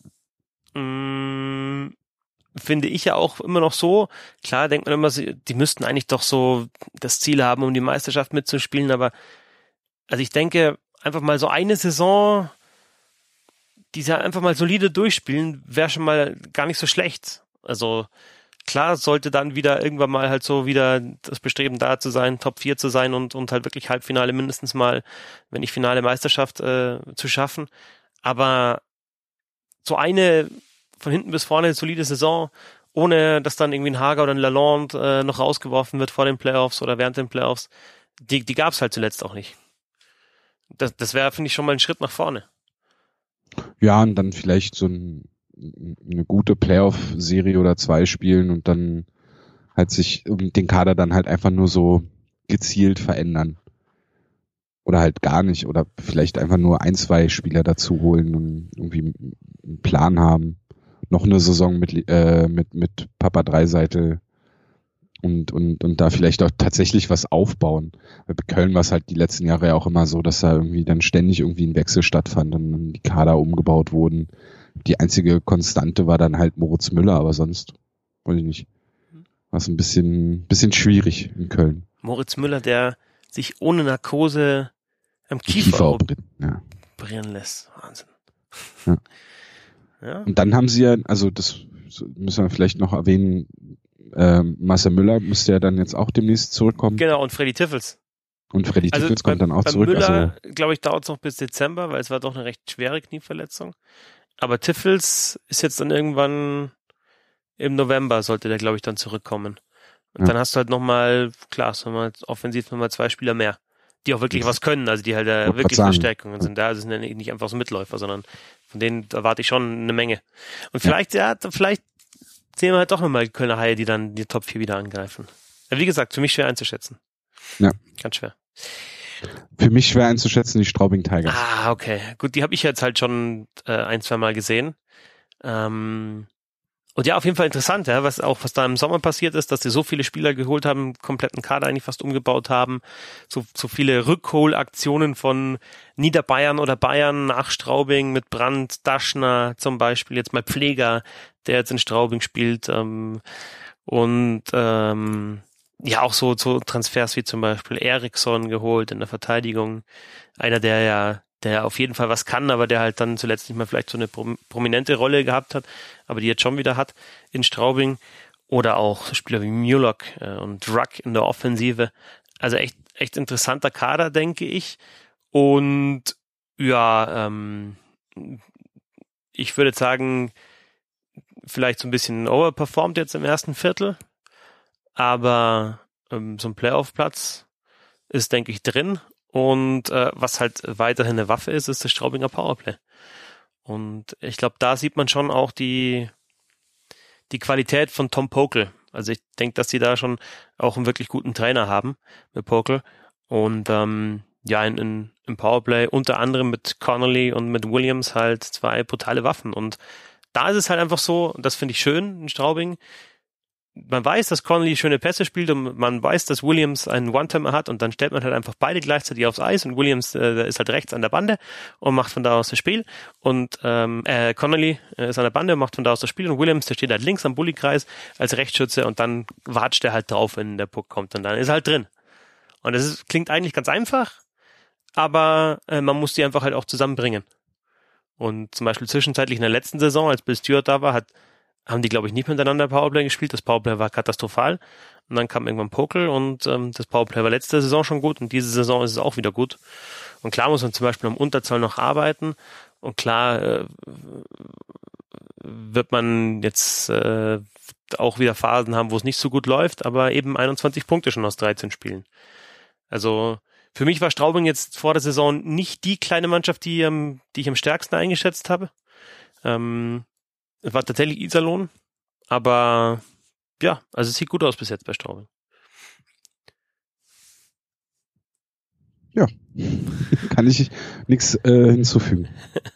finde ich ja auch immer noch so, klar denkt man immer, die müssten eigentlich doch so das Ziel haben, um die Meisterschaft mitzuspielen, aber also ich denke, einfach mal so eine Saison, die sie einfach mal solide durchspielen, wäre schon mal gar nicht so schlecht. Also klar sollte dann wieder irgendwann mal halt so wieder das Bestreben da zu sein, Top 4 zu sein und halt wirklich Halbfinale mindestens mal, wenn nicht Finale Meisterschaft zu schaffen. Aber so eine von hinten bis vorne solide Saison, ohne dass dann irgendwie ein Hager oder ein Lalonde noch rausgeworfen wird vor den Playoffs oder während den Playoffs, die gab es halt zuletzt auch nicht. Das wäre, finde ich, schon mal ein Schritt nach vorne. Ja, und dann vielleicht so eine gute Playoff-Serie oder 2 spielen und dann halt sich den Kader dann halt einfach nur so gezielt verändern. Oder halt gar nicht. Oder vielleicht einfach nur 1, 2 Spieler dazu holen und irgendwie einen Plan haben. Noch eine Saison mit Papa Dreiseitel und da vielleicht auch tatsächlich was aufbauen. Bei Köln war es halt die letzten Jahre ja auch immer so, dass da irgendwie dann ständig irgendwie ein Wechsel stattfand und dann die Kader umgebaut wurden. Die einzige Konstante war dann halt Moritz Müller, aber sonst, weiß ich nicht, war es ein bisschen schwierig in Köln. Moritz Müller, der sich ohne Narkose am Kiefer operieren lässt. Wahnsinn. Ja. Ja. Und dann haben sie ja, also das müssen wir vielleicht noch erwähnen, Marcel Müller müsste ja dann jetzt auch demnächst zurückkommen. Genau, und Freddy Tiffels. Und Freddy Tiffels kommt dann auch zurück. Müller, glaube ich, dauert es noch bis Dezember, weil es war doch eine recht schwere Knieverletzung. Aber Tiffels ist jetzt dann irgendwann im November, sollte der, glaube ich, dann zurückkommen. Und dann hast du halt nochmal, klar, offensiv nochmal 2 Spieler mehr, die auch wirklich was können, also die halt wirklich Verstärkungen sind. Da sind ja nicht einfach so Mitläufer, sondern von denen erwarte ich schon eine Menge. Und vielleicht sehen wir halt doch nochmal die Kölner Haie, die dann die Top 4 wieder angreifen. Ja, wie gesagt, für mich schwer einzuschätzen. Ja. Ganz schwer. Für mich schwer einzuschätzen, die Straubing Tigers. Ah, okay. Gut, die habe ich jetzt halt schon 1, 2 Mal gesehen. Und ja, auf jeden Fall interessant, ja, was da im Sommer passiert ist, dass sie so viele Spieler geholt haben, kompletten Kader eigentlich fast umgebaut haben, so viele Rückholaktionen von Niederbayern oder Bayern nach Straubing mit Brandt, Daschner zum Beispiel, jetzt mal Pfleger, der jetzt in Straubing spielt, ja, auch so Transfers wie zum Beispiel Eriksson geholt in der Verteidigung. Einer, der auf jeden Fall was kann, aber der halt dann zuletzt nicht mehr vielleicht so eine prominente Rolle gehabt hat, aber die jetzt schon wieder hat in Straubing. Oder auch Spieler wie Mulock und Ruck in der Offensive. Also echt interessanter Kader, denke ich. Und ja, ich würde sagen, vielleicht so ein bisschen overperformed jetzt im ersten Viertel. Aber so ein Playoff-Platz ist, denke ich, drin. Und was halt weiterhin eine Waffe ist das Straubinger Powerplay. Und ich glaube, da sieht man schon auch die Qualität von Tom Pokel. Also ich denke, dass die da schon auch einen wirklich guten Trainer haben mit Pokel. Und ja, im Powerplay unter anderem mit Connolly und mit Williams halt 2 brutale Waffen. Und da ist es halt einfach so, und das finde ich schön in Straubing, man weiß, dass Connolly schöne Pässe spielt und man weiß, dass Williams einen One-Timer hat und dann stellt man halt einfach beide gleichzeitig aufs Eis und Williams der ist halt rechts an der Bande und macht von da aus das Spiel und Connolly ist an der Bande und macht von da aus das Spiel und Williams, der steht halt links am Bullykreis als Rechtsschütze und dann watscht er halt drauf, wenn der Puck kommt und dann ist er halt drin. Und das klingt eigentlich ganz einfach, aber man muss die einfach halt auch zusammenbringen. Und zum Beispiel zwischenzeitlich in der letzten Saison, als Bill Stewart da war, haben die, glaube ich, nicht miteinander Powerplay gespielt. Das Powerplay war katastrophal. Und dann kam irgendwann Pokel und das Powerplay war letzte Saison schon gut und diese Saison ist es auch wieder gut. Und klar muss man zum Beispiel am Unterzahl noch arbeiten. Und klar wird man jetzt auch wieder Phasen haben, wo es nicht so gut läuft, aber eben 21 Punkte schon aus 13 Spielen. Also für mich war Straubing jetzt vor der Saison nicht die kleine Mannschaft, die ich am stärksten eingeschätzt habe. Es war tatsächlich Iserlohn, aber ja, also es sieht gut aus bis jetzt bei Straubing. Ja, kann ich nichts hinzufügen.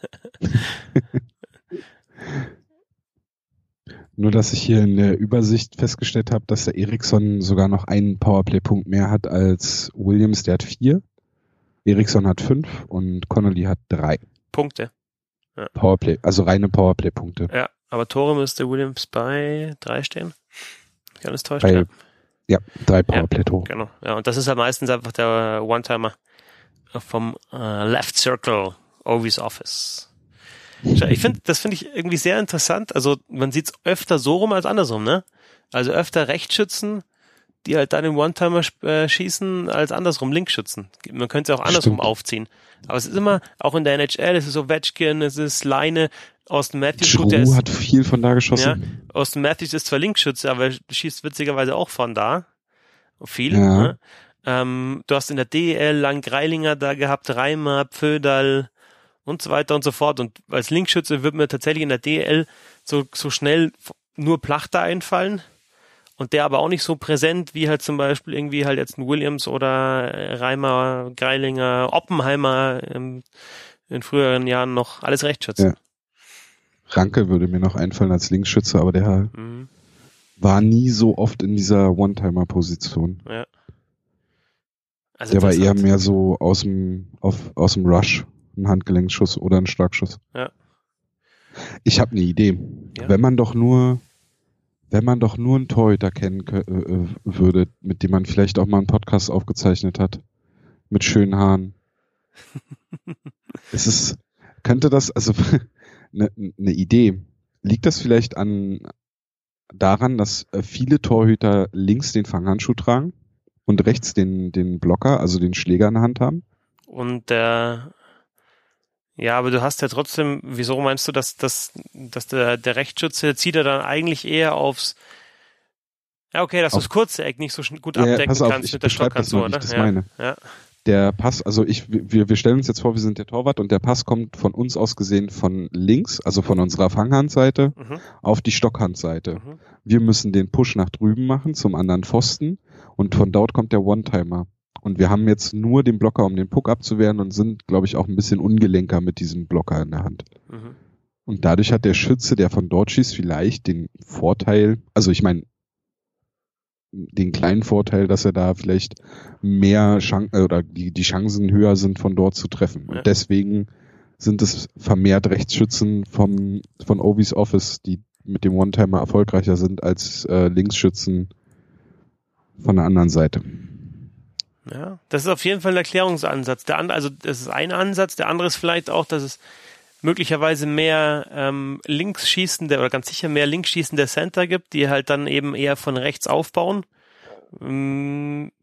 Nur, dass ich hier in der Übersicht festgestellt habe, dass der Eriksson sogar noch einen Powerplay-Punkt mehr hat als Williams, der hat 4. Eriksson hat 5 und Connolly hat 3. Punkte. Ja. Powerplay, also reine Powerplay-Punkte. Ja, aber Tore müsste Williams bei 3 stehen. Kann es täuschen? Ja, 3 Powerplay-Tore. Ja, genau. Ja, und das ist ja meistens einfach der One-Timer vom Left Circle, Ovi's Office. Das finde ich irgendwie sehr interessant. Also man sieht es öfter so rum als andersrum, ne? Also öfter Rechtsschützen, die halt dann den One-Timer schießen, als andersrum Linksschützen. Man könnte es auch andersrum aufziehen. Aber es ist immer, auch in der NHL, es ist Ovechkin, es ist Leine, Austin Matthews. Giroux hat viel von da geschossen. Ja, Austin Matthews ist zwar Linksschütze, aber er schießt witzigerweise auch von da. Viel. Ja. Ne? Du hast in der DEL Lang Greilinger da gehabt, Reimer, Pföderl und so weiter und so fort. Und als Linksschütze wird mir tatsächlich in der DEL so schnell nur Plachter einfallen. Und der aber auch nicht so präsent wie halt zum Beispiel irgendwie halt jetzt ein Williams oder Reimer, Greilinger, Oppenheimer in früheren Jahren noch alles Rechtsschützen. Ja. Ranke würde mir noch einfallen als Linksschütze, aber der war nie so oft in dieser One-Timer-Position. Ja. Also der war eher mehr so aus dem Rush, ein Handgelenkschuss oder ein Schlagschuss. Ja. Ich habe eine Idee. Ja. Wenn man doch nur einen Torhüter kennen würde, mit dem man vielleicht auch mal einen Podcast aufgezeichnet hat, mit schönen Haaren. Könnte das, also eine Idee, liegt das vielleicht daran, dass viele Torhüter links den Fanghandschuh tragen und rechts den Blocker, also den Schläger in der Hand haben? Und ja, aber du hast ja trotzdem, wieso meinst du, dass der Rechtsschütze zieht er dann eigentlich eher aufs, ja okay, dass du das kurze Eck nicht so gut abdecken kannst mit der Stockhandschuhe, oder? Das meine. Ja. Der Pass, also wir stellen uns jetzt vor, wir sind der Torwart und der Pass kommt von uns aus gesehen von links, also von unserer Fanghandseite, auf die Stockhandseite. Wir müssen den Push nach drüben machen zum anderen Pfosten und von dort kommt der One-Timer. Und wir haben jetzt nur den Blocker, um den Puck abzuwehren und sind, glaube ich, auch ein bisschen ungelenker mit diesem Blocker in der Hand. Und dadurch hat der Schütze, der von dort schießt, vielleicht den Vorteil, also ich meine, den kleinen Vorteil, dass er da vielleicht mehr Chancen oder die Chancen höher sind, von dort zu treffen. Und deswegen sind es vermehrt Rechtsschützen von Ovi's Office, die mit dem One-Timer erfolgreicher sind als Linksschützen von der anderen Seite. Ja, das ist auf jeden Fall ein Erklärungsansatz. Also das ist ein Ansatz. Der andere ist vielleicht auch, dass es möglicherweise mehr linksschießende oder ganz sicher mehr linksschießende Center gibt, die halt dann eben eher von rechts aufbauen. Weil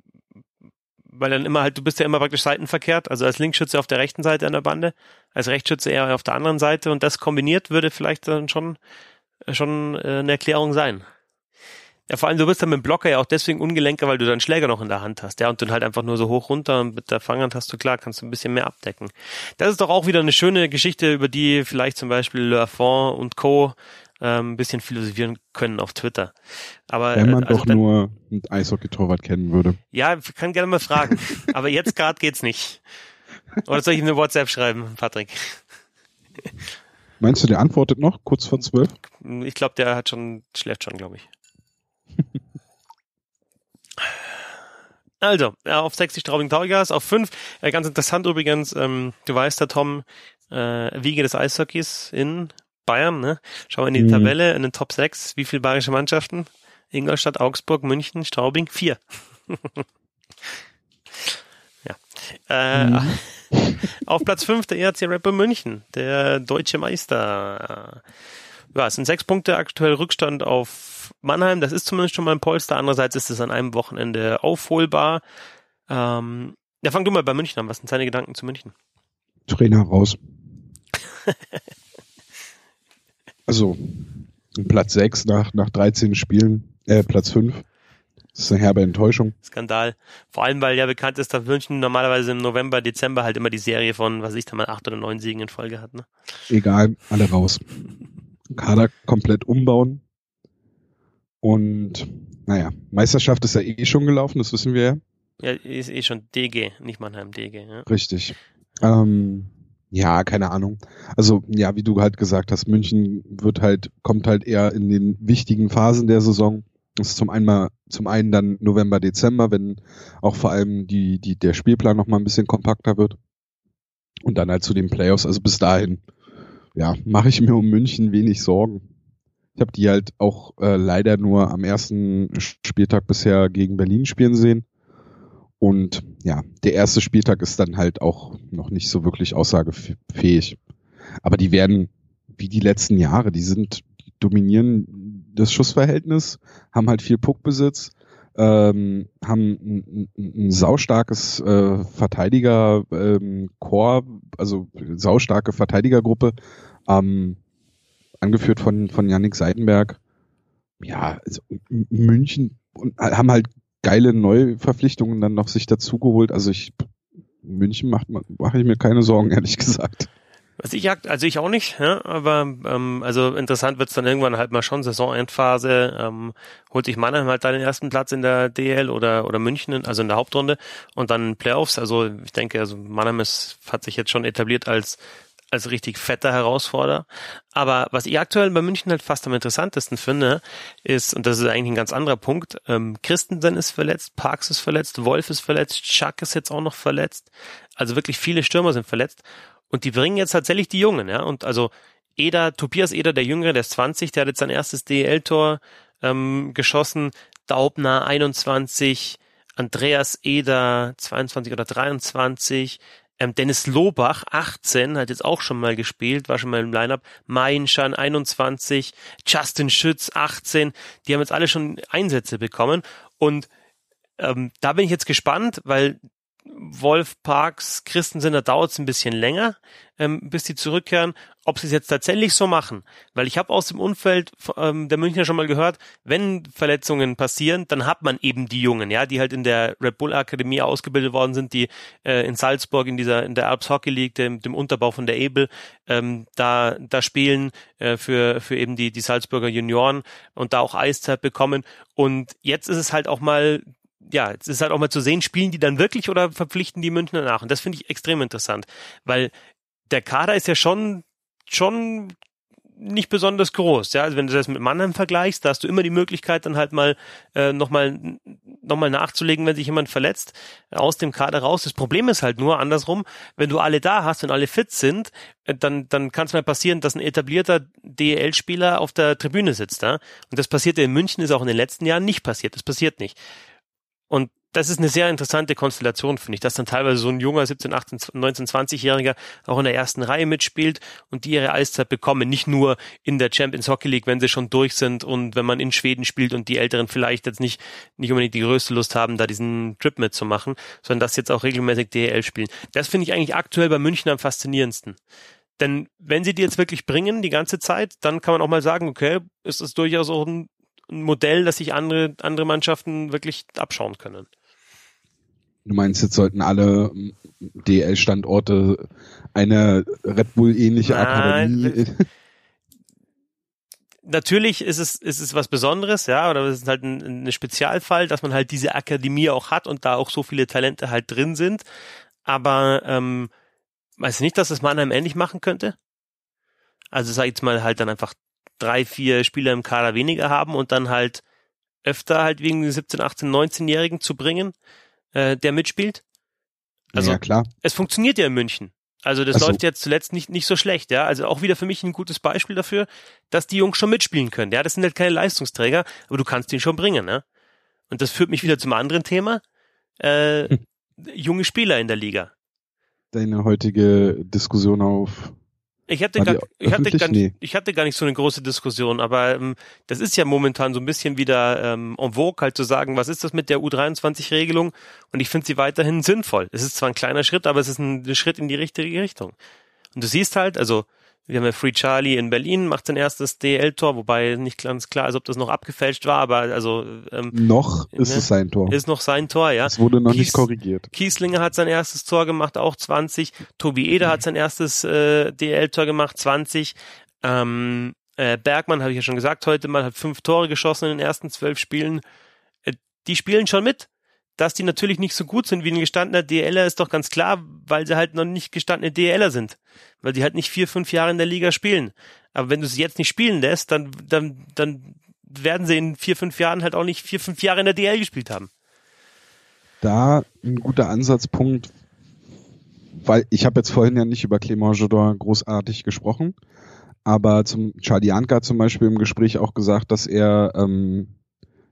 dann immer halt, du bist ja immer praktisch seitenverkehrt, also als Linksschütze auf der rechten Seite an der Bande, als Rechtsschütze eher auf der anderen Seite und das kombiniert würde vielleicht dann schon eine Erklärung sein. Ja, vor allem, du bist dann mit dem Blocker ja auch deswegen ungelenker, weil du deinen Schläger noch in der Hand hast, ja, und dann halt einfach nur so hoch runter und mit der Fanghand hast du, klar, kannst du ein bisschen mehr abdecken. Das ist doch auch wieder eine schöne Geschichte, über die vielleicht zum Beispiel Le Affont und Co. Ein bisschen philosophieren können auf Twitter. Aber wenn man doch nur einen Eishockey-Torwart kennen würde. Ja, kann gerne mal fragen. Aber jetzt gerade geht's nicht. Oder soll ich ihm eine WhatsApp schreiben, Patrick? Meinst du, der antwortet noch kurz vor 12? Ich glaube, der schläft schon, glaube ich. Also, auf 6 die Straubing Tigers, auf 5, ganz interessant übrigens, du weißt, der Tom, Wiege des Eishockeys in Bayern, ne? Schau in die Tabelle, in den Top 6, wie viele bayerische Mannschaften? Ingolstadt, Augsburg, München, Straubing, 4. Ja. Auf Platz 5 der ERC Red Bull München, der deutsche Meister. Ja, es sind 6 Punkte aktuell Rückstand auf Mannheim, das ist zumindest schon mal ein Polster, andererseits ist es an einem Wochenende aufholbar. Ja, fang du mal bei München an, was sind deine Gedanken zu München? Trainer raus. Also, Platz 6 nach 13 Spielen, Platz 5. Das ist eine herbe Enttäuschung. Skandal. Vor allem, weil ja bekannt ist, dass München normalerweise im November, Dezember halt immer die Serie von, was weiß ich, da mal 8 oder 9 Siegen in Folge hat, ne? Egal, alle raus. Kader komplett umbauen. Und, naja, Meisterschaft ist ja eh schon gelaufen, das wissen wir ja. Ja, ist eh schon DG, nicht Mannheim, DG, ja. Richtig. Ja, keine Ahnung. Also, ja, wie du halt gesagt hast, München kommt halt eher in den wichtigen Phasen der Saison. Das ist zum einen dann November, Dezember, wenn auch vor allem der Spielplan noch mal ein bisschen kompakter wird. Und dann halt zu den Playoffs. Also bis dahin, ja, mache ich mir um München wenig Sorgen. Ich habe die halt auch leider nur am ersten Spieltag bisher gegen Berlin spielen sehen. Und ja, der erste Spieltag ist dann halt auch noch nicht so wirklich aussagefähig. Aber die werden, wie die letzten Jahre, die dominieren das Schussverhältnis, haben halt viel Puckbesitz, haben ein saustarkes Verteidiger-Core, also saustarke Verteidigergruppe, angeführt von Yannick Seidenberg. Ja, also München und haben halt geile Neuverpflichtungen dann noch sich dazugeholt. Also München mache ich mir keine Sorgen, ehrlich gesagt. Ich auch nicht, ja, aber also interessant wird's dann irgendwann halt mal schon, Saisonendphase, holt sich Mannheim halt da den ersten Platz in der DL oder München, also in der Hauptrunde und dann Playoffs. Also ich denke, also Mannheim hat sich jetzt schon etabliert als richtig fetter Herausforderer. Aber was ich aktuell bei München halt fast am interessantesten finde, ist, und das ist eigentlich ein ganz anderer Punkt, Christensen ist verletzt, Parks ist verletzt, Wolf ist verletzt, Schack ist jetzt auch noch verletzt. Also wirklich viele Stürmer sind verletzt. Und die bringen jetzt tatsächlich die Jungen, ja. Und also Tobias Eder, der Jüngere, der ist 20, der hat jetzt sein erstes DEL-Tor geschossen. Daubner 21, Andreas Eder 22 oder 23, Dennis Lohbach 18, hat jetzt auch schon mal gespielt, war schon mal im Lineup. Mainschan 21, Justin Schütz 18, die haben jetzt alle schon Einsätze bekommen. Und da bin ich jetzt gespannt, weil Wolf, Parks, Christensen, da dauert es ein bisschen länger, bis die zurückkehren, ob sie es jetzt tatsächlich so machen. Weil ich habe aus dem Umfeld der Münchner schon mal gehört, wenn Verletzungen passieren, dann hat man eben die Jungen, ja, die halt in der Red Bull Akademie ausgebildet worden sind, die in Salzburg in der Alps Hockey League, dem Unterbau von der Ebel, da spielen für eben die Salzburger Junioren und da auch Eiszeit bekommen. Und jetzt ist es halt auch mal zu sehen, spielen die dann wirklich oder verpflichten die Münchner nach? Und das finde ich extrem interessant, weil der Kader ist ja schon nicht besonders groß. Ja, also wenn du das mit Mannheim vergleichst, da hast du immer die Möglichkeit, dann halt mal nochmal nachzulegen, wenn sich jemand verletzt, aus dem Kader raus. Das Problem ist halt nur andersrum, wenn du alle da hast und alle fit sind, dann kann es mal passieren, dass ein etablierter DEL-Spieler auf der Tribüne sitzt. Ja? Und das passierte in München, ist auch in den letzten Jahren nicht passiert. Das passiert nicht. Und das ist eine sehr interessante Konstellation, finde ich, dass dann teilweise so ein junger 17, 18, 19, 20-Jähriger auch in der ersten Reihe mitspielt und die ihre Eiszeit bekommen. Nicht nur in der Champions Hockey League, wenn sie schon durch sind und wenn man in Schweden spielt und die Älteren vielleicht jetzt nicht unbedingt die größte Lust haben, da diesen Trip mitzumachen, sondern dass sie jetzt auch regelmäßig DEL spielen. Das finde ich eigentlich aktuell bei München am faszinierendsten. Denn wenn sie die jetzt wirklich bringen, die ganze Zeit, dann kann man auch mal sagen, okay, ist das durchaus auch ein Modell, das sich andere Mannschaften wirklich abschauen können. Du meinst, jetzt sollten alle DL-Standorte eine Red Bull-ähnliche Akademie? Natürlich ist es was Besonderes, ja, oder es ist halt ein Spezialfall, dass man halt diese Akademie auch hat und da auch so viele Talente halt drin sind. Aber weißt du nicht, dass das Mannheim ähnlich machen könnte? Also sag ich jetzt mal halt dann einfach 3, 4 Spieler im Kader weniger haben und dann halt öfter halt wegen den 17, 18, 19-Jährigen zu bringen, der mitspielt. Also ja, klar. Es funktioniert ja in München. Also das läuft jetzt zuletzt nicht so schlecht, ja. Also auch wieder für mich ein gutes Beispiel dafür, dass die Jungs schon mitspielen können. Ja, das sind halt keine Leistungsträger, aber du kannst ihn schon bringen, ne? Und das führt mich wieder zum anderen Thema. Junge Spieler in der Liga. Deine heutige Diskussion auf... Ich hatte gar nicht so eine große Diskussion, aber das ist ja momentan so ein bisschen wieder en vogue, halt zu sagen, was ist das mit der U23-Regelung? Und ich finde sie weiterhin sinnvoll. Es ist zwar ein kleiner Schritt, aber es ist ein Schritt in die richtige Richtung. Und du siehst halt, also wir haben ja Free Charlie in Berlin, macht sein erstes DL-Tor, wobei nicht ganz klar ist, ob das noch abgefälscht war, aber also noch ist es sein Tor. Ist noch sein Tor, ja. Es wurde noch nicht korrigiert. Kieslinger hat sein erstes Tor gemacht, auch 20. Tobi Eder hat sein erstes DL-Tor gemacht, 20. Bergmann, habe ich ja schon gesagt, heute mal hat 5 Tore geschossen in den ersten 12 Spielen. Die spielen schon mit. Dass die natürlich nicht so gut sind wie ein gestandener DLer, ist doch ganz klar, weil sie halt noch nicht gestandene DLer sind. Weil die halt nicht 4, 5 Jahre in der Liga spielen. Aber wenn du sie jetzt nicht spielen lässt, dann werden sie in 4, 5 Jahren halt auch nicht 4, 5 Jahre in der DL gespielt haben. Da ein guter Ansatzpunkt, weil ich habe jetzt vorhin ja nicht über Clément Jodor großartig gesprochen, aber zum Charlie Janka zum Beispiel im Gespräch auch gesagt, dass er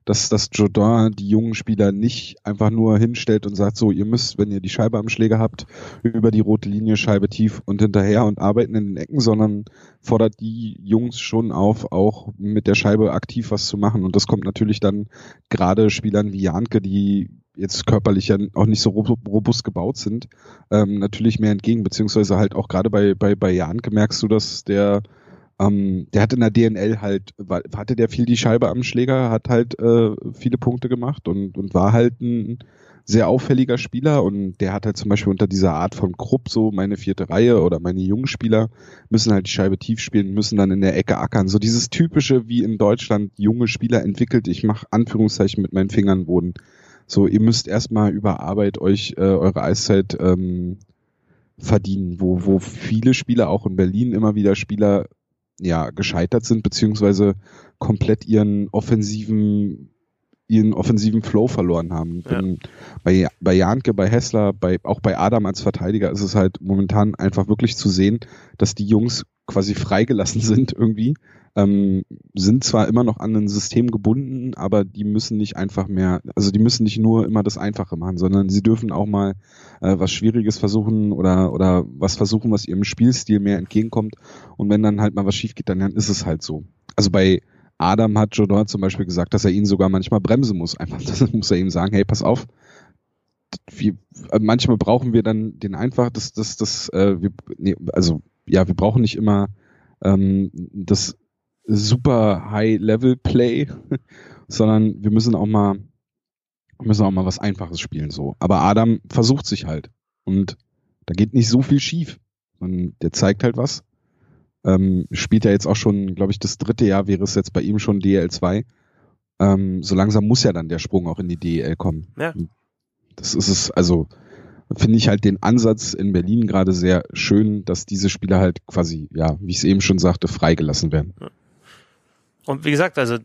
dass Jordan die jungen Spieler nicht einfach nur hinstellt und sagt, so, ihr müsst, wenn ihr die Scheibe am Schläger habt, über die rote Linie, Scheibe tief und hinterher und arbeiten in den Ecken, sondern fordert die Jungs schon auf, auch mit der Scheibe aktiv was zu machen. Und das kommt natürlich dann gerade Spielern wie Janke, die jetzt körperlich ja auch nicht so robust gebaut sind, natürlich mehr entgegen, beziehungsweise halt auch gerade bei Janke merkst du, dass der hat in der DNL halt, hatte der viel die Scheibe am Schläger, hat halt viele Punkte gemacht und war halt ein sehr auffälliger Spieler und der hat halt zum Beispiel unter dieser Art von Krupp so meine 4. Reihe oder meine jungen Spieler müssen halt die Scheibe tief spielen, müssen dann in der Ecke ackern. So dieses typische, wie in Deutschland junge Spieler entwickelt, ich mache Anführungszeichen mit meinen Fingern im Boden. So, ihr müsst erstmal über Arbeit euch eure Eiszeit verdienen, wo viele Spieler, auch in Berlin immer wieder Spieler gescheitert sind, beziehungsweise komplett ihren offensiven Flow verloren haben. Ja. Bei Janke, bei Hessler, auch bei Adam als Verteidiger ist es halt momentan einfach wirklich zu sehen, dass die Jungs quasi freigelassen sind irgendwie, sind zwar immer noch an ein System gebunden, aber die müssen nicht einfach mehr, also die müssen nicht nur immer das Einfache machen, sondern sie dürfen auch mal was Schwieriges versuchen oder was versuchen, was ihrem Spielstil mehr entgegenkommt. Und wenn dann halt mal was schief geht, dann ist es halt so. Also bei Adam hat Jordan zum Beispiel gesagt, dass er ihn sogar manchmal bremsen muss. Einfach, das muss er ihm sagen, hey, pass auf, manchmal brauchen wir dann den einfach, wir brauchen nicht immer das super High-Level-Play, sondern wir müssen auch mal was Einfaches spielen, so. Aber Adam versucht sich halt. Und da geht nicht so viel schief. Und der zeigt halt was. Spielt ja jetzt auch schon, glaube ich, das 3. Jahr wäre es jetzt bei ihm schon DL2. So langsam muss ja dann der Sprung auch in die DEL kommen. Ja. Das ist es, also finde ich halt den Ansatz in Berlin gerade sehr schön, dass diese Spieler halt quasi, ja, wie ich es eben schon sagte, freigelassen werden. Ja. Und wie gesagt, also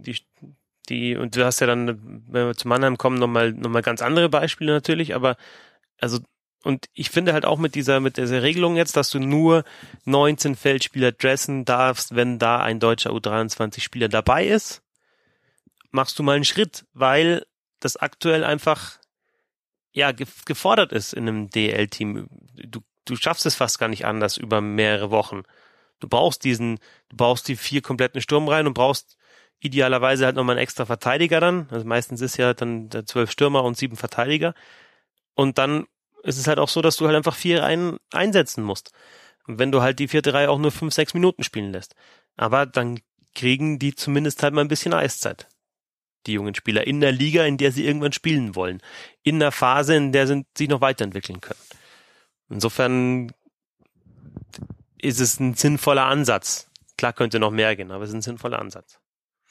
die und du hast ja dann, wenn wir zu Mannheim kommen, nochmal ganz andere Beispiele natürlich, aber also und ich finde halt auch mit dieser Regelung jetzt, dass du nur 19 Feldspieler dressen darfst, wenn da ein deutscher U23-Spieler dabei ist, machst du mal einen Schritt, weil das aktuell einfach ja gefordert ist in einem DL-Team. Du schaffst es fast gar nicht anders über mehrere Wochen. Du brauchst die 4 kompletten Sturmreihen und brauchst idealerweise halt nochmal einen extra Verteidiger dann. Also meistens ist ja dann 12 Stürmer und 7 Verteidiger. Und dann ist es halt auch so, dass du halt einfach 4 Reihen einsetzen musst. Und wenn du halt die 4. Reihe auch nur 5-6 Minuten spielen lässt. Aber dann kriegen die zumindest halt mal ein bisschen Eiszeit. Die jungen Spieler in der Liga, in der sie irgendwann spielen wollen. In der Phase, in der sie sich noch weiterentwickeln können. Insofern ist es ein sinnvoller Ansatz. Klar könnte noch mehr gehen, aber es ist ein sinnvoller Ansatz.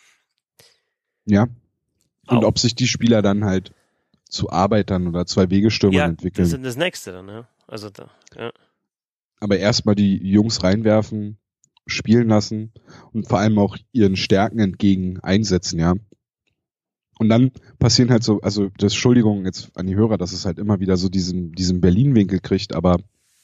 Ja. Und ob sich die Spieler dann halt zu Arbeitern oder 2-Wege-Stürmern entwickeln. Das ist das Nächste dann, ja. Also ja. Aber erstmal die Jungs reinwerfen, spielen lassen und vor allem auch ihren Stärken entgegen einsetzen, ja. Und dann passieren halt so, also das, Entschuldigung jetzt an die Hörer, dass es halt immer wieder so diesen Berlin-Winkel kriegt, aber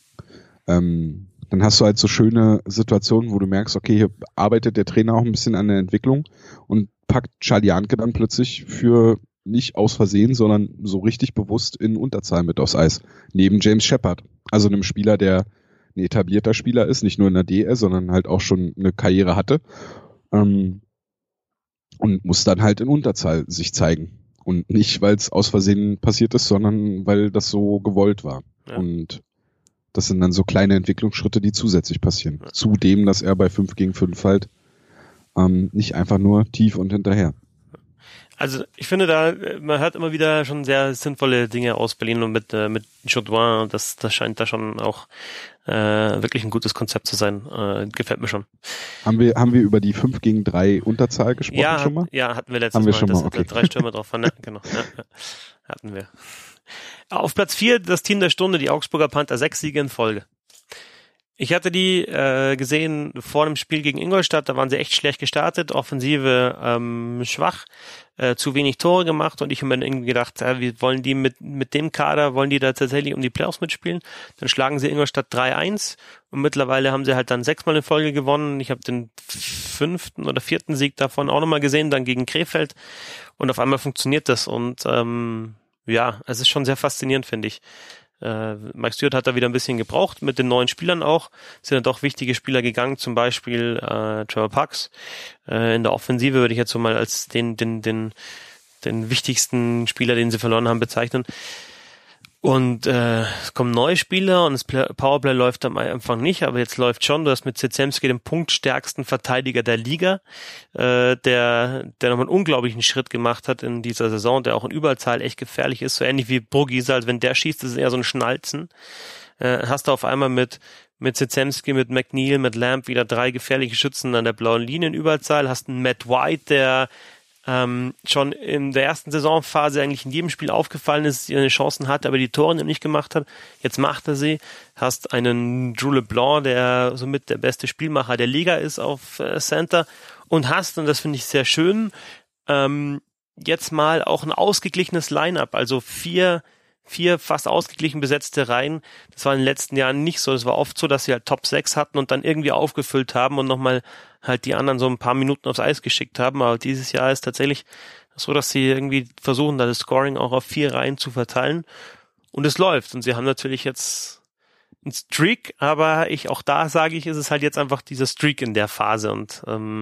dann hast du halt so schöne Situationen, wo du merkst, okay, hier arbeitet der Trainer auch ein bisschen an der Entwicklung und packt Charlie Janke dann plötzlich für nicht aus Versehen, sondern so richtig bewusst in Unterzahl mit aufs Eis. Neben James Shepard. Also einem Spieler, der ein etablierter Spieler ist, nicht nur in der DS, sondern halt auch schon eine Karriere hatte. Und muss dann halt in Unterzahl sich zeigen. Und nicht, weil es aus Versehen passiert ist, sondern weil das so gewollt war. Ja. Und das sind dann so kleine Entwicklungsschritte, die zusätzlich passieren. Ja. Zudem, dass er bei 5 gegen 5 halt nicht einfach nur tief und hinterher. Also ich finde man hört immer wieder schon sehr sinnvolle Dinge aus Berlin und mit Jourdain, das scheint da schon auch wirklich ein gutes Konzept zu sein. Gefällt mir schon. Haben wir über die 5 gegen 3 Unterzahl gesprochen schon mal? Ja, hatten wir letztes Mal. Schon mal. Okay. 3 Stürmer drauf waren. Ja, genau. Ja, hatten wir. Auf Platz 4 das Team der Stunde, die Augsburger Panther, 6 Siege in Folge. Ich hatte die gesehen vor dem Spiel gegen Ingolstadt, da waren sie echt schlecht gestartet, Offensive schwach, zu wenig Tore gemacht und ich habe mir irgendwie gedacht, wie wollen die mit dem Kader, wollen die da tatsächlich um die Playoffs mitspielen? Dann schlagen sie Ingolstadt 3-1 und mittlerweile haben sie halt dann 6-mal in Folge gewonnen. Ich habe den 5. oder 4. Sieg davon auch nochmal gesehen, dann gegen Krefeld und auf einmal funktioniert das und ja, es ist schon sehr faszinierend, finde ich. Mike Stewart hat da wieder ein bisschen gebraucht, mit den neuen Spielern auch. Sind dann doch wichtige Spieler gegangen, zum Beispiel Trevor Parks. In der Offensive würde ich jetzt so mal als den wichtigsten Spieler, den sie verloren haben, bezeichnen. Und es kommen neue Spieler und das Powerplay läuft am Anfang nicht, aber jetzt läuft schon. Du hast mit Zezemski den punktstärksten Verteidiger der Liga, der nochmal einen unglaublichen Schritt gemacht hat in dieser Saison, der auch in Überzahl echt gefährlich ist, so ähnlich wie Burgisa, also wenn der schießt, ist es eher so ein Schnalzen. Hast du auf einmal mit Zezemski, mit McNeil, mit Lamb wieder 3 gefährliche Schützen an der blauen Linie in Überzahl, hast einen Matt White, der schon in der ersten Saisonphase eigentlich in jedem Spiel aufgefallen ist, seine Chancen hatte, aber die Tore nicht gemacht hat. Jetzt macht er sie. Hast einen Drew LeBlanc, der somit der beste Spielmacher der Liga ist auf Center und hast, und das finde ich sehr schön, jetzt mal auch ein ausgeglichenes Line-Up, also vier fast ausgeglichen besetzte Reihen. Das war in den letzten Jahren nicht so. Es war oft so, dass sie halt Top 6 hatten und dann irgendwie aufgefüllt haben und nochmal halt die anderen so ein paar Minuten aufs Eis geschickt haben. Aber dieses Jahr ist tatsächlich so, dass sie irgendwie versuchen, da das Scoring auch auf 4 Reihen zu verteilen. Und es läuft. Und sie haben natürlich jetzt einen Streak, aber auch da sage ich, ist es halt jetzt einfach dieser Streak in der Phase und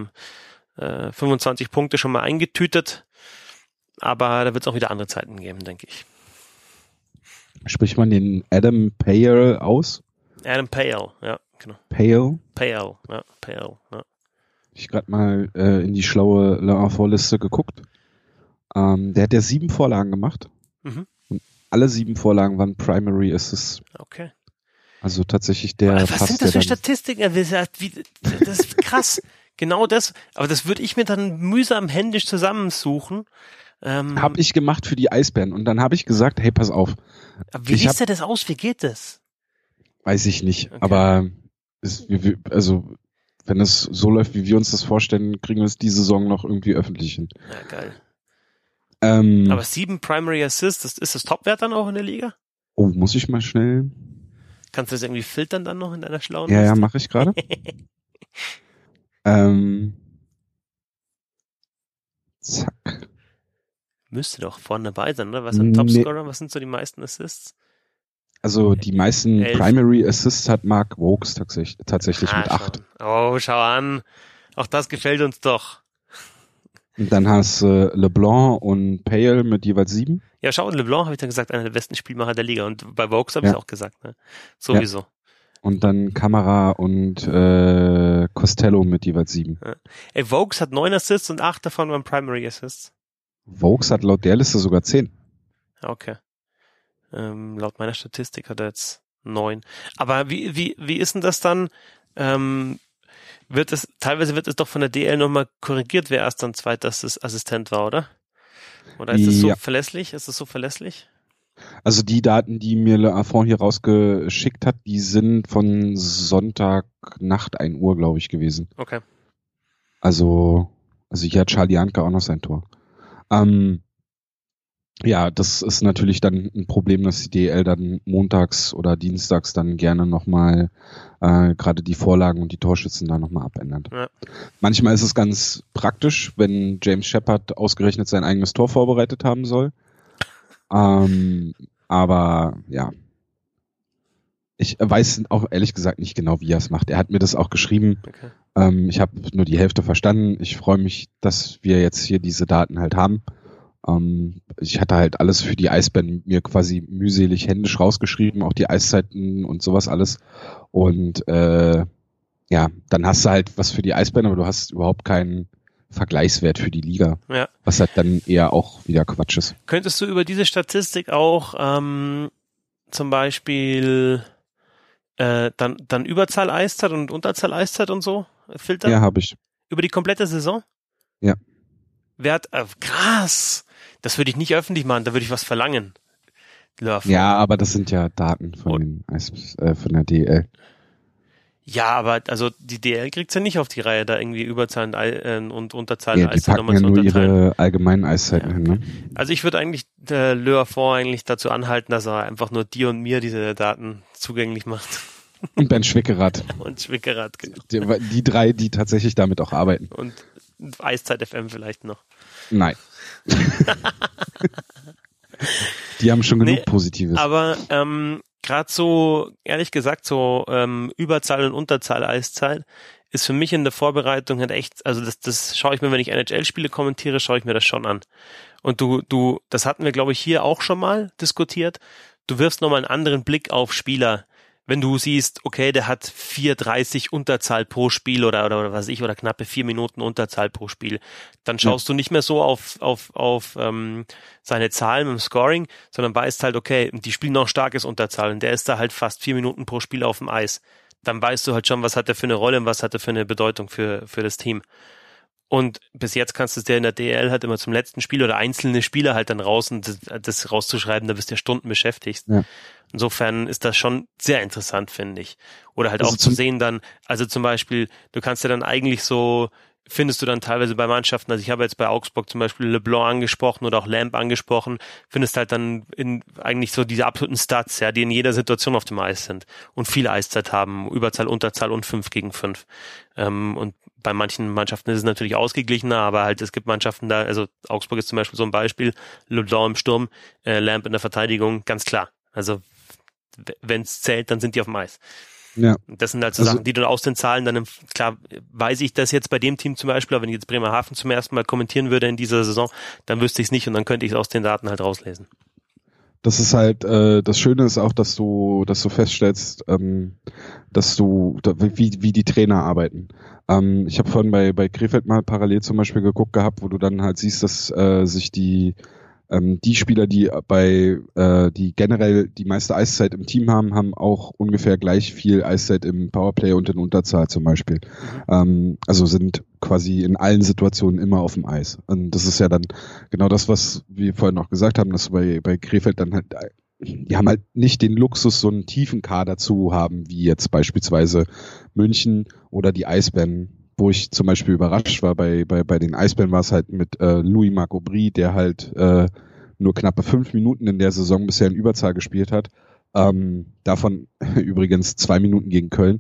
25 Punkte schon mal eingetütet. Aber da wird es auch wieder andere Zeiten geben, denke ich. Spricht man den Adam Payal aus? Adam Payal, ja, genau. Payal? Payal, ja. Ich gerade mal in die schlaue Vorliste geguckt. Der hat ja 7 Vorlagen gemacht. Mhm. Und alle 7 Vorlagen waren Primary Assists. Okay. Also tatsächlich der. Was sind das für Statistiken? Das ist krass. Genau das. Aber das würde ich mir dann mühsam händisch zusammensuchen. Hab ich gemacht für die Eisbären und dann habe ich gesagt, hey, pass auf. Aber wie liest er das aus? Wie geht das? Weiß ich nicht, okay. Aber also wenn es so läuft, wie wir uns das vorstellen, kriegen wir es diese Saison noch irgendwie öffentlich hin. Ja, geil. Aber 7 Primary Assists, ist das Topwert dann auch in der Liga? Oh, muss ich mal schnell. Kannst du das irgendwie filtern dann noch in deiner schlauen Liste? Ja, mache ich gerade. Zack. Müsste doch vorne dabei sein, oder? Was sind Topscorer? Was sind so die meisten Assists? Also die meisten 11. Primary Assists hat Mark Vokes tatsächlich mit 8. Oh, schau an. Auch das gefällt uns doch. Und dann hast du LeBlanc und Payal mit jeweils 7. Ja, schau, LeBlanc habe ich dann gesagt, einer der besten Spielmacher der Liga. Und bei Vokes habe ich auch gesagt, ne? Sowieso. Ja. Und dann Kamara und Costello mit jeweils 7. Ja. Ey, Vokes hat 9 Assists und 8 davon waren Primary Assists. Vokes hat laut der Liste sogar 10. Okay. Laut meiner Statistik hat er jetzt 9. Aber wie ist denn das dann? Teilweise wird es doch von der DL nochmal korrigiert, wer erst dann zweiter Assistent war, oder? Oder ist es so verlässlich? Ist es so verlässlich? Also die Daten, die mir Le Affront hier rausgeschickt hat, die sind von Sonntagnacht 1 Uhr, glaube ich, gewesen. Okay. Also hier hat Charlie Janke auch noch sein Tor. Ja, das ist natürlich dann ein Problem, dass die DL dann montags oder dienstags dann gerne nochmal gerade die Vorlagen und die Torschützen da nochmal abändert. Ja. Manchmal ist es ganz praktisch, wenn James Shepard ausgerechnet sein eigenes Tor vorbereitet haben soll. Aber ja, ich weiß auch ehrlich gesagt nicht genau, wie er es macht. Er hat mir das auch geschrieben. Okay. Ich habe nur die Hälfte verstanden. Ich freue mich, dass wir jetzt hier diese Daten halt haben. Ich hatte halt alles für die Eisbären mir quasi mühselig händisch rausgeschrieben, auch die Eiszeiten und sowas alles. Und ja, dann hast du halt was für die Eisbären, aber du hast überhaupt keinen Vergleichswert für die Liga. Ja. Was halt dann eher auch wieder Quatsch ist. Könntest du über diese Statistik auch zum Beispiel dann Überzahl Eiszeit und Unterzahl Eiszeit und so filtern? Ja, habe ich. Über die komplette Saison? Ja. Krass! Das würde ich nicht öffentlich machen, da würde ich was verlangen. Ja, aber das sind ja Daten von der DL. Ja, aber also die DL kriegt's ja nicht auf die Reihe, da irgendwie Überzahlen und Unterzahlen die packen ja nur ihre allgemeinen Eiszeiten hin. Ne? Also ich würde eigentlich Le Affont eigentlich dazu anhalten, dass er einfach nur dir und mir diese Daten zugänglich macht. Und Ben Schwickerath. Und Schwickerath, genau. Die drei, die tatsächlich damit auch arbeiten. Und Eiszeit FM vielleicht noch. Nein. Die haben schon genug Positives. Aber gerade so, ehrlich gesagt, so Überzahl und Unterzahl Eiszeit ist für mich in der Vorbereitung halt echt, also das schaue ich mir, wenn ich NHL-Spiele kommentiere, schaue ich mir das schon an. Und du, das hatten wir, glaube ich, hier auch schon mal diskutiert. Du wirfst nochmal einen anderen Blick auf Spieler, wenn du siehst, okay, der hat 4,30 Unterzahl pro Spiel oder was weiß ich, oder knappe 4 Minuten Unterzahl pro Spiel, dann schaust du nicht mehr so auf seine Zahlen im Scoring, sondern weißt halt, okay, die spielen noch starkes Unterzahl und der ist da halt fast 4 Minuten pro Spiel auf dem Eis. Dann weißt du halt schon, was hat er für eine Rolle und was hat er für eine Bedeutung für das Team. Und bis jetzt kannst du es dir in der DL halt immer zum letzten Spiel oder einzelne Spieler halt dann raus und das rauszuschreiben, da bist du ja Stunden beschäftigt. Ja. Insofern ist das schon sehr interessant, finde ich. Oder halt also auch zu sehen dann, also zum Beispiel, du kannst ja dann eigentlich so, findest du dann teilweise bei Mannschaften, also ich habe jetzt bei Augsburg zum Beispiel LeBlanc angesprochen oder auch Lamp angesprochen, findest halt dann eigentlich so diese absoluten Stats, ja, die in jeder Situation auf dem Eis sind und viel Eiszeit haben, Überzahl, Unterzahl und 5 gegen 5. Und bei manchen Mannschaften ist es natürlich ausgeglichener, aber halt es gibt Mannschaften da, also Augsburg ist zum Beispiel so ein Beispiel, LeBlanc im Sturm, Lamp in der Verteidigung, ganz klar. Also wenn es zählt, dann sind die auf dem Eis. Ja. Das sind halt so Sachen, die du aus den Zahlen dann, klar, weiß ich das jetzt bei dem Team zum Beispiel, aber wenn ich jetzt Bremerhaven zum ersten Mal kommentieren würde in dieser Saison, dann wüsste ich es nicht und dann könnte ich es aus den Daten halt rauslesen. Das ist halt, das Schöne ist auch, dass du feststellst, dass wie die Trainer arbeiten. Ich habe vorhin bei Krefeld mal parallel zum Beispiel geguckt gehabt, wo du dann halt siehst, dass sich die Spieler, die generell die meiste Eiszeit im Team haben auch ungefähr gleich viel Eiszeit im Powerplay und in Unterzahl zum Beispiel. Also sind quasi in allen Situationen immer auf dem Eis. Und das ist ja dann genau das, was wir vorhin auch gesagt haben, dass bei Krefeld dann halt, die haben halt nicht den Luxus, so einen tiefen Kader zu haben, wie jetzt beispielsweise München oder die Eisbären. Wo ich zum Beispiel überrascht war, bei den Eisbären war es halt mit Louis-Marc Aubry, der halt nur knappe 5 Minuten in der Saison bisher in Überzahl gespielt hat. Davon übrigens 2 Minuten gegen Köln.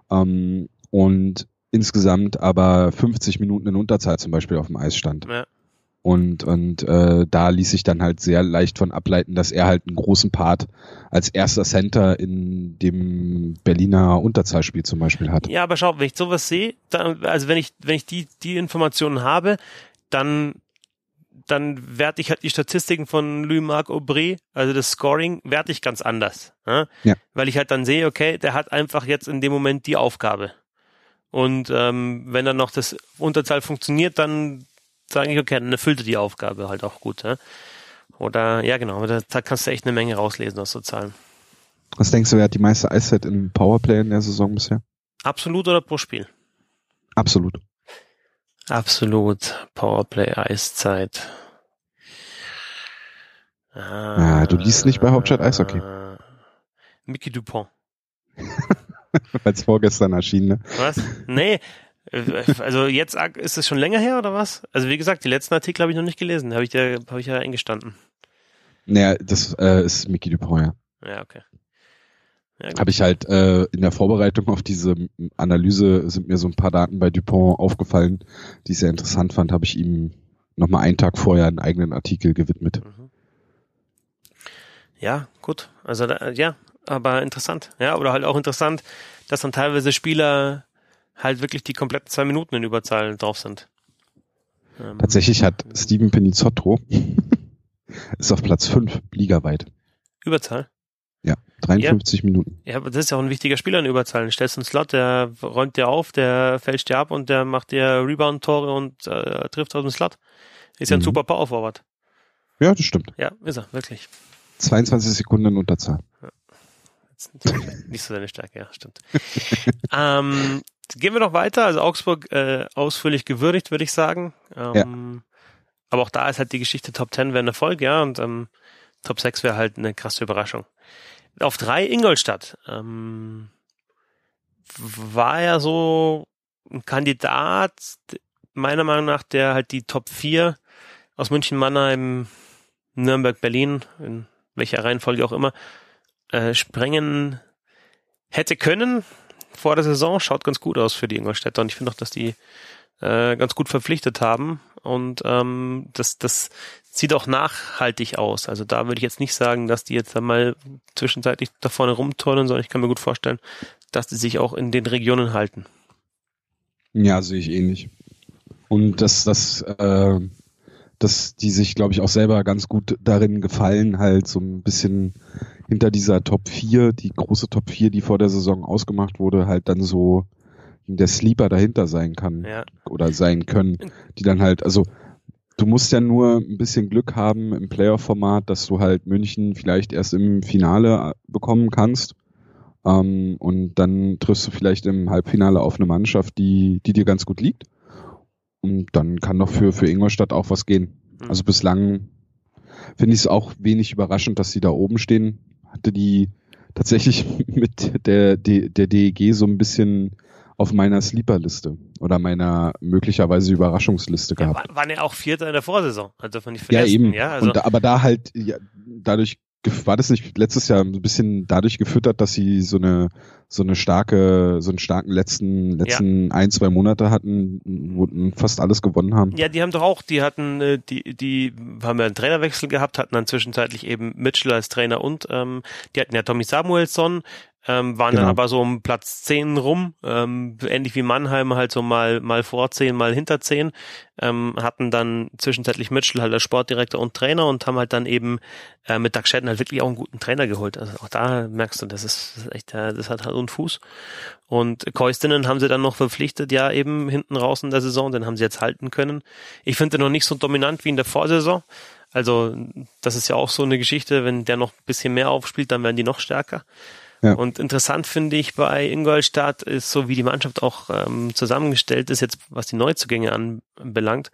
Und insgesamt aber 50 Minuten in Unterzahl zum Beispiel auf dem Eis stand. Ja. Und da ließ sich dann halt sehr leicht von ableiten, dass er halt einen großen Part als erster Center in dem Berliner Unterzahlspiel zum Beispiel hat. Ja, aber schau, wenn ich sowas sehe, also wenn ich die Informationen habe, dann werte ich halt die Statistiken von Louis-Marc Aubry, also das Scoring, werte ich ganz anders. Ja? Weil ich halt dann sehe, okay, der hat einfach jetzt in dem Moment die Aufgabe. Und wenn dann noch das Unterzahl funktioniert, dann sage ich, okay, dann erfüllt er die Aufgabe halt auch gut. Ja? Oder, ja genau, da kannst du echt eine Menge rauslesen aus so Zahlen. Was denkst du, wer hat die meiste Eiszeit im Powerplay in der Saison bisher? Absolut oder pro Spiel? Absolut. Absolut, Powerplay, Eiszeit. Du liest nicht bei Hauptstadt Eishockey. Mickey Dupont. Weil es vorgestern erschien, ne? Was? Nee. Also jetzt ist es schon länger her oder was? Also wie gesagt, die letzten Artikel habe ich noch nicht gelesen. Habe ich ja eingestanden. Naja, das ist Mickey Dupont, ja. Ja, okay. Ja, habe ich halt in der Vorbereitung auf diese Analyse sind mir so ein paar Daten bei Dupont aufgefallen, die ich sehr interessant fand, habe ich ihm nochmal einen Tag vorher einen eigenen Artikel gewidmet. Ja, gut. Also ja, aber interessant. Ja, oder halt auch interessant, dass dann teilweise Spieler halt wirklich die kompletten 2 Minuten in Überzahl drauf sind. Tatsächlich hat Steven Pinizzotto ist auf Platz 5 ligaweit. Überzahl? Ja, 53 Minuten. Ja, aber das ist ja auch ein wichtiger Spieler in Überzahl. Du stellst einen Slot, der räumt dir auf, der fälscht dir ab und der macht dir Rebound-Tore und trifft aus dem Slot. Ist ja ein super Power-Forward. Ja, das stimmt. Ja, ist er, wirklich. 22 Sekunden in Unterzahl. Ja. Nicht so seine Stärke, ja, stimmt. Gehen wir noch weiter. Also Augsburg ausführlich gewürdigt, würde ich sagen. Aber auch da ist halt die Geschichte Top 10 wäre ein Erfolg, ja, und Top 6 wäre halt eine krasse Überraschung. Auf 3 Ingolstadt. war er so ein Kandidat, meiner Meinung nach, der halt die Top 4 aus München, Mannheim, Nürnberg, Berlin, in welcher Reihenfolge auch immer, sprengen hätte können vor der Saison. Schaut ganz gut aus für die Ingolstädter und ich finde auch, dass die ganz gut verpflichtet haben und das sieht auch nachhaltig aus. Also da würde ich jetzt nicht sagen, dass die jetzt einmal zwischenzeitlich da vorne rumturnen, sondern ich kann mir gut vorstellen, dass die sich auch in den Regionen halten. Ja, sehe ich ähnlich. Und dass die sich, glaube ich, auch selber ganz gut darin gefallen, halt so ein bisschen hinter dieser Top 4, die große Top 4, die vor der Saison ausgemacht wurde, halt dann so der Sleeper dahinter sein kann oder sein können, die dann halt, also du musst ja nur ein bisschen Glück haben im Playoff-Format, dass du halt München vielleicht erst im Finale bekommen kannst und dann triffst du vielleicht im Halbfinale auf eine Mannschaft, die dir ganz gut liegt und dann kann doch für Ingolstadt auch was gehen. Also bislang finde ich es auch wenig überraschend, dass sie da oben stehen. Hatte die tatsächlich mit der DEG so ein bisschen auf meiner Sleeper-Liste oder meiner möglicherweise Überraschungsliste gehabt. Waren ja auch Vierter in der Vorsaison, also von nicht vergessen. Ja, eben. Ja, also aber da halt, dadurch war das nicht letztes Jahr ein bisschen dadurch gefüttert, dass sie so einen starken letzten 1-2 Monate hatten, wo fast alles gewonnen haben. Ja, die haben ja einen Trainerwechsel gehabt, hatten dann zwischenzeitlich eben Mitchell als Trainer und die hatten ja Tommy Samuelsson, waren dann aber so um Platz 10 rum, ähnlich wie Mannheim halt so mal vor 10, mal hinter 10, hatten dann zwischenzeitlich Mitchell halt als Sportdirektor und Trainer und haben halt dann eben mit Doug Shedden halt wirklich auch einen guten Trainer geholt. Also auch da merkst du, das ist echt, das hat halt einen Fuß. Und Koistinen haben sie dann noch verpflichtet, ja eben hinten raus in der Saison, den haben sie jetzt halten können. Ich finde den noch nicht so dominant wie in der Vorsaison. Also das ist ja auch so eine Geschichte, wenn der noch ein bisschen mehr aufspielt, dann werden die noch stärker. Ja. Und interessant finde ich bei Ingolstadt ist so, wie die Mannschaft auch zusammengestellt ist, jetzt was die Neuzugänge anbelangt.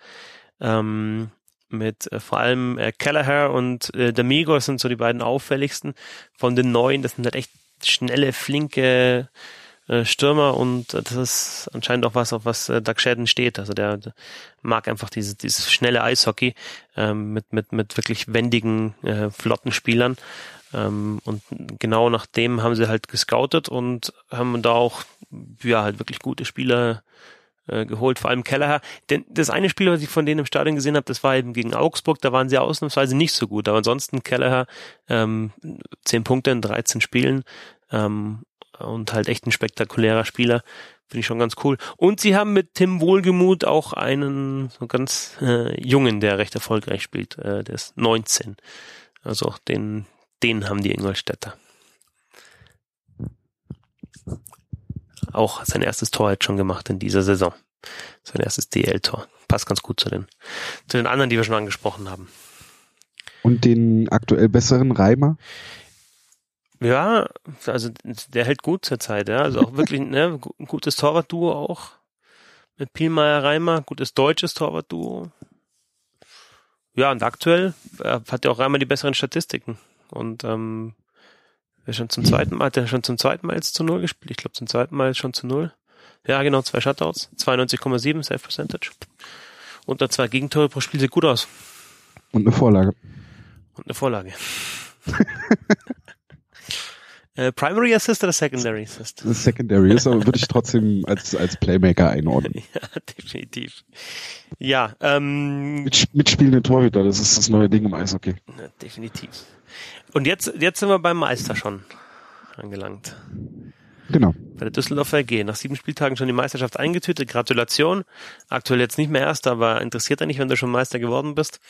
Mit vor allem Kelleher und D'Amigo sind so die beiden auffälligsten von den Neuen. Das sind halt echt schnelle, flinke Stürmer und das ist anscheinend auch was, auf was Doug Shedden steht. Also der mag einfach dieses schnelle Eishockey mit wirklich wendigen, flotten Spielern. Und genau nach dem haben sie halt gescoutet und haben da auch halt wirklich gute Spieler geholt, vor allem Kelleher. Denn das eine Spiel, was ich von denen im Stadion gesehen habe, das war eben gegen Augsburg, da waren sie ausnahmsweise nicht so gut, aber ansonsten Kelleher 10 Punkte in 13 Spielen und halt echt ein spektakulärer Spieler, finde ich schon ganz cool. Und sie haben mit Tim Wohlgemuth auch einen so ganz Jungen, der recht erfolgreich spielt, der ist 19. Also auch den haben die Ingolstädter. Auch sein erstes Tor hat schon gemacht in dieser Saison. Sein erstes DL-Tor. Passt ganz gut zu den anderen, die wir schon angesprochen haben. Und den aktuell besseren Reimer? Ja, also der hält gut zur Zeit, ja. Also auch wirklich ein gutes Torwartduo auch. Mit Pielmeier-Reimer, gutes deutsches Torwartduo. Ja, und aktuell hat ja auch Reimer die besseren Statistiken. Und hat er schon zum zweiten Mal jetzt zu 0 gespielt. Ich glaube zum zweiten Mal schon zu 0. Ja, genau, 2 Shutouts, 92,7 Save Percentage. Unter 2 Gegentore pro Spiel sieht gut aus. Und eine Vorlage. Primary Assist oder Secondary Assist? Secondary ist, aber würde ich trotzdem als Playmaker einordnen. Ja, definitiv. Ja, mitspielende Torhüter, das ist das neue Ding im Eishockey. Ja, definitiv. Und jetzt sind wir beim Meister schon angelangt. Genau. Bei der Düsseldorfer AG. Nach 7 Spieltagen schon die Meisterschaft eingetütet. Gratulation. Aktuell jetzt nicht mehr Erster, aber interessiert ja nicht, wenn du schon Meister geworden bist.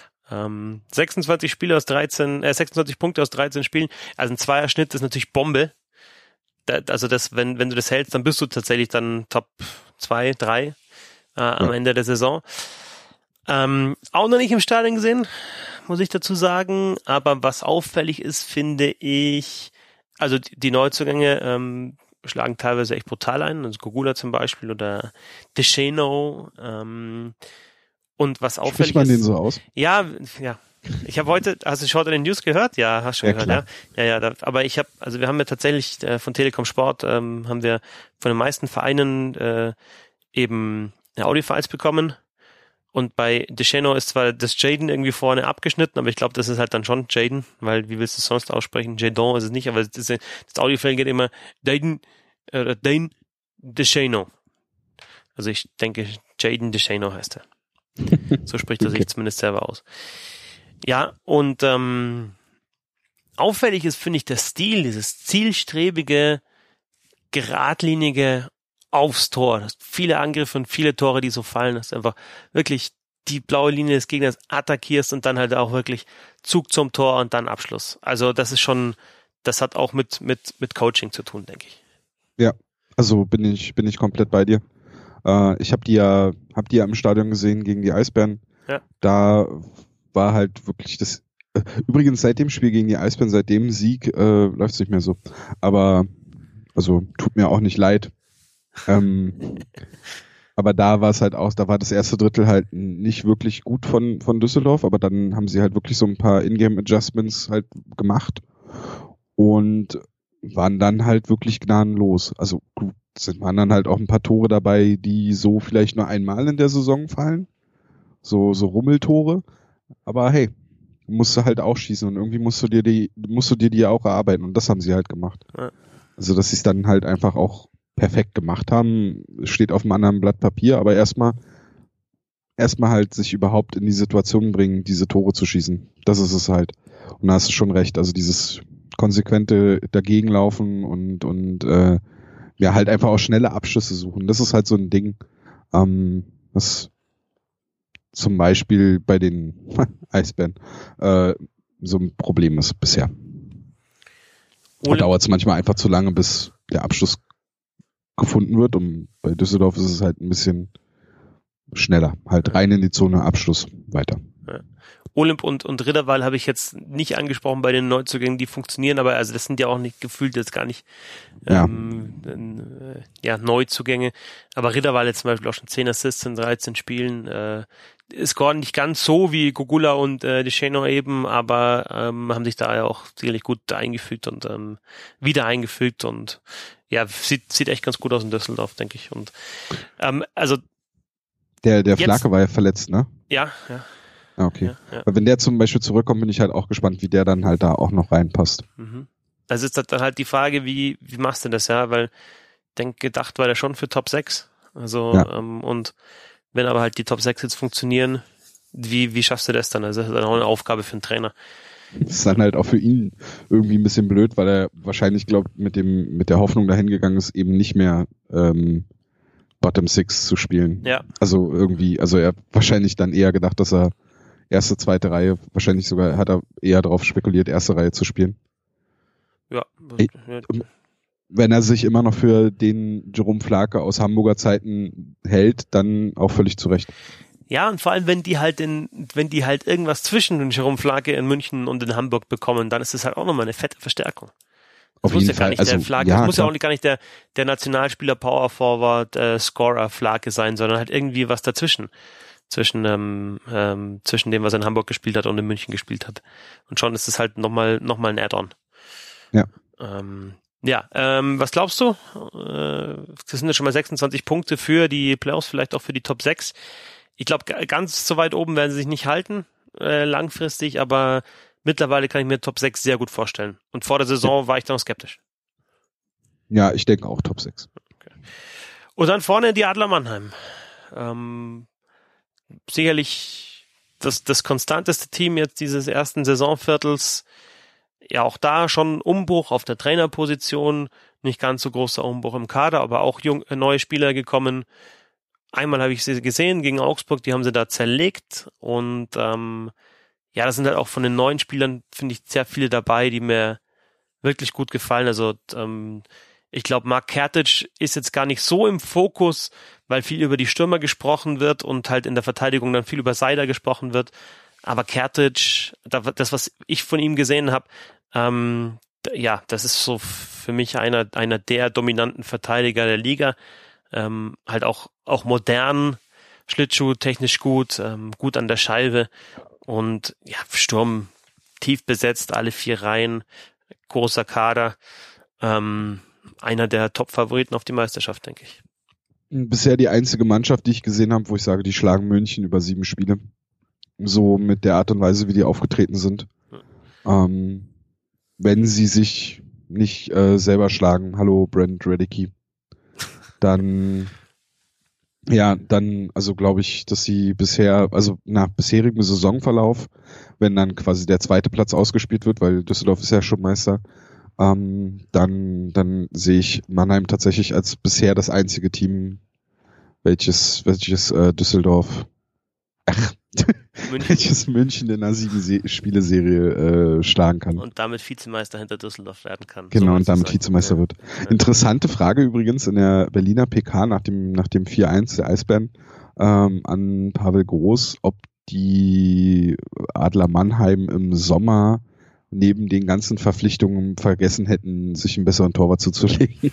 26 Punkte aus 13 Spielen. Also ein Zweierschnitt ist natürlich Bombe. Also wenn du das hältst, dann bist du tatsächlich dann Top 2, 3 am Ende der Saison. Auch noch nicht im Stadion gesehen, muss ich dazu sagen. Aber was auffällig ist, finde ich, also die Neuzugänge schlagen teilweise echt brutal ein. Also Gogula zum Beispiel oder Descheno. Und was auffällig ist. Spricht man den so aus? Ja, Ich habe heute, hast du Short in den News gehört? Ja, hast schon gehört, klar. Ja. Aber wir haben ja tatsächlich von Telekom Sport, haben wir von den meisten Vereinen eben Audiofiles bekommen. Und bei DeShano ist zwar das Jaden irgendwie vorne abgeschnitten, aber ich glaube, das ist halt dann schon Jaden, weil wie willst du es sonst aussprechen? Jadon ist es nicht, aber das Audiofile geht immer Dane DeShano. Also ich denke, Jaden DeShano heißt er. So spricht er sich zumindest selber aus. Ja, und auffällig ist, finde ich, der Stil, dieses zielstrebige, geradlinige aufs Tor. Das viele Angriffe und viele Tore, die so fallen, dass du einfach wirklich die blaue Linie des Gegners attackierst und dann halt auch wirklich Zug zum Tor und dann Abschluss. Also das ist schon, das hat auch mit Coaching zu tun, denke ich. Ja, also bin ich komplett bei dir. Ich habe die ja im Stadion gesehen gegen die Eisbären. Ja. Da war halt wirklich das. Übrigens seit dem Spiel gegen die Eisbären, seit dem Sieg läuft es nicht mehr so. Aber also tut mir auch nicht leid. Aber da war es halt auch, da war das erste Drittel halt nicht wirklich gut von Düsseldorf, aber dann haben sie halt wirklich so ein paar Ingame-Adjustments halt gemacht und waren dann halt wirklich gnadenlos. Also gut, waren dann halt auch ein paar Tore dabei, die so vielleicht nur einmal in der Saison fallen. So Rummeltore. Aber hey, musst du halt auch schießen und irgendwie musst du dir die auch erarbeiten und das haben sie halt gemacht. Ja. Also, dass sie es dann halt einfach auch perfekt gemacht haben, steht auf einem anderen Blatt Papier, aber erstmal halt sich überhaupt in die Situation bringen, diese Tore zu schießen. Das ist es halt. Und da hast du schon recht. Also dieses konsequente Dagegenlaufen und halt einfach auch schnelle Abschlüsse suchen. Das ist halt so ein Ding, was zum Beispiel bei den Eisbären so ein Problem ist bisher. Da dauert es manchmal einfach zu lange, bis der Abschluss gefunden wird, und bei Düsseldorf ist es halt ein bisschen schneller. Halt rein in die Zone, Abschluss, weiter. Ja. Olymp und Ridderwall habe ich jetzt nicht angesprochen bei den Neuzugängen, die funktionieren, aber also das sind ja auch nicht gefühlt jetzt gar nicht Neuzugänge. Aber Ridderwall jetzt zum Beispiel auch schon 10 Assists in 13 Spielen. Scoren nicht ganz so wie Gogula und DeShano eben, aber haben sich da ja auch sicherlich gut eingefügt und wieder eingefügt und ja, sieht echt ganz gut aus in Düsseldorf, denke ich. Und also der Flake war ja verletzt, ne? Ja. Ah, okay. Ja. Weil wenn der zum Beispiel zurückkommt, bin ich halt auch gespannt, wie der dann halt da auch noch reinpasst. Mhm. Also ist dann halt die Frage, wie machst du das, ja? Weil gedacht war der schon für Top 6. Also und wenn aber halt die Top 6 jetzt funktionieren, wie schaffst du das dann? Also das ist dann auch eine Aufgabe für einen Trainer. Das ist dann halt auch für ihn irgendwie ein bisschen blöd, weil er wahrscheinlich, mit der Hoffnung dahin gegangen ist, eben nicht mehr Bottom 6 zu spielen. Ja. Also er hat wahrscheinlich dann eher gedacht, dass er erste, zweite Reihe, wahrscheinlich sogar hat er eher darauf spekuliert, erste Reihe zu spielen. Ja. Wenn er sich immer noch für den Jerome Flake aus Hamburger Zeiten hält, dann auch völlig zu Recht. Ja, und vor allem, wenn die halt irgendwas zwischen den Jerome Flake in München und in Hamburg bekommen, dann ist es halt auch nochmal eine fette Verstärkung. Auf jeden Fall. Der Flake, das muss ja auch gar nicht der Nationalspieler, Power Forward, Scorer Flake sein, sondern halt irgendwie was dazwischen. Zwischen dem, was er in Hamburg gespielt hat und in München gespielt hat. Und schon ist es halt nochmal ein Add-on. Ja. Was glaubst du? Das sind ja schon mal 26 Punkte für die Playoffs, vielleicht auch für die Top 6. Ich glaube, ganz so weit oben werden sie sich nicht halten, langfristig, aber mittlerweile kann ich mir Top 6 sehr gut vorstellen. Und vor der Saison war ich da noch skeptisch. Ja, ich denke auch Top 6. Okay. Und dann vorne die Adler Mannheim. Sicherlich das konstanteste Team jetzt dieses ersten Saisonviertels. Ja, auch da schon Umbruch auf der Trainerposition, nicht ganz so großer Umbruch im Kader, aber auch neue Spieler gekommen. Einmal habe ich sie gesehen gegen Augsburg, die haben sie da zerlegt und da sind halt auch von den neuen Spielern, finde ich, sehr viele dabei, die mir wirklich gut gefallen. Also ich glaube, Mark Kertic ist jetzt gar nicht so im Fokus, weil viel über die Stürmer gesprochen wird und halt in der Verteidigung dann viel über Seider gesprochen wird. Aber Kertic, das, was ich von ihm gesehen habe, das ist so für mich einer der dominanten Verteidiger der Liga. Halt auch modern, Schlittschuh technisch gut, gut an der Scheibe Und ja, Sturm tief besetzt, alle 4 Reihen, großer Kader. Einer der Top-Favoriten auf die Meisterschaft, denke ich. Bisher die einzige Mannschaft, die ich gesehen habe, wo ich sage, die schlagen München über 7 Spiele. So mit der Art und Weise, wie die aufgetreten sind. Wenn sie sich nicht selber schlagen, hallo Brent Radicke, dann also glaube ich, dass sie bisher, also nach bisherigem Saisonverlauf, wenn dann quasi der zweite Platz ausgespielt wird, weil Düsseldorf ist ja schon Meister, dann sehe ich Mannheim tatsächlich als bisher das einzige Team, welches Düsseldorf, welches München in einer 7-Spiele-Serie schlagen kann. Und damit Vizemeister hinter Düsseldorf werden kann. Genau, so und damit Vizemeister wird. Ja. Interessante Frage übrigens in der Berliner PK nach dem 4-1 der Eisbären an Pavel Groß, ob die Adler Mannheim im Sommer neben den ganzen Verpflichtungen vergessen hätten, sich einen besseren Torwart zuzulegen.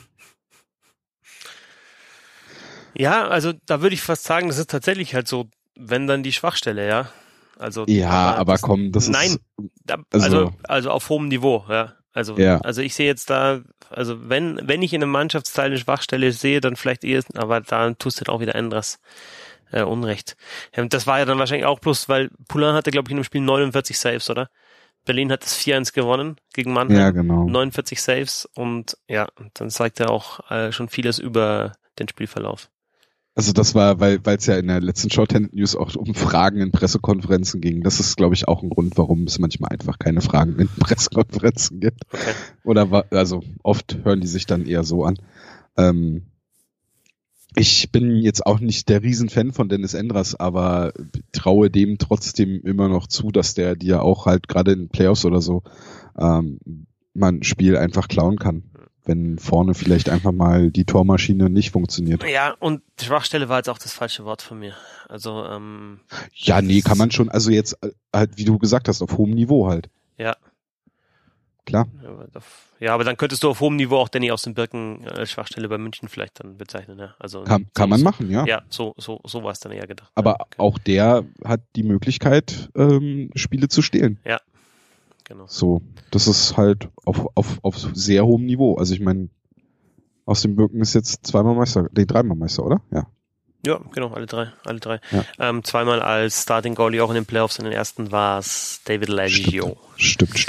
Ja, also da würde ich fast sagen, das ist tatsächlich halt so, wenn dann die Schwachstelle, ja. Also ja, aber komm, das nein, ist also auf hohem Niveau, ja. Also ich sehe jetzt da, also wenn ich in einem Mannschaftsteil eine Schwachstelle sehe, dann vielleicht eher, aber da tust du dann auch wieder anderes Unrecht. Das war ja dann wahrscheinlich auch bloß, weil Poulain hatte, glaube ich, in dem Spiel 49 Saves, oder? Berlin hat das 4-1 gewonnen gegen Mannheim. Ja, genau. 49 Saves und ja, dann zeigt er auch schon vieles über den Spielverlauf. Also das war, weil es ja in der letzten Shorthanded News auch um Fragen in Pressekonferenzen ging. Das ist, glaube ich, auch ein Grund, warum es manchmal einfach keine Fragen in Pressekonferenzen gibt. Okay. Oder also oft hören die sich dann eher so an. Ich bin jetzt auch nicht der Riesenfan von Dennis Endras, aber traue dem trotzdem immer noch zu, dass der dir auch halt gerade in Playoffs oder so man ein Spiel einfach klauen kann. Wenn vorne vielleicht einfach mal die Tormaschine nicht funktioniert. Ja, und Schwachstelle war jetzt auch das falsche Wort von mir. Also ja, nee, kann man schon, also jetzt halt, wie du gesagt hast, auf hohem Niveau halt. Ja. Klar. Ja, aber dann könntest du auf hohem Niveau auch Danny aus den Birken als Schwachstelle bei München vielleicht dann bezeichnen, ja. Also kann man machen, ja. Ja, so war es dann eher gedacht. Aber okay. Auch der hat die Möglichkeit, Spiele zu stehlen. Ja. Genau. So, das ist halt auf sehr hohem Niveau. Also ich meine, aus dem Birken ist jetzt dreimal Meister, oder? Ja. Ja, genau, alle drei. Ja. Zweimal als Starting Goalie auch in den Playoffs. In den ersten war es David Laggio. Stimmt.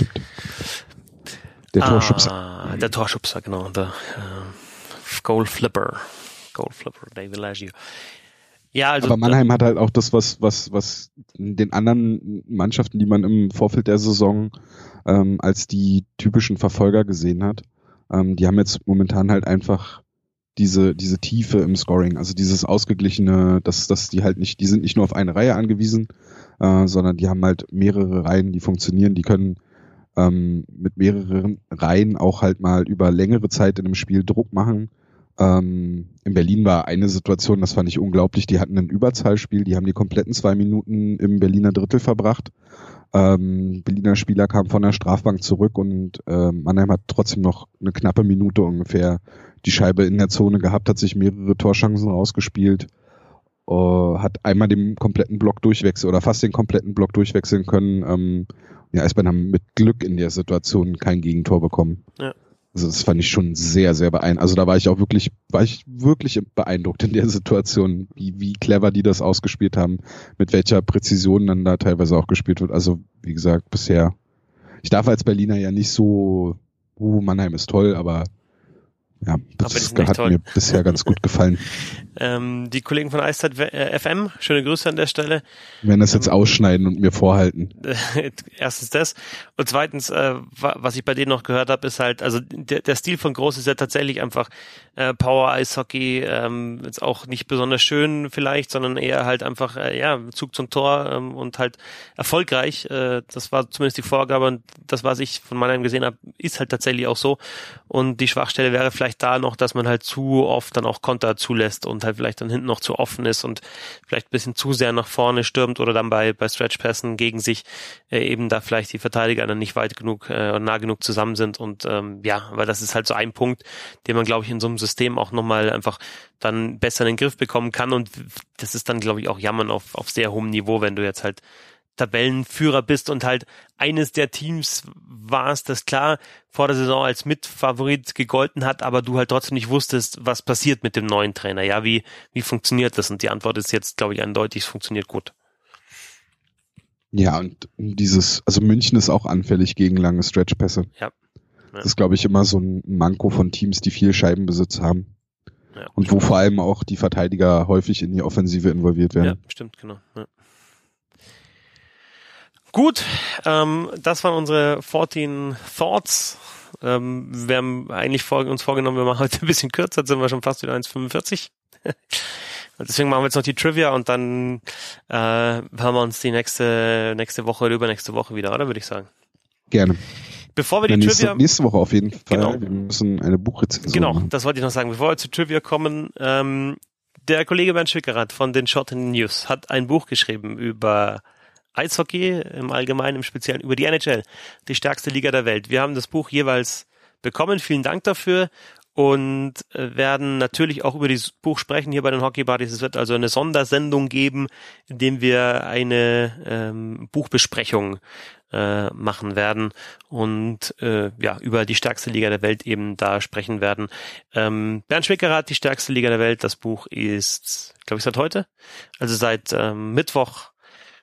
Der Torschubser. Der Torschubser, genau. Der Goal Flipper, David Laggio. Ja, also aber Mannheim hat halt auch das, was den anderen Mannschaften, die man im Vorfeld der Saison als die typischen Verfolger gesehen hat, die haben jetzt momentan halt einfach diese Tiefe im Scoring, also dieses ausgeglichene, dass die halt nicht, die sind nicht nur auf eine Reihe angewiesen, sondern die haben halt mehrere Reihen, die funktionieren, die können mit mehreren Reihen auch halt mal über längere Zeit in einem Spiel Druck machen. In Berlin war eine Situation, das fand ich unglaublich, die hatten ein Überzahlspiel, die haben die kompletten 2 Minuten im Berliner Drittel verbracht. Berliner Spieler kamen von der Strafbank zurück und Mannheim hat trotzdem noch eine knappe Minute ungefähr die Scheibe in der Zone gehabt, hat sich mehrere Torchancen rausgespielt, hat einmal den kompletten Block durchwechseln oder fast den kompletten Block durchwechseln können. Die Eisbären haben mit Glück in der Situation kein Gegentor bekommen. Ja. Also das fand ich schon sehr, sehr beeindruckend. Also da war ich wirklich beeindruckt in der Situation, wie clever die das ausgespielt haben, mit welcher Präzision dann da teilweise auch gespielt wird. Also wie gesagt, bisher, ich darf als Berliner ja nicht so, Mannheim ist toll, aber ja, das hat mir bisher ganz gut gefallen. Die Kollegen von Eiszeit FM, schöne Grüße an der Stelle. Werden das jetzt ausschneiden und mir vorhalten. Erstens das. Und zweitens, was ich bei denen noch gehört habe, ist halt, also der Stil von Groß ist ja tatsächlich einfach Power-Eishockey, jetzt auch nicht besonders schön vielleicht, sondern eher halt einfach, Zug zum Tor und halt erfolgreich. Das war zumindest die Vorgabe und das, was ich von Mannheim gesehen habe, ist halt tatsächlich auch so. Und die Schwachstelle wäre vielleicht da noch, dass man halt zu oft dann auch Konter zulässt und halt vielleicht dann hinten noch zu offen ist und vielleicht ein bisschen zu sehr nach vorne stürmt oder dann bei Stretch-Pässen gegen sich eben da vielleicht die Verteidiger dann nicht weit genug oder nah genug zusammen sind und weil das ist halt so ein Punkt, den man, glaube ich, in so einem System auch nochmal einfach dann besser in den Griff bekommen kann und das ist dann, glaube ich, auch Jammern auf sehr hohem Niveau, wenn du jetzt halt Tabellenführer bist und halt eines der Teams warst, das klar vor der Saison als Mitfavorit gegolten hat, aber du halt trotzdem nicht wusstest, was passiert mit dem neuen Trainer. Ja, wie funktioniert das? Und die Antwort ist jetzt, glaube ich, eindeutig, es funktioniert gut. Ja, und also München ist auch anfällig gegen lange Stretchpässe. Ja. Das ist, glaube ich, immer so ein Manko von Teams, die viel Scheibenbesitz haben. Ja. Und wo vor allem auch die Verteidiger häufig in die Offensive involviert werden. Ja, stimmt, genau. Ja. Gut, das waren unsere 14 Thoughts. Wir haben eigentlich uns vorgenommen, wir machen heute ein bisschen kürzer, jetzt sind wir schon fast wieder 1,45. Deswegen machen wir jetzt noch die Trivia und dann hören wir uns die nächste Woche oder übernächste Woche wieder, oder, würde ich sagen? Gerne. Bevor wir die Trivia... Nächste Woche auf jeden Fall. Genau. Wir müssen eine Buchrezension machen. Genau, das wollte ich noch sagen. Bevor wir zu Trivia kommen, der Kollege Bernd Schwickerath von den Short News hat ein Buch geschrieben über Eishockey im Allgemeinen, im Speziellen über die NHL, die stärkste Liga der Welt. Wir haben das Buch jeweils bekommen. Vielen Dank dafür. Und werden natürlich auch über dieses Buch sprechen hier bei den Hockey Buddies. Es wird also eine Sondersendung geben, in dem wir eine Buchbesprechung machen werden und über die stärkste Liga der Welt eben da sprechen werden. Bernd Schwickerath, die stärkste Liga der Welt. Das Buch ist, glaube ich, seit heute, also seit Mittwoch,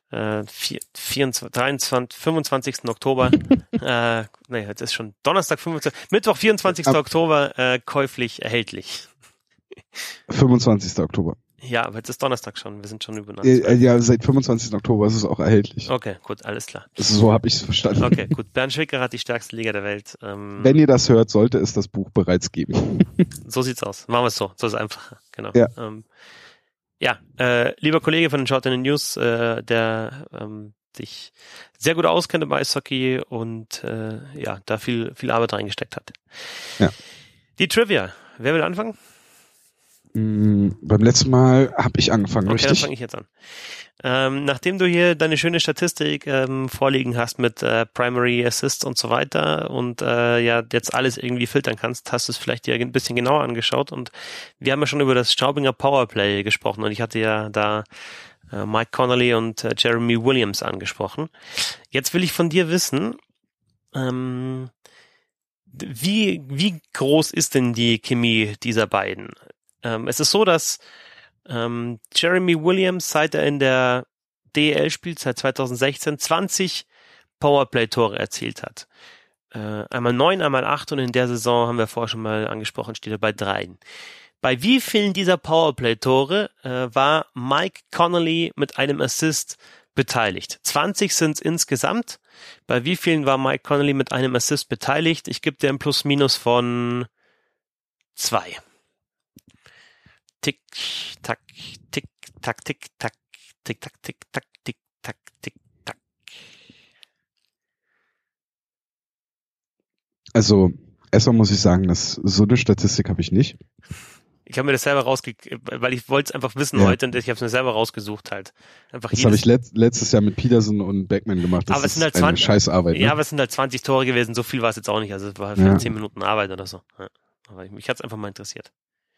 25. Oktober, jetzt ist schon Donnerstag, Mittwoch, 24. Oktober, käuflich erhältlich. 25. Oktober. Ja, aber jetzt ist Donnerstag schon, wir sind schon über Ja, seit 25. Oktober ist es auch erhältlich. Okay, gut, alles klar. So habe ich es verstanden. Okay, gut. Bernd Schwickerath, die stärkste Liga der Welt. Wenn ihr das hört, sollte es das Buch bereits geben. So sieht's aus. Machen wir es so. So ist es einfacher. Genau. Ja. Lieber Kollege von den Short News, der sich sehr gut auskennt im Eishockey und da viel Arbeit reingesteckt hat. Ja. Die Trivia. Wer will anfangen? Beim letzten Mal habe ich angefangen, okay, richtig? Dann fange ich jetzt an. Nachdem du hier deine schöne Statistik vorliegen hast mit Primary Assist und so weiter und jetzt alles irgendwie filtern kannst, hast du es vielleicht dir ein bisschen genauer angeschaut und wir haben ja schon über das Straubinger Powerplay gesprochen und ich hatte ja da Mike Connolly und Jeremy Williams angesprochen. Jetzt will ich von dir wissen, wie groß ist denn die Chemie dieser beiden? Es ist so, dass Jeremy Williams, seit er in der DEL spielt, seit 2016, 20 Powerplay-Tore erzielt hat. Einmal 9, einmal 8 und in der Saison, haben wir vorher schon mal angesprochen, steht er bei 3. Bei wie vielen dieser Powerplay-Tore war Mike Connolly mit einem Assist beteiligt? 20 sind es insgesamt. Bei wie vielen war Mike Connolly mit einem Assist beteiligt? Ich gebe dir ein Plus-Minus von 2. Tick, tack, tick, tack, tick, tack, tick, tack, tick, tack, tick, tack, tick, tack. Also, erstmal muss ich sagen, so eine Statistik habe ich nicht. Ich habe mir das selber weil ich wollte es einfach wissen heute und ich habe es mir selber rausgesucht halt. Einfach das habe ich letztes Jahr mit Peterson und Beckman gemacht. Das ist halt eine Scheißarbeit. Ne? Ja, aber es sind halt 20 Tore gewesen, so viel war es jetzt auch nicht. Also es war vielleicht 10 Minuten Arbeit oder so. Ja. Aber mich hat es einfach mal interessiert.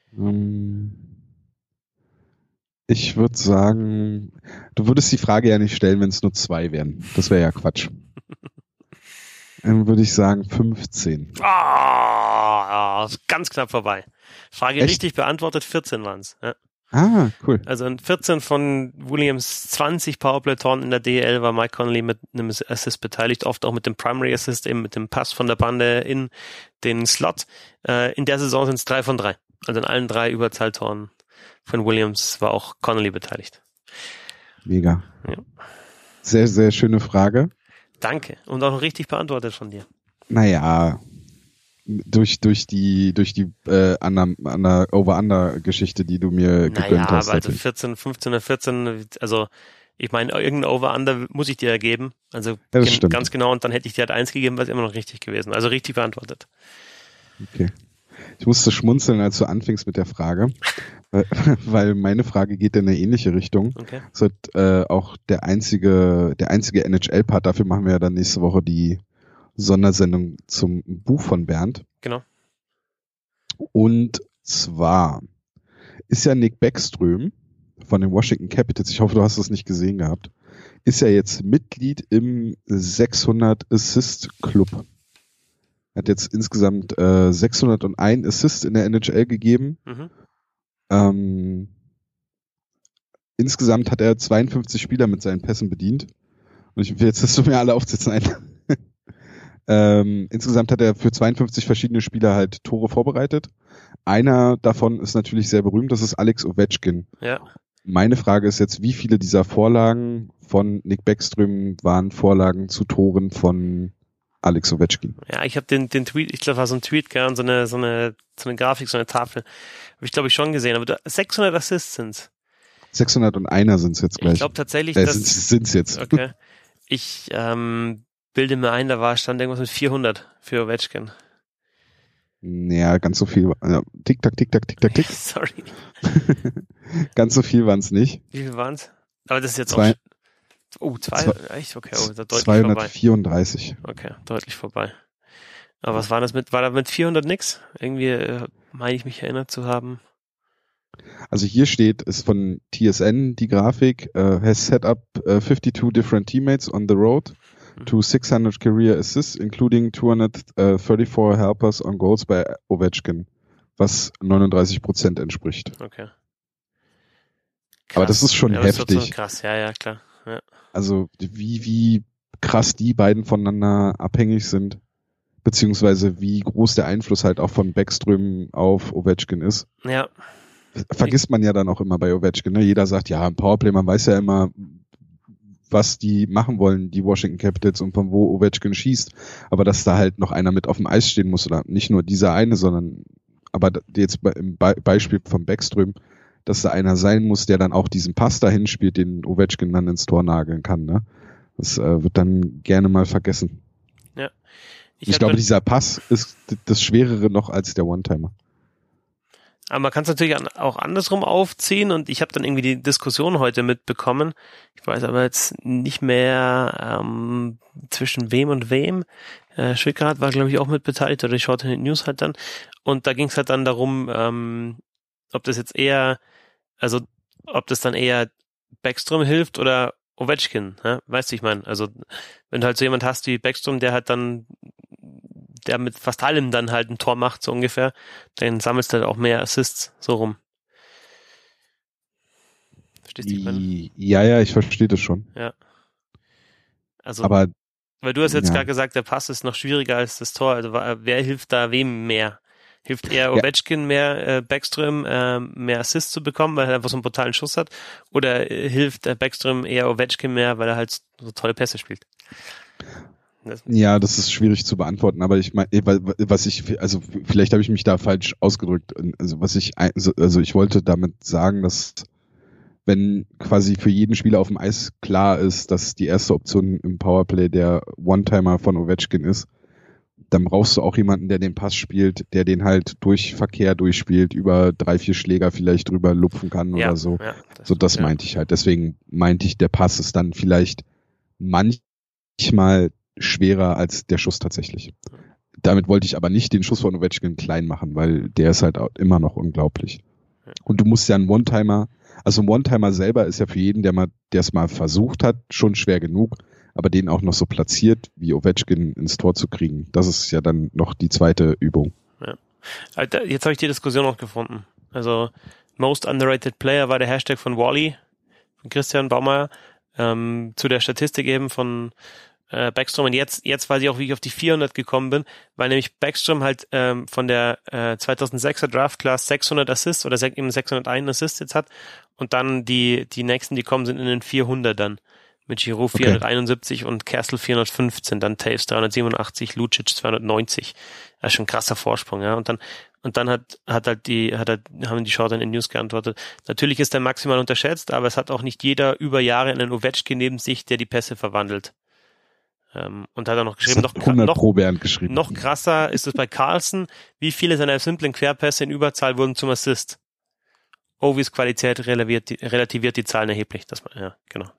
Ich würde sagen, du würdest die Frage ja nicht stellen, wenn es nur 2 wären. Das wäre ja Quatsch. Dann würde ich sagen 15. Ganz knapp vorbei. Frage Echt? richtig beantwortet, 14 waren es. Ja. Ah, cool. Also in 14 von Williams 20 Powerplay-Toren in der DEL war Mike Connolly mit einem Assist beteiligt, oft auch mit dem Primary Assist, eben mit dem Pass von der Bande in den Slot. In der Saison sind es 3 von 3. Also in allen 3 Überzahltoren von Williams war auch Connolly beteiligt. Mega. Ja. Sehr, sehr schöne Frage. Danke. Und auch noch richtig beantwortet von dir. Naja, durch die Over-Under-Geschichte, die du mir gegönnt hast. Aber also 14, 15 oder 14, also ich meine, irgendein Over-Under muss ich dir ja geben. Also ganz genau, und dann hätte ich dir halt 1 gegeben, wäre es immer noch richtig gewesen. Also richtig beantwortet. Okay. Ich musste schmunzeln, als du anfingst mit der Frage, weil meine Frage geht in eine ähnliche Richtung. Okay. Das wird auch der einzige NHL-Part, dafür machen wir ja dann nächste Woche die Sondersendung zum Buch von Bernd. Genau. Und zwar ist ja Nick Backström von den Washington Capitals, ich hoffe, du hast das nicht gesehen gehabt, ist ja jetzt Mitglied im 600 Assist Club. Hat jetzt insgesamt 601 Assists in der NHL gegeben. Insgesamt hat er 52 Spieler mit seinen Pässen bedient. Und ich will jetzt, dass du mir alle aufzählst. Insgesamt hat er für 52 verschiedene Spieler halt Tore vorbereitet. Einer davon ist natürlich sehr berühmt, das ist Alex Ovechkin. Ja. Meine Frage ist jetzt, wie viele dieser Vorlagen von Nick Backstrom waren Vorlagen zu Toren von Alex Ovechkin? Ja, ich habe den Tweet, ich glaube, war so ein Tweet, gell, und so eine Grafik, so eine Tafel. Habe ich, glaube ich, schon gesehen. Aber 600 Assists sind's. 601er sind's jetzt gleich. Ich glaube tatsächlich, sind's jetzt. Okay. Ich bilde mir ein, stand irgendwas mit 400 für Ovechkin. Ja, ganz so viel. Ja, Tick-Tack, Tick-Tack, Tick-Tack, Tick. Sorry. Ganz so viel waren's nicht. Wie viel waren's? Aber das ist jetzt zwei. Echt? Okay, ist da deutlich 234. vorbei. Okay, deutlich vorbei. Aber was war das war da mit 400 nix? Irgendwie meine ich mich erinnert zu haben. Also hier steht, ist von TSN die Grafik, has set up 52 different teammates on the road to 600 career assists, including 234 helpers on goals by Ovechkin, was 39% entspricht. Okay. Krass. Aber das ist schon heftig. Das ist schon krass, ja, klar. Ja. Also wie krass die beiden voneinander abhängig sind, beziehungsweise wie groß der Einfluss halt auch von Backstrom auf Ovechkin ist. Ja. Vergisst man ja dann auch immer bei Ovechkin. Ne? Jeder sagt, ja, im Powerplay, man weiß ja immer, was die machen wollen, die Washington Capitals und von wo Ovechkin schießt. Aber dass da halt noch einer mit auf dem Eis stehen muss, oder nicht nur dieser eine, sondern aber jetzt im Beispiel von Backstrom, dass da einer sein muss, der dann auch diesen Pass dahin spielt, den Ovechkin dann ins Tor nageln kann. Ne? Das wird dann gerne mal vergessen. Ja. Ich glaube, dieser Pass ist das Schwerere noch als der One-Timer. Aber man kann es natürlich auch andersrum aufziehen und ich habe dann irgendwie die Diskussion heute mitbekommen. Ich weiß aber jetzt nicht mehr zwischen wem und wem. Schwickerath war, glaube ich, auch mit beteiligt oder die Shorthand News halt dann. Und da ging es halt dann darum, ob das jetzt ob das dann eher Backstrom hilft oder Ovechkin. Ne? Weißt du, ich meine, also wenn du halt so jemand hast wie Backstrom, der mit fast allem dann halt ein Tor macht, so ungefähr, dann sammelst du halt auch mehr Assists, so rum. Verstehst du, ich meine? Ja, ich verstehe das schon. Ja. Also, aber, weil du hast jetzt gerade gesagt, der Pass ist noch schwieriger als das Tor, also wer hilft da wem mehr? Hilft eher Ovechkin mehr Backstrom mehr Assists zu bekommen, weil er einfach so einen brutalen Schuss hat? Oder hilft Backstrom eher Ovechkin mehr, weil er halt so tolle Pässe spielt? Ja, das ist schwierig zu beantworten, aber ich meine, vielleicht habe ich mich da falsch ausgedrückt. Also ich wollte damit sagen, dass wenn quasi für jeden Spieler auf dem Eis klar ist, dass die erste Option im Powerplay der One-Timer von Ovechkin ist, dann brauchst du auch jemanden, der den Pass spielt, der den halt durch Verkehr durchspielt, über 3-4 Schläger vielleicht drüber lupfen kann oder so. Ja, das meinte ich halt. Deswegen meinte ich, der Pass ist dann vielleicht manchmal schwerer als der Schuss tatsächlich. Damit wollte ich aber nicht den Schuss von Ovechkin klein machen, weil der ist halt auch immer noch unglaublich. Und du musst ja einen One-Timer, also ein One-Timer selber ist ja für jeden, der es mal versucht hat, schon schwer genug, aber den auch noch so platziert, wie Ovechkin ins Tor zu kriegen, das ist ja dann noch die zweite Übung. Ja. Jetzt habe ich die Diskussion noch gefunden. Also Most Underrated Player war der Hashtag von Wally, von Christian Baumeier, zu der Statistik eben von Backstrom. Und jetzt weiß ich auch, wie ich auf die 400 gekommen bin, weil nämlich Backstrom halt von der 2006er Draft Class 600 Assists oder eben 601 Assists jetzt hat und dann die nächsten, die kommen, sind in den 400ern. Mit Giroux 471 und Kessel 415, dann Taves 387, Lucic 290. Das ist schon ein krasser Vorsprung, ja. Und dann haben die Shorthand in News geantwortet. Natürlich ist der maximal unterschätzt, aber es hat auch nicht jeder über Jahre einen Ovechkin neben sich, der die Pässe verwandelt. Und hat er noch geschrieben, noch krasser ist es bei Carlson, wie viele seiner simplen Querpässe in Überzahl wurden zum Assist. Ovis Qualität relativiert die Zahlen erheblich. Ja.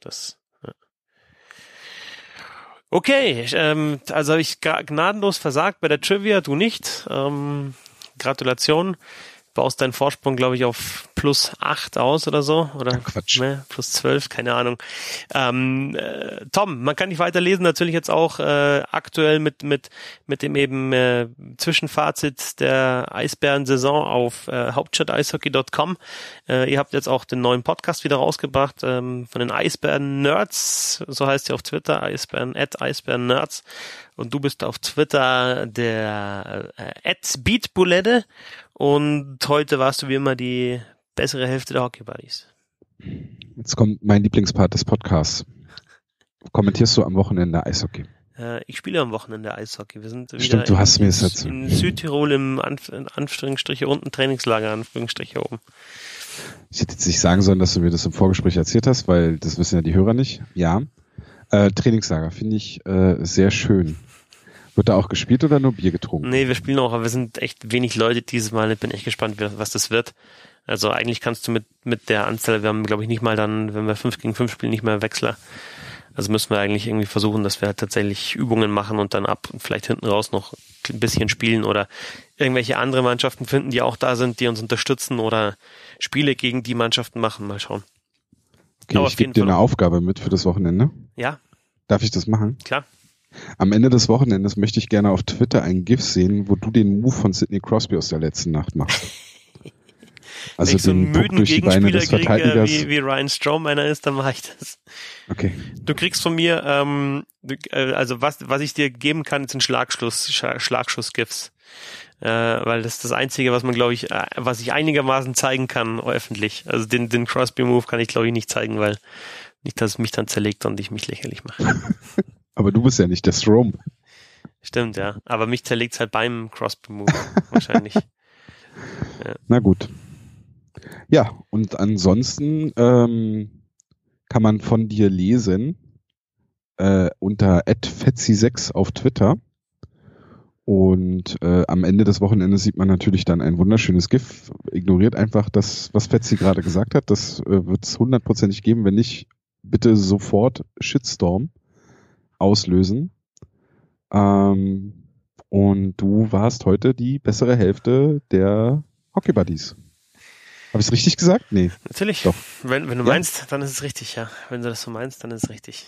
Okay, also habe ich gnadenlos versagt bei der Trivia, du nicht. Gratulation. Baust deinen Vorsprung, glaube ich, auf +8 aus oder so. Oder Quatsch. Ne, +12, keine Ahnung. Tom, man kann dich weiterlesen, natürlich jetzt auch aktuell mit dem eben Zwischenfazit der Eisbären-Saison auf hauptstadt-eishockey.com. Ihr habt jetzt auch den neuen Podcast wieder rausgebracht von den Eisbären-Nerds, so heißt ihr auf Twitter, @Eisbären-Nerds. Und du bist auf Twitter der @Beatbulette. Und heute warst du wie immer die bessere Hälfte der Hockey Buddies. Jetzt kommt mein Lieblingspart des Podcasts. Kommentierst du am Wochenende Eishockey? Ich spiele am Wochenende Eishockey. Wir sind wieder Stimmt, du hast mir das jetzt in Südtirol im Anführungsstriche unten Trainingslager, Anführungsstriche oben. Ich hätte jetzt nicht sagen sollen, dass du mir das im Vorgespräch erzählt hast, weil das wissen ja die Hörer nicht. Ja, Trainingslager finde ich sehr schön. Wird da auch gespielt oder nur Bier getrunken? Nee, wir spielen auch, aber wir sind echt wenig Leute dieses Mal. Ich bin echt gespannt, was das wird. Also eigentlich kannst du mit der Anzahl, wir haben glaube ich nicht mal dann, wenn wir 5 gegen 5 spielen, nicht mehr Wechsler. Also müssen wir eigentlich irgendwie versuchen, dass wir halt tatsächlich Übungen machen und dann vielleicht hinten raus noch ein bisschen spielen oder irgendwelche andere Mannschaften finden, die auch da sind, die uns unterstützen oder Spiele gegen die Mannschaften machen. Mal schauen. Okay, aber ich gebe dir eine Aufgabe mit für das Wochenende. Ja. Darf ich das machen? Klar. Am Ende des Wochenendes möchte ich gerne auf Twitter ein GIF sehen, wo du den Move von Sidney Crosby aus der letzten Nacht machst. Also wenn ich so einen müden Gegenspieler kriege, wie Ryan Strowman ist, dann mache ich das. Okay. Du kriegst von mir, also was ich dir geben kann, sind Schlagschuss-GIFs. Weil das ist das Einzige, was man, glaube ich, was ich einigermaßen zeigen kann, öffentlich. Also den Crosby-Move kann ich, glaube ich, nicht zeigen, weil nicht, dass es mich dann zerlegt und ich mich lächerlich mache. Aber du bist ja nicht der Strom. Stimmt, ja. Aber mich zerlegt es halt beim Crosby-Move wahrscheinlich. Ja. Na gut. Ja, und ansonsten kann man von dir lesen unter @fetzi6 auf Twitter. Und am Ende des Wochenendes sieht man natürlich dann ein wunderschönes GIF. Ignoriert einfach das, was Fetzi gerade gesagt hat. Das wird es 100%ig geben. Wenn nicht, bitte sofort Shitstorm auslösen. Und du warst heute die bessere Hälfte der Hockey Buddies. Habe ich es richtig gesagt? Nee. Natürlich. Doch. Wenn du meinst, dann ist es richtig, ja. Wenn du das so meinst, dann ist es richtig.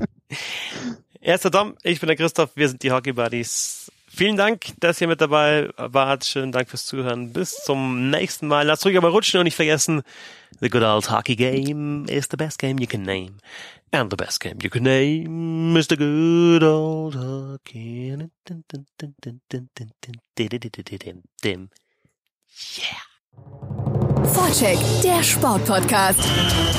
Erster Tom, ich bin der Christoph, wir sind die Hockey Buddies. Vielen Dank, dass ihr mit dabei wart. Schönen Dank fürs Zuhören. Bis zum nächsten Mal. Lasst ruhig aber rutschen und nicht vergessen, the good old hockey game is the best game you can name. And the best game you can name is the good old hockey. Yeah. Vorcheck, der Sportpodcast.